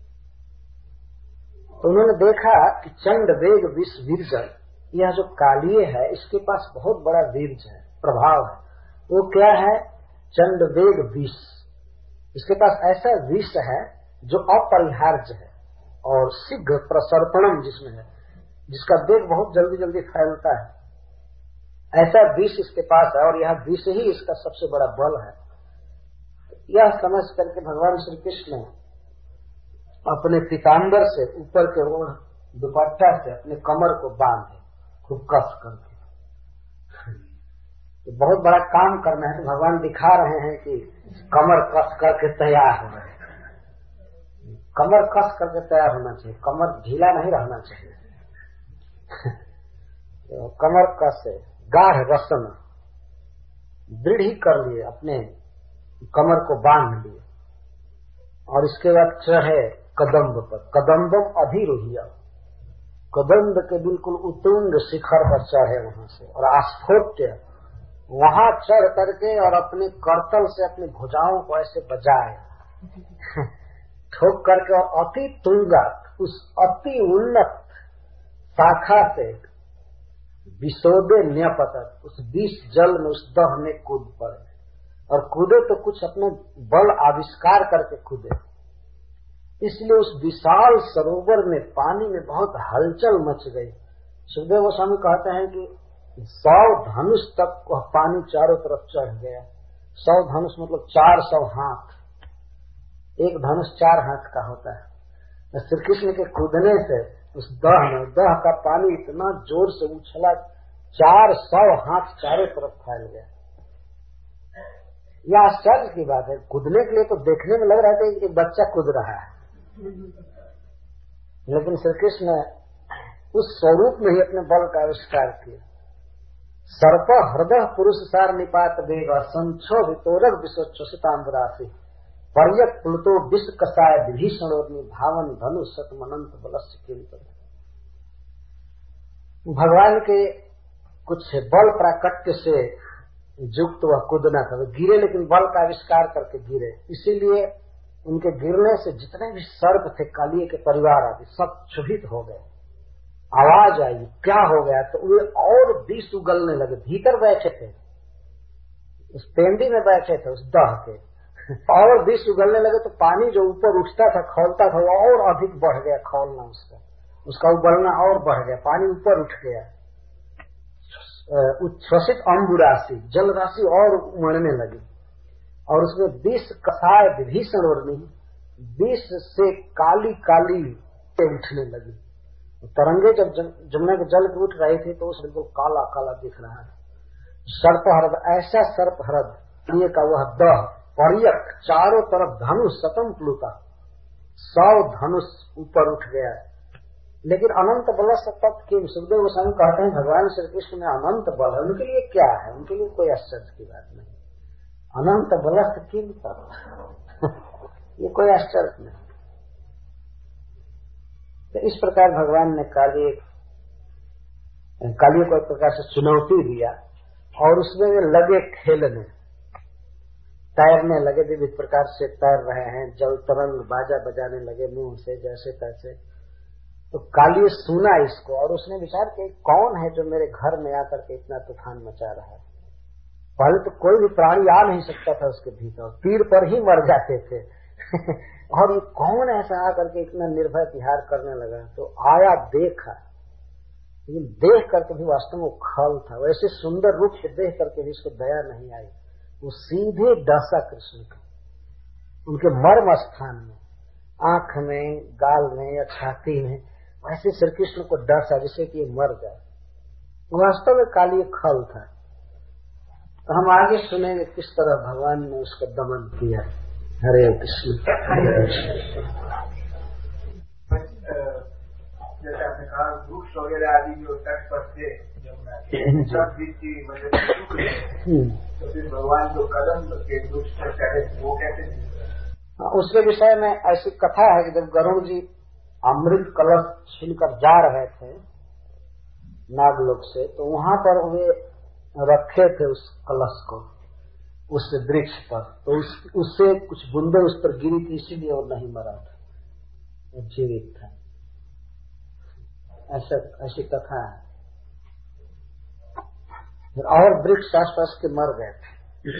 तो उन्होंने देखा कि चंड वेग विष वीर्य, यह जो कालिए है इसके पास बहुत बड़ा वीर्य है, प्रभाव है। वो क्या है? चंड वेग विष। इसके पास ऐसा विष है जो अपरिहार्य है और शीघ्र प्रसर्पणम जिसमें है, जिसका वेग बहुत जल्दी जल्दी फैलता है। ऐसा विष इसके पास है और यह विष ही इसका सबसे बड़ा बल है। यह समझ करके भगवान श्री कृष्ण अपने पीताम्बर से ऊपर के ओर दुपट्टा से अपने कमर को बांधे खूब कस करके। तो बहुत बड़ा काम करना है तो भगवान दिखा रहे हैं कि कमर कस करके तैयार हो रहे हैं। कमर कस करके तैयार होना चाहिए, कमर ढीला नहीं रहना चाहिए। तो कमर कस से गाढ़ रसन दृढ़ ही कर लिए, अपने कमर को बांध लिए और इसके बाद चढ़े कदम्ब पर। कदम्बम अधिरोहिया, कदम्ब के बिल्कुल उत्तुंग शिखर पर चढ़े वहां से और आस्फोट्य वहां चढ़ करके और अपने करतल से अपनी भुजाओं को ऐसे बजाए ठोक करके और अति तुंगा उस अति उन्नत शाखा से विशोदे न्यपतक उस विष जल में उस दह में कूद पड़े। और कूदे तो कुछ अपने बल आविष्कार करके कूदे। इसलिए उस विशाल सरोवर में पानी में बहुत हलचल मच गई। सुखदेव गोस्वामी कहते हैं कि सौ धनुष तक वह पानी चारों तरफ चढ़ गया। सौ धनुष मतलब चार सौ हाथ, एक धनुष चार हाथ का होता है। श्री कृष्ण के कूदने से उस दह में, दह का पानी इतना जोर से उछला, चार सौ हाथ चारों तरफ फैल गया। यह आश्चर्य की बात है। कूदने के लिए तो देखने में लग रहा था कि एक बच्चा कूद रहा है, लेकिन श्री कृष्ण उस स्वरूप में ही अपने बल का आविष्कार किया। सर्प हृदय पुरुष सार निपात वेग संक्षोभितोरग विश्वतांबराशि पर्यक प्लुतो विश्व कसाय विभीषण भावन धनु शतमनंत बलस्य किंतु। भगवान के कुछ बल प्राकट्य से युक्त वह कूदना था। वे गिरे लेकिन बल का आविष्कार करके गिरे। इसीलिए उनके गिरने से जितने भी सर्प थे कालिए के परिवार आदि सब क्षुभित हो गए। आवाज आई क्या हो गया, तो वे और विष उगलने लगे। भीतर बैठे थे, उस पेंडी में बैठे थे उस दह के, और विष उगलने लगे तो पानी जो ऊपर उठता था खौलता था वो और अधिक बढ़ गया। खौलना उसका उसका उबलना और बढ़ गया, पानी ऊपर उठ गया। उच्छ्वसित अम्बुराशि जल राशि और उमड़ने लगी और उसमें विष कसाय विभीषण वर्णी विष से काली काली उठने लगी। तरंगे जब जमुना के जल पे उठ रही थी तो उस बिल्कुल काला काला दिख रहा है। सर्पहरद, ऐसा सर्पहरद ये का वह दह पर्यक चारों तरफ धनुष शतम प्लुता, सौ धनुष ऊपर उठ गया। लेकिन अनंत बलस्थ तत् किम, सुखदेव गोस्वामी कहते हैं भगवान श्री कृष्ण में अनंत बल है, उनके लिए क्या है, उनके लिए कोई आश्चर्य की बात नहीं। अनंत बलस्थ किम तत् ये कोई आश्चर्य नहीं। तो इस प्रकार भगवान ने काली काली को एक प्रकार से चुनौती दिया और उसमें वे लगे खेलने, तैरने लगे, विविध प्रकार से तैर रहे हैं, जल तरंग बाजा बजाने लगे मुंह से जैसे तैसे। तो काली सुना इसको और उसने विचार किया कौन है जो मेरे घर में आकर के इतना तूफान मचा रहा है। पहले तो कोई भी प्राणी आ नहीं सकता था उसके भीतर, तीर पर ही मर जाते थे और ये कौन ऐसा आकर के इतना निर्भय विहार करने लगा। तो आया, देखा, लेकिन देख करके भी वास्तव में खल था, वैसे सुंदर रूप से देख करके भी इसको दया नहीं आई। वो सीधे डसा कृष्ण का, उनके मर्म स्थान में, आंख में, गाल में या छाती में, वैसे श्री कृष्ण को डसा जिससे कि ये मर जाए। वास्तव में काली खल था। तो हम आगे सुनेंगे किस तरह भगवान ने उसका दमन किया। हरे कृष्ण। जैसे आपने कहा वृक्ष वगैरह आदि जो तट पर थे जमुना के सब बीती मतलब सूख गए, तो फिर भगवान जो कदम के वृक्ष पर चढ़े वो कैसे मिलते? उसके विषय में ऐसी कथा है कि जब गरुड़ जी अमृत कलश छीनकर जा रहे थे नागलोक से, तो वहां पर वे रखे थे उस कलश को उस वृक्ष पर, तो उस, उससे कुछ बूंदे उस पर गिरी थी, इसीलिए वो नहीं मरा था, वो जीवित था। ऐसा ऐसी कथा है। और वृक्ष आसपास के मर गए थे।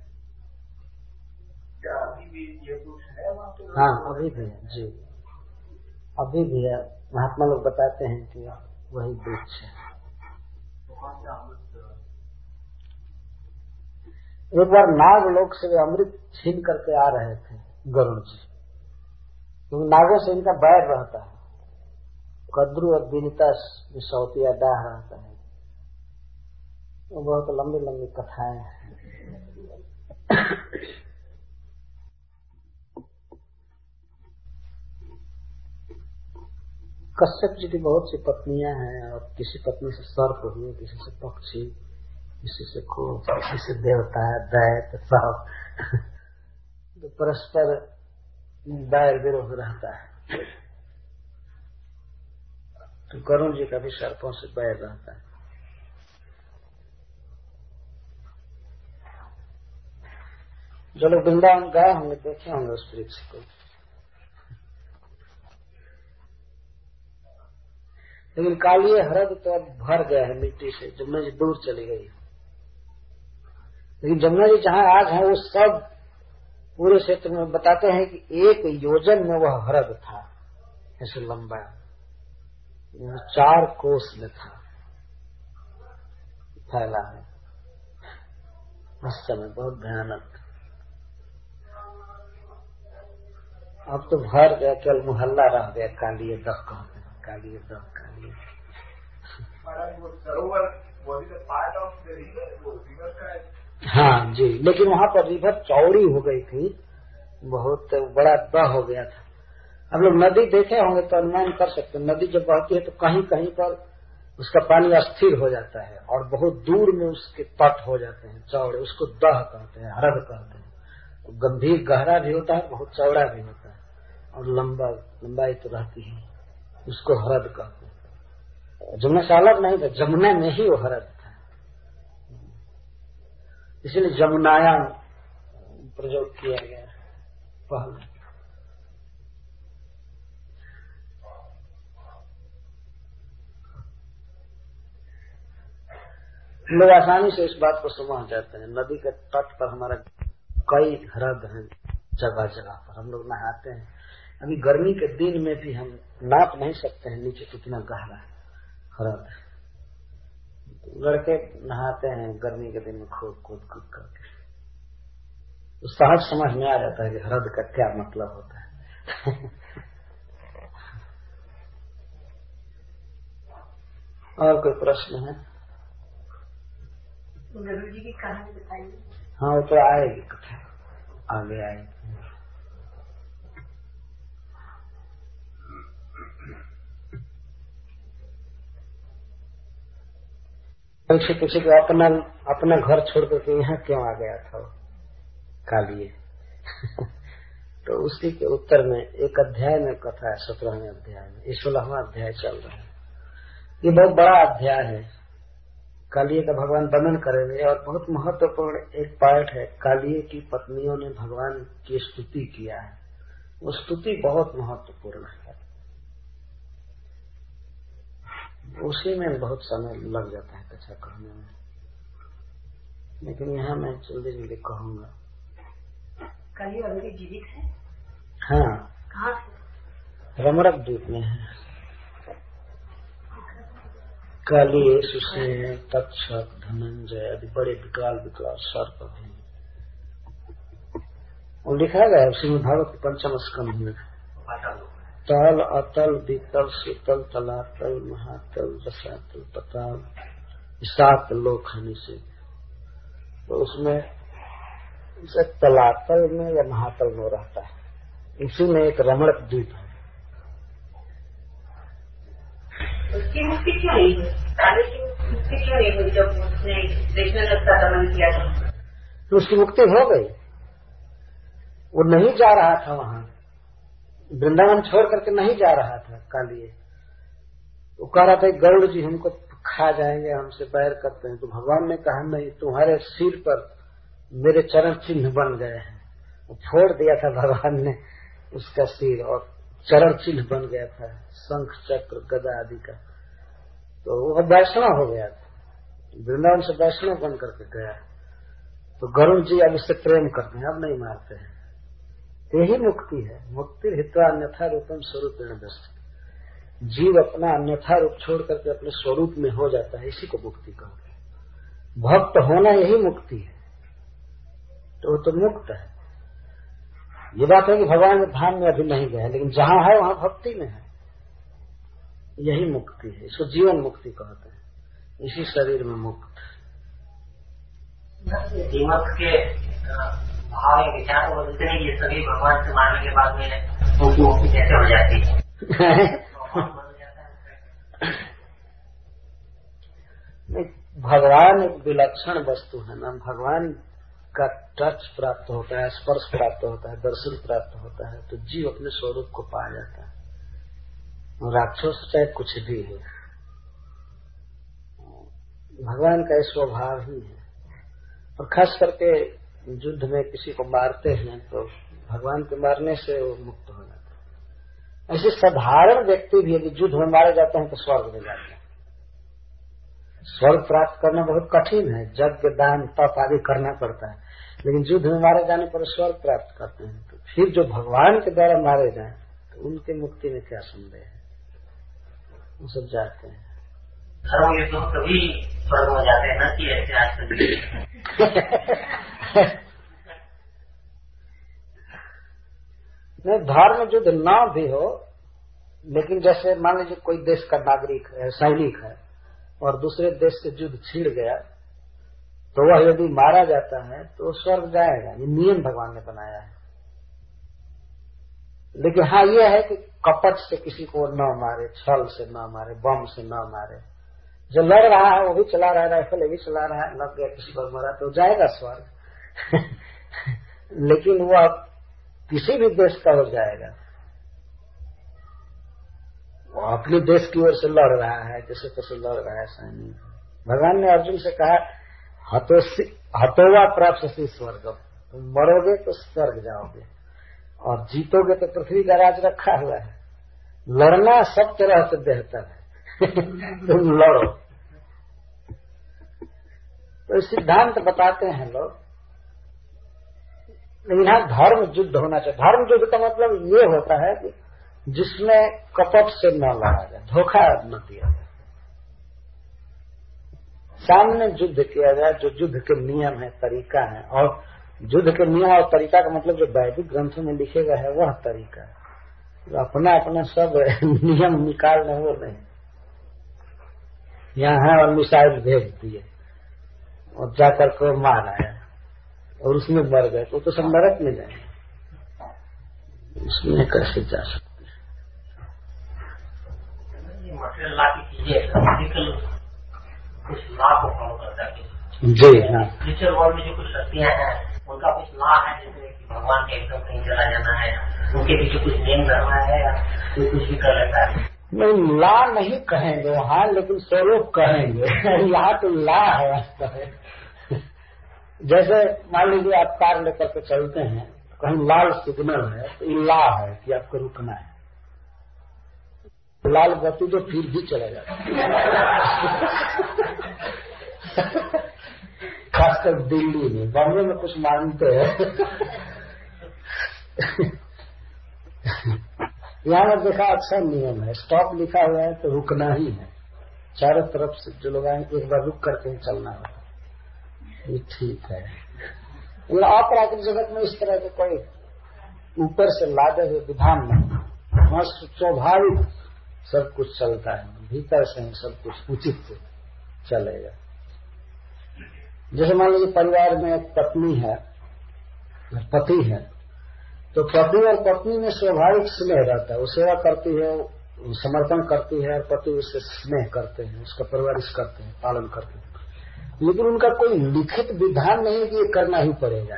क्या अभी भी ये वृक्ष है वहाँ पे? हाँ, अभी भी है जी, अभी भी है। महात्मा लोग बताते हैं कि वही वृक्ष है। एक बार नागलोक से वे अमृत छीन करके आ रहे थे गरुड़ जी, क्योंकि नागों से इनका बैर रहता है, कद्रु और विनीता सौतिया डाह रहता है। वो बहुत लंबी लंबी कथाएं हैं। कश्यप जी की बहुत सी पत्नियां हैं और किसी पत्नी से सर्प हुए, किसी से पक्षी, किसी से खूब, किसी से देवता, दैत, सब तो परस्पर बैर विरोध रहता है। तो गरुड़ जी का भी सर्पों से बैर रहता है। जो लोग वृंदावन गए होंगे देखे होंगे उस वृक्ष को, लेकिन कालिये हरद तो अब भर गया है मिट्टी से, जमुना जी दूर चली गई। लेकिन जमुना जी जहां आज है वो सब पूरे क्षेत्र में बताते हैं कि एक योजन में वह हरद था, ऐसे लंबा, चार कोस में था फैला है उस समय, बहुत भयानक। अब तो भर गया, केवल मोहल्ला रह गया, कालिये दह कहते हैं, कालिये दह, कालिये। वो सरोवर वो भी तो पार्ट ऑफ द रिवर, वो रिवर का है। हाँ जी, लेकिन वहां पर रिवर चौड़ी हो गई थी, बहुत बड़ा दह हो गया था। अब लोग नदी देखे होंगे तो अनुमान कर सकते हैं, नदी जब बहती है तो कहीं कहीं पर उसका पानी अस्थिर हो जाता है और बहुत दूर में उसके तट हो जाते हैं चौड़े, उसको दह कहते हैं, हरद कहते हैं। तो गंभीर गहरा भी होता है, बहुत चौड़ा भी होता है और लंबा लंबाई तो रहती है, उसको हरद कहते हैं। जमुना से अलग नहीं था, जमुना में ही वो हरद था, इसलिए जमुनायाम प्रयोग किया गया पहले। लोग आसानी से इस बात को समझ जाते हैं। नदी के तट पर हमारा कई हरद हैं, जगह जगह पर हम लोग नहाते हैं। अभी गर्मी के दिन में भी हम नाप नहीं सकते हैं नीचे कितना गहरा हरद है। लड़के नहाते हैं गर्मी के दिन में खूब कूद कूद करके, तो सहज समझ में आ जाता है कि हरद का क्या मतलब होता है। और कोई प्रश्न है? गरुड़ जी की कहानी बताइए। हाँ, वो तो आएगी कथा, आगे आएगी। पूछे किसी को अपना अपना घर छोड़ करके यहाँ क्यों आ गया था कालिए तो उसी के उत्तर में एक अध्याय में कथा है, सत्रहवें अध्याय में, ये सोलहवां अध्याय चल रहा है। ये बहुत बड़ा अध्याय है, कालिए का भगवान वर्णन करेंगे। और बहुत महत्वपूर्ण एक पार्ट है, कालिए की पत्नियों ने भगवान की स्तुति किया है। वो स्तुति बहुत महत्वपूर्ण है, उसी में बहुत समय लग जाता है कथा कहने में, लेकिन यहाँ मैं जल्दी जल्दी कहूंगा। कालिए अभी जीवित है? हाँ, कहाँ से? रमरक द्वीप में है। कालिए, सुसेन, तक्षक, धनंजय आदि बड़े विकराल विकराल सर्प भी, और लिखा गया श्रीमद् भागवत के पंचम स्कंध में, तल अतल वितल शीतल तलातल महातल रसातल पताल सात लोक हनी से। तो उसमें उसे तलातल में या महातल में रहता है, इसी में एक रमणक द्वीप है। उसकी मुक्ति क्यों नहीं हुई? कालिए की मुक्ति क्यों नहीं हुई जब उसने कृष्ण का दमन किया था? तो उसकी मुक्ति हो गई, वो नहीं जा रहा था वहां, वृंदावन छोड़ करके नहीं जा रहा था कालिए। वो कह रहा था गरुड़ जी हमको खा जाएंगे, हमसे बैर करते हैं। तो भगवान ने कहा नहीं, तुम्हारे सिर पर मेरे चरण चिन्ह बन गए हैं। वो फोड़ दिया था भगवान ने उसका सिर, और चरण चिन्ह बन गया था, शंख चक्र गदा आदि का। तो वो वैष्णव हो गया था, वृंदावन से वैष्णव बन करके गया। तो गरुड़ जी अब उससे प्रेम करते हैं, अब नहीं मारते हैं। यही मुक्ति है। मुक्ति हित्वा अन्यथा रूपम स्वरूपेण दृष्टि, जीव अपना अन्यथा रूप छोड़ करके अपने स्वरूप में हो जाता है, इसी को मुक्ति कहते हैं। भक्त होना यही मुक्ति है, तो वो तो मुक्त है। ये बात है कि भगवान के धाम में अभी नहीं गए, लेकिन जहां है वहां भक्ति में है, यही मुक्ति है। इसको जीवन मुक्ति कहते हैं, इसी शरीर में मुक्त। दीमक के भाव या विचार को बदलते नहीं, ये सभी भगवान से मारने के बाद में उनकी मुक्ति कैसे हो जाती है? भगवान एक विलक्षण वस्तु है ना, भगवान का टच प्राप्त होता है, स्पर्श प्राप्त होता है, दर्शन प्राप्त होता है, तो जीव अपने स्वरूप को पा जाता है। राक्षस चाहे कुछ भी हो, भगवान का स्वभाव ही है। और खास करके युद्ध में किसी को मारते हैं तो भगवान के मारने से वो मुक्त हो जाता है। ऐसे साधारण व्यक्ति भी यदि युद्ध में मारे जाते हैं तो स्वर्ग में जाते हैं। स्वर्ग प्राप्त करना बहुत कठिन है, यज्ञ दान तप आदि करना पड़ता है, लेकिन युद्ध में मारे जाने पर स्वर्ग प्राप्त करते हैं। तो फिर जो भगवान के द्वारा मारे जाएं तो उनकी मुक्ति में क्या संदेह है, वो सब जाते हैं। ये तो कभी स्वर्ग में जाते हैं ना कि ऐसे आजकल नहीं, धर्म युद्ध ना भी हो, लेकिन जैसे मान लीजिए कोई देश का नागरिक है, सैनिक है, और दूसरे देश से युद्ध छिड़ गया, तो वह यदि मारा जाता है तो स्वर्ग जाएगा। ये नियम भगवान ने बनाया है। लेकिन हाँ ये है कि कपट से किसी को न मारे, छल से न मारे, बम से न मारे। जो लड़ रहा है वो भी चला रहा है, राइफल भी चला रहा है, लग गया किसी पर मरा तो जाएगा स्वर्ग। लेकिन वो किसी भी देश का हो जाएगा, वो अपने देश की ओर से लड़ रहा है, जैसे तैसे लड़ रहा है सैनिक। भगवान ने अर्जुन से कहा हतोवा प्राप्त से स्वर्ग, तुम मरोगे तो स्वर्ग जाओगे, और जीतोगे तो पृथ्वी का राज रखा हुआ है। लड़ना सब तरह से बेहतर है। तुम लड़ो। तो सिद्धांत बताते हैं लोग, लेकिन यहाँ धर्म युद्ध होना चाहिए। धर्म युद्ध का मतलब ये होता है कि जिसमें कपट से न लड़ा जाए, धोखा न दिया जाए, सामने युद्ध किया जाए, जो युद्ध के नियम है, तरीका है। और युद्ध के नियम और तरीका का मतलब जो वैदिक ग्रंथों में लिखे गए है वह तरीका है। तो अपना अपना सब नियम निकालने वो नहीं, यहाँ है और मिसाइल भेज दिए और जाकर को मार आया और उसमें मर गए, तो, तो सब नरक में जाए, उसमें कैसे जा सकते? कुछ लॉ को फॉलो करता है। जी हाँ, स्पिरिचुअल वर्ल्ड में जो कुछ शक्तियां हैं उनका कुछ लॉ है, जैसे कि भगवान के एकदम कहीं चला जाना है, उनके पीछे कुछ नियम धर्म है या कोई कुछ भी कर लेता है। नहीं, ला नहीं कहेंगे वहाँ, लेकिन स्वरूप कहेंगे। यहाँ तो ला है। जैसे मान लीजिए आप कार लेकर के चलते हैं, कहीं लाल सिग्नल है तो ये ला है कि आपको रुकना है। लाल बत्ती तो फिर भी चला जाता है। खासकर दिल्ली में, बॉम्बे में कुछ मानते हैं। यहाँ पर देखा अच्छा नियम है, स्टॉप लिखा हुआ है तो रुकना ही है। चारों तरफ से जो लोग आएंगे एक बार रुक करके ही चलना होगा, ये ठीक है। मतलब अपराकृतिक जगत में इस तरह के कोई ऊपर से लादे हुए विधान नहीं, वहां स्वाभाविक सब कुछ चलता है, भीतर से ही सब कुछ उचित से चलेगा। जैसे मान लीजिए परिवार में एक पत्नी है, पति है, तो पति और पत्नी में स्वाभाविक स्नेह रहता है। वो सेवा करती है, समर्पण करती है, और पति उससे स्नेह करते हैं, उसका परवरिश करते हैं, पालन करते हैं। लेकिन उनका कोई लिखित विधान नहीं कि ये करना ही पड़ेगा।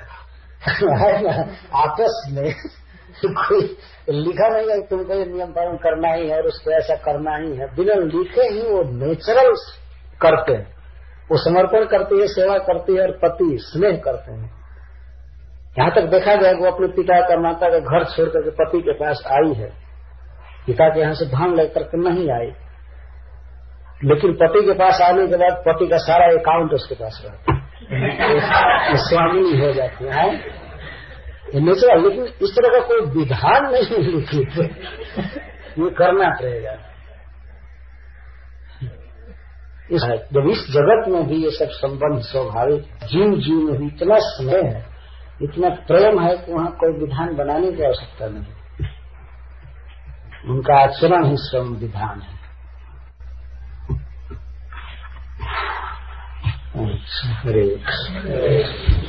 आपस में कोई लिखा नहीं है तुमको ये नियम पालन करना ही है और उसको ऐसा करना ही है। बिना लिखे ही वो नेचुरल करते हैं। वो समर्पण करती है, सेवा करती है, और पति स्नेह करते हैं। यहाँ तक देखा जाए वो अपने पिता का माता का घर छोड़ करके पति के पास आई है, पिता के यहाँ से धन लेकर के नहीं आई, लेकिन पति के पास आने के बाद पति का सारा अकाउंट उसके पास रहता है, स्वामी हो जाती है नेचुरल। लेकिन इस तरह का कोई विधान नहीं लिखित, ये करना पड़ेगा। जब इस जगत में भी ये सब संबंध स्वाभाविक, जीव जीव में भी इतना स्नेह है, इतना प्रेम है कि वहां कोई विधान बनाने की आवश्यकता नहीं। उनका आचरण ही स्वयं विधान है। हरे